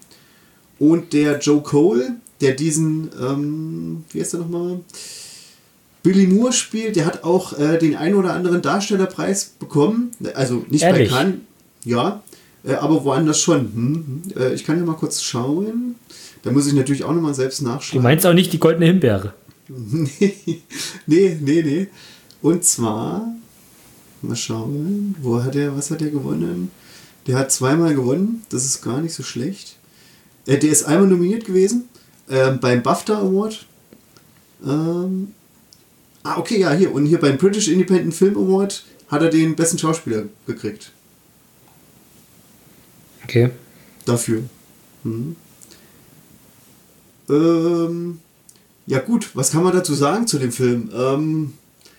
Und der Joe Cole, der diesen, ähm, wie heißt der nochmal? Billy Moore spielt, der hat auch äh, den einen oder anderen Darstellerpreis bekommen. Also nicht Ehrlich? bei Cannes, ja, äh, aber woanders schon. Hm, hm. Äh, ich kann ja mal kurz schauen. Da muss ich natürlich auch nochmal selbst nachschauen. Du meinst auch nicht die Goldene Himbeere? nee, nee, nee, nee. Und zwar, mal schauen, wo hat er, was hat er gewonnen? Der hat zweimal gewonnen, das ist gar nicht so schlecht. Äh, der ist einmal nominiert gewesen äh, beim BAFTA Award. Ähm, Ah, okay, ja, hier. Und hier beim British Independent Film Award hat er den besten Schauspieler gekriegt. Okay. Dafür. Mhm. Ähm, ja gut, was kann man dazu sagen zu dem Film? Ähm,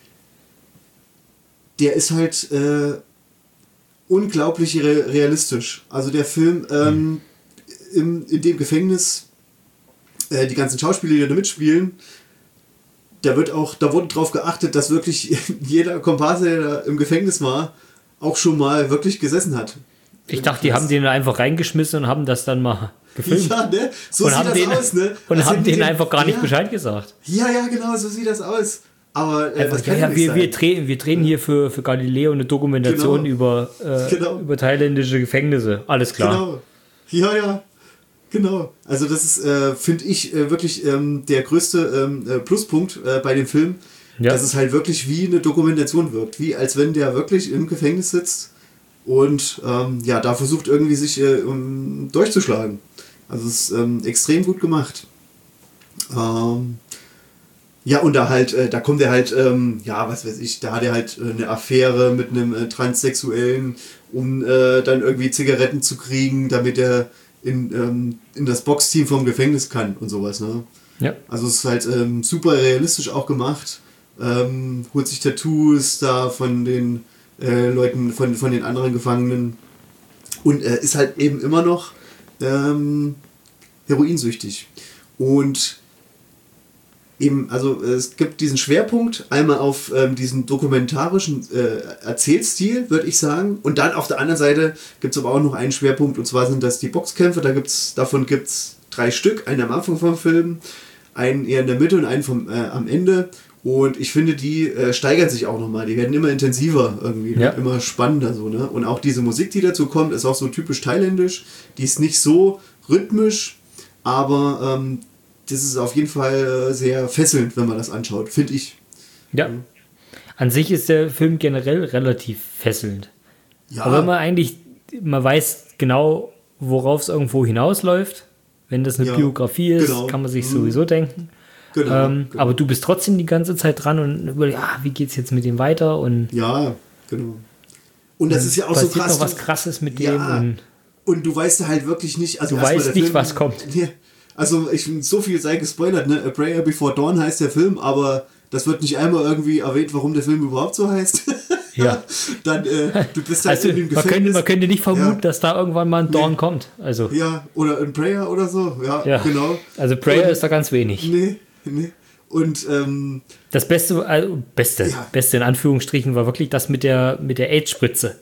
der ist halt äh, unglaublich re- realistisch. Also der Film ähm, mhm. im, in dem Gefängnis, äh, die ganzen Schauspieler, die da mitspielen, Da wird auch, da wurde darauf geachtet, dass wirklich jeder Komparse, der da im Gefängnis war, auch schon mal wirklich gesessen hat. Ich dachte, die haben den einfach reingeschmissen und haben das dann mal gefilmt. Ja, ne? So und sieht das den, aus, ne? Und also haben denen einfach gar nicht ja. Bescheid gesagt. Ja, ja, genau, so sieht das aus. Aber äh, einfach, das kann ja, ja, ja wir, sein. wir drehen, wir drehen hier für, für Galileo eine Dokumentation genau. über, äh, genau. über thailändische Gefängnisse. Alles klar. Genau. Ja, ja. Genau. Also das ist, äh, finde ich, äh, wirklich ähm, der größte ähm, äh, Pluspunkt äh, bei dem Film, ja. dass es halt wirklich wie eine Dokumentation wirkt. Wie als wenn der wirklich im Gefängnis sitzt und ähm, ja, da versucht irgendwie sich äh, um, durchzuschlagen. Also es ist ähm, extrem gut gemacht. Ähm, ja, und da halt, äh, da kommt er halt, ähm, ja, was weiß ich, da hat er halt äh, eine Affäre mit einem äh, Transsexuellen, um äh, dann irgendwie Zigaretten zu kriegen, damit er in, ähm, in das Boxteam vom Gefängnis kann und sowas, ne? Ja. Also es ist halt ähm, super realistisch auch gemacht. Ähm, holt sich Tattoos da von den äh, Leuten, von, von den anderen Gefangenen und äh, ist halt eben immer noch ähm, heroinsüchtig. Und eben, also es gibt diesen Schwerpunkt einmal auf ähm, diesen dokumentarischen äh, Erzählstil, würde ich sagen. Und dann auf der anderen Seite gibt es aber auch noch einen Schwerpunkt, und zwar sind das die Boxkämpfe. Da gibt's, davon gibt es drei Stück, einen am Anfang vom Film, einen eher in der Mitte und einen vom, äh, am Ende. Und ich finde, die äh, steigern sich auch nochmal. Die werden immer intensiver irgendwie, ja. immer spannender. So, ne? Und auch diese Musik, die dazu kommt, ist auch so typisch thailändisch. Die ist nicht so rhythmisch, aber ähm, das ist auf jeden Fall sehr fesselnd, wenn man das anschaut, finde ich. Ja. An sich ist der Film generell relativ fesselnd. Ja. Aber wenn man eigentlich, man weiß genau, worauf es irgendwo hinausläuft. Wenn das eine ja, Biografie ist, genau. kann man sich sowieso denken. Genau, ähm, genau. Aber du bist trotzdem die ganze Zeit dran und überlegst, ah, wie geht's jetzt mit dem weiter? Und ja, genau. Und das ist ja auch so krass. Noch was Krasses mit ja, dem. Und, und du weißt halt wirklich nicht. Also du weißt nicht, Film, was kommt. Ja, also ich so viel sei gespoilert, ne? A Prayer Before Dawn heißt der Film, aber das wird nicht einmal irgendwie erwähnt, warum der Film überhaupt so heißt. Ja. Dann, äh, du bist halt also, in dem man Gefängnis. Könnte, man könnte nicht vermuten, ja. dass da irgendwann mal ein Dawn nee. kommt. Also. Ja, oder ein Prayer oder so. Ja, ja. genau. Also Prayer und, ist da ganz wenig. Nee, nee. Und ähm, das Beste, also Beste, ja. Beste in Anführungsstrichen war wirklich das mit der, mit der AIDS-Spritze.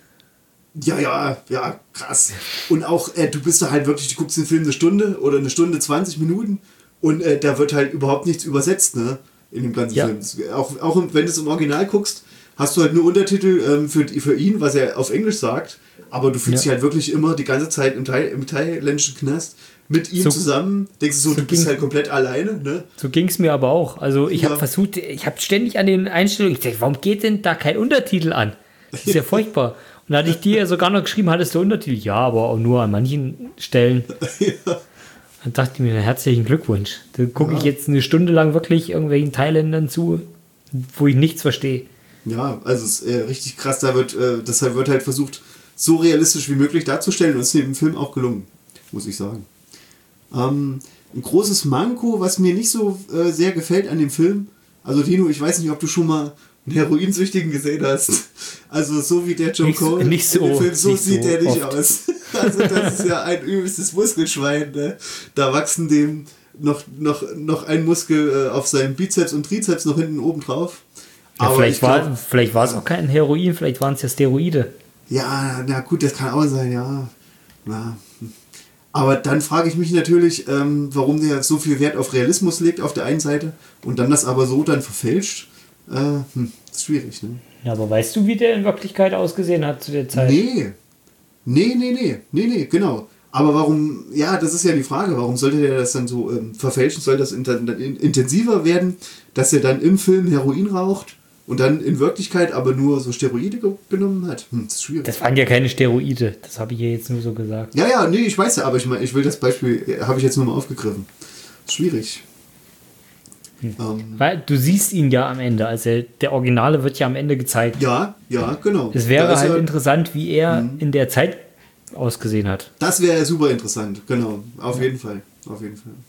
Ja, ja, ja, krass. Und auch, äh, du bist da halt wirklich, du guckst den Film eine Stunde oder eine Stunde, zwanzig Minuten und äh, da wird halt überhaupt nichts übersetzt, ne? In dem ganzen ja. Film. Auch, auch wenn du es im Original guckst, hast du halt nur Untertitel ähm, für, für ihn, was er auf Englisch sagt, aber du fühlst ja. dich halt wirklich immer die ganze Zeit im, Thai, im thailändischen Knast mit ihm so, zusammen. Denkst du so, so du bist halt komplett alleine, ne? So ging es mir aber auch. Also ich ja. habe versucht, ich habe ständig an den Einstellungen, ich dachte, warum geht denn da kein Untertitel an? Das ist ja furchtbar. Und da hatte ich dir ja sogar noch geschrieben, hattest du Untertitel? Ja, aber auch nur an manchen Stellen. Ja. Dann dachte ich mir, herzlichen Glückwunsch. Da gucke ja. ich jetzt eine Stunde lang wirklich irgendwelchen Thailändern zu, wo ich nichts verstehe. Ja, also es ist äh, richtig krass. Da wird, äh, deshalb wird halt versucht, so realistisch wie möglich darzustellen und es ist im Film auch gelungen, muss ich sagen. Ähm, ein großes Manko, was mir nicht so äh, sehr gefällt an dem Film, also Dino, ich weiß nicht, ob du schon mal einen Heroinsüchtigen gesehen hast. Also so wie der Joe Cole nicht so, in dem Film, so nicht sieht so der nicht oft. aus. Also das ist ja ein übelstes Muskelschwein. Ne? Da wachsen dem noch, noch, noch ein Muskel äh, auf seinem Bizeps und Trizeps noch hinten oben drauf. Ja, aber vielleicht, glaub, war, vielleicht war es auch kein Heroin, vielleicht waren es ja Steroide. Ja, na gut, das kann auch sein, ja. Na. Aber dann frage ich mich natürlich, ähm, warum der so viel Wert auf Realismus legt auf der einen Seite und dann das aber so dann verfälscht. Äh, hm, ist schwierig, ne? Ja, aber weißt du, wie der in Wirklichkeit ausgesehen hat zu der Zeit? Nee. Nee, nee, nee. Nee, nee, genau. Aber warum, ja, das ist ja die Frage, warum sollte der das dann so ähm, verfälschen? Soll das in, in, intensiver werden, dass er dann im Film Heroin raucht und dann in Wirklichkeit aber nur so Steroide ge- genommen hat? Hm, das ist schwierig. Das waren ja keine Steroide, das habe ich hier jetzt nur so gesagt. Ja, ja, nee, ich weiß ja, aber ich meine, ich will das Beispiel, habe ich jetzt nur mal aufgegriffen. Schwierig. Hm. Ähm, Weil du siehst ihn ja am Ende, also der Originale wird ja am Ende gezeigt. Ja, ja, genau. Es wäre halt er, interessant, wie er mh. in der Zeit ausgesehen hat. Das wäre super interessant, genau. Auf ja. jeden Fall. Auf jeden Fall.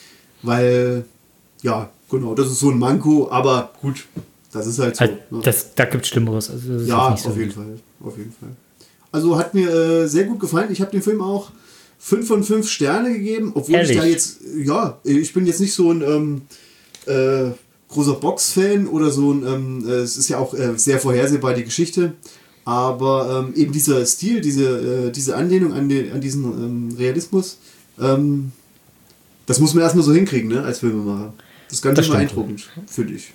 Weil, ja, genau, das ist so ein Manko, aber gut, das ist halt so. Also, ne? das, da gibt es Schlimmeres. Also das ist ja, nicht so auf jeden Fall. Auf jeden Fall. Also hat mir äh, sehr gut gefallen. Ich habe dem Film auch fünf von fünf Sterne gegeben, obwohl Ehrlich? ich da jetzt, ja, ich bin jetzt nicht so ein ähm, äh, großer Box-Fan oder so ein, ähm, äh, es ist ja auch äh, sehr vorhersehbar die Geschichte, aber ähm, eben dieser Stil, diese, äh, diese Anlehnung an, den, an diesen ähm, Realismus, ähm, das muss man erstmal so hinkriegen, ne, als Filmemacher. Das ist ganz beeindruckend, finde ich.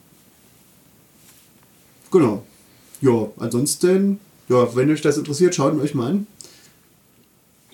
Genau. Ja, ansonsten, ja, wenn euch das interessiert, schaut euch mal an.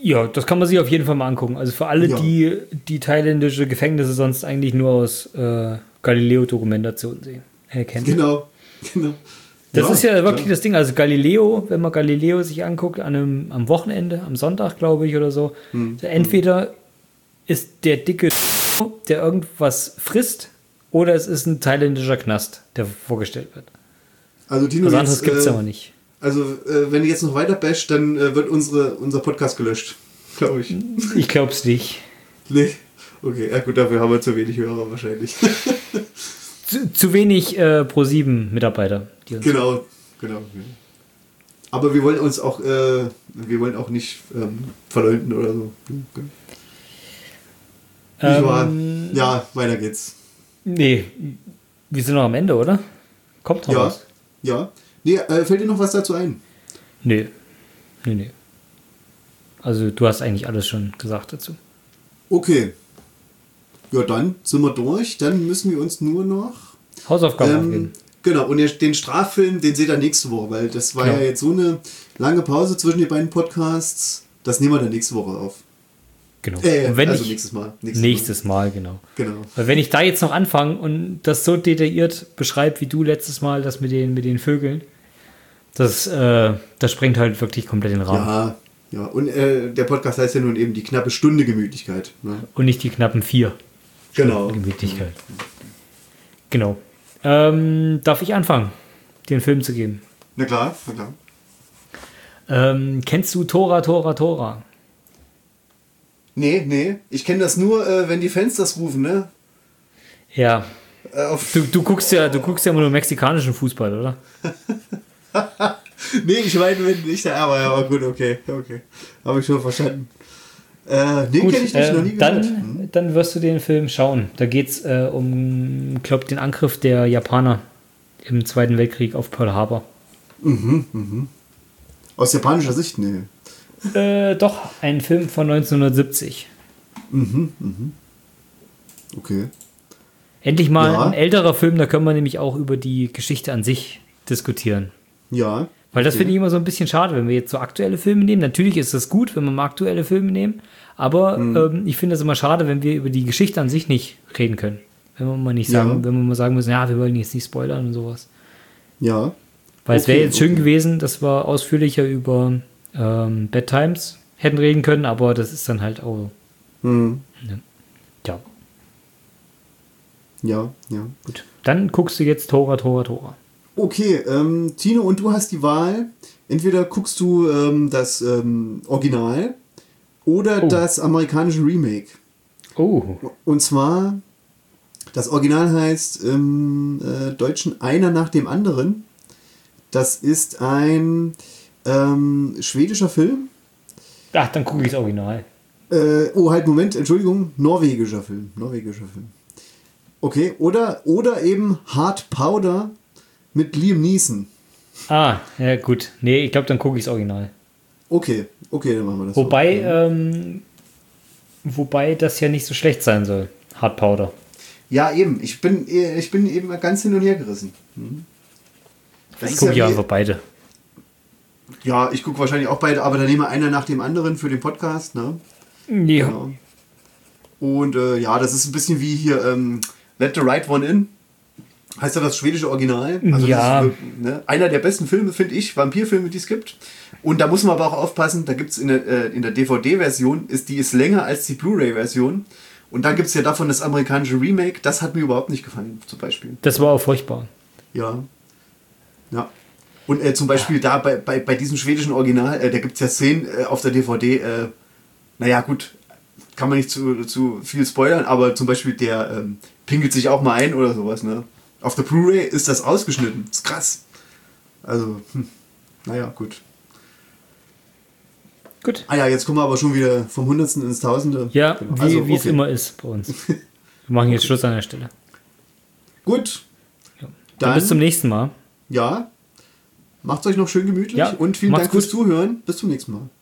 Ja, das kann man sich auf jeden Fall mal angucken. Also für alle, Ja. die die thailändische Gefängnisse sonst eigentlich nur aus äh, Galileo-Dokumentationen sehen, äh, kennen. Genau, genau. Das ist ja wirklich klar. das Ding. Also Galileo, wenn man Galileo sich anguckt, an einem, am Wochenende, am Sonntag, glaube ich, oder so, Hm. entweder ist der dicke, der irgendwas frisst, oder es ist ein thailändischer Knast, der vorgestellt wird. Also Tino, Was anderes jetzt, gibt es äh, aber nicht. Also äh, wenn du jetzt noch weiter basht, dann äh, wird unsere, unser Podcast gelöscht, glaube ich. Ich glaube es nicht. Nee. Okay, ja gut, dafür haben wir zu wenig Hörer wahrscheinlich. Zu, zu wenig äh, Pro sieben Mitarbeiter. Die uns Genau, genau. Ja. Aber wir wollen uns auch, äh, wir wollen auch nicht ähm, verleumden oder so. Okay. Nicht wahr? ähm, Ja, weiter geht's. Nee, wir sind noch am Ende, oder? Kommt noch Ja, was? ja. Nee, äh, fällt dir noch was dazu ein? Nee. Nee, nee. Also du hast eigentlich alles schon gesagt dazu. Okay. Ja, dann sind wir durch. Dann müssen wir uns nur noch... Hausaufgaben Ähm, aufgeben. genau, und der- den Straffilm, den seht ihr nächste Woche, weil das war Genau. ja jetzt so eine lange Pause zwischen den beiden Podcasts. Das nehmen wir dann nächste Woche auf. Genau. Äh, Und wenn also ich, nächstes Mal. Nächstes, nächstes Mal, genau. Mal. Genau. Weil wenn ich da jetzt noch anfange und das so detailliert beschreibe, wie du letztes Mal, das mit den, mit den Vögeln, das, äh, das sprengt halt wirklich komplett den Rahmen. Ja, ja. Und äh, der Podcast heißt ja nun eben die knappe Stunde Gemütlichkeit. Ne? Und nicht die knappen vier. Genau. Gemütlichkeit. Genau. Ähm, darf ich anfangen, den Film zu geben? Na klar, na klar. Ähm, kennst du Tora, Tora, Tora? Nee, nee. Ich kenne das nur, äh, wenn die Fans das rufen, ne? Ja. Äh, auf Du, du guckst ja, du guckst ja immer nur mexikanischen Fußball, oder? nee, ich meine, wenn nicht der aber, aber gut, okay, okay. Habe ich schon verstanden. Äh, nee, Gut, kenne ich nicht, äh, noch nie gehört. dann, dann wirst du den Film schauen. Da geht es äh, um, ich glaube, den Angriff der Japaner im Zweiten Weltkrieg auf Pearl Harbor. Aus japanischer Sicht, nee. Äh, doch, ein Film von neunzehnhundertsiebzig. Okay. Endlich mal Ja. ein älterer Film, da können wir nämlich auch über die Geschichte an sich diskutieren. Ja. Weil das okay. finde ich immer so ein bisschen schade, wenn wir jetzt so aktuelle Filme nehmen. Natürlich ist es gut, wenn wir mal aktuelle Filme nehmen, aber Mhm. ähm, ich finde es immer schade, wenn wir über die Geschichte an sich nicht reden können. Wenn wir mal nicht Ja. sagen, wenn wir mal sagen müssen, ja, wir wollen jetzt nicht spoilern und sowas. Ja. Weil es wäre Okay, jetzt schön okay. gewesen, dass wir ausführlicher über ähm, Bad Times hätten reden können, aber das ist dann halt auch, Hm. ja, Ja, ja. gut. Dann guckst du jetzt Tora, Tora, Tora. Okay, ähm, Tino, und du hast die Wahl. Entweder guckst du ähm, das ähm, Original oder Oh. das amerikanische Remake. Oh, Und zwar, das Original heißt im äh, Deutschen Einer nach dem anderen. Das ist ein ähm, schwedischer Film. ach, dann gucke ich das Original. Äh, oh, halt, Moment, Entschuldigung, norwegischer Film. Norwegischer Film. Okay, oder, oder eben Hard Powder mit Liam Neeson. Ah, ja gut. Nee, ich glaube, dann gucke ich das Original. Okay, okay, dann machen wir das. Wobei, so. ähm, wobei das ja nicht so schlecht sein soll. Hard Powder. Ja, eben. Ich bin, ich bin eben ganz hin und her gerissen. Mhm. Das Vielleicht ist gucke ich ja, einfach beide. wie, ja, ich gucke wahrscheinlich auch beide, aber dann nehmen wir einer nach dem anderen für den Podcast. Ne? Ja. Genau. Und äh, ja, das ist ein bisschen wie hier ähm, Let the Right One In. Heißt ja das schwedische Original. Also Ja. Das ist, äh, ne, einer der besten Filme, finde ich, Vampirfilme, die es gibt. Und da muss man aber auch aufpassen, da gibt es in der, äh, in der D V D-Version, ist, die ist länger als die Blu-ray-Version. Und dann gibt es ja davon das amerikanische Remake. Das hat mir überhaupt nicht gefallen, zum Beispiel. Das war auch furchtbar. Ja. Ja. Und äh, zum Beispiel da bei, bei, bei diesem schwedischen Original, äh, da gibt es ja Szenen äh, auf der D V D, äh, naja gut, kann man nicht zu, zu viel spoilern, aber zum Beispiel der ähm, pinkelt sich auch mal ein oder sowas, ne? Auf der Blu-ray ist das ausgeschnitten. Das ist krass. Also, hm, naja, gut. Gut. Ah ja, jetzt kommen wir aber schon wieder vom Hundertsten ins Tausende. Ja, Genau. wie, Also, wie es okay. immer ist bei uns. Wir machen jetzt Schluss an der Stelle. Gut. Ja. Dann, Dann, bis zum nächsten Mal. ja, macht's euch noch schön gemütlich Ja, und vielen macht's Dank fürs gut. Zuhören. Bis zum nächsten Mal.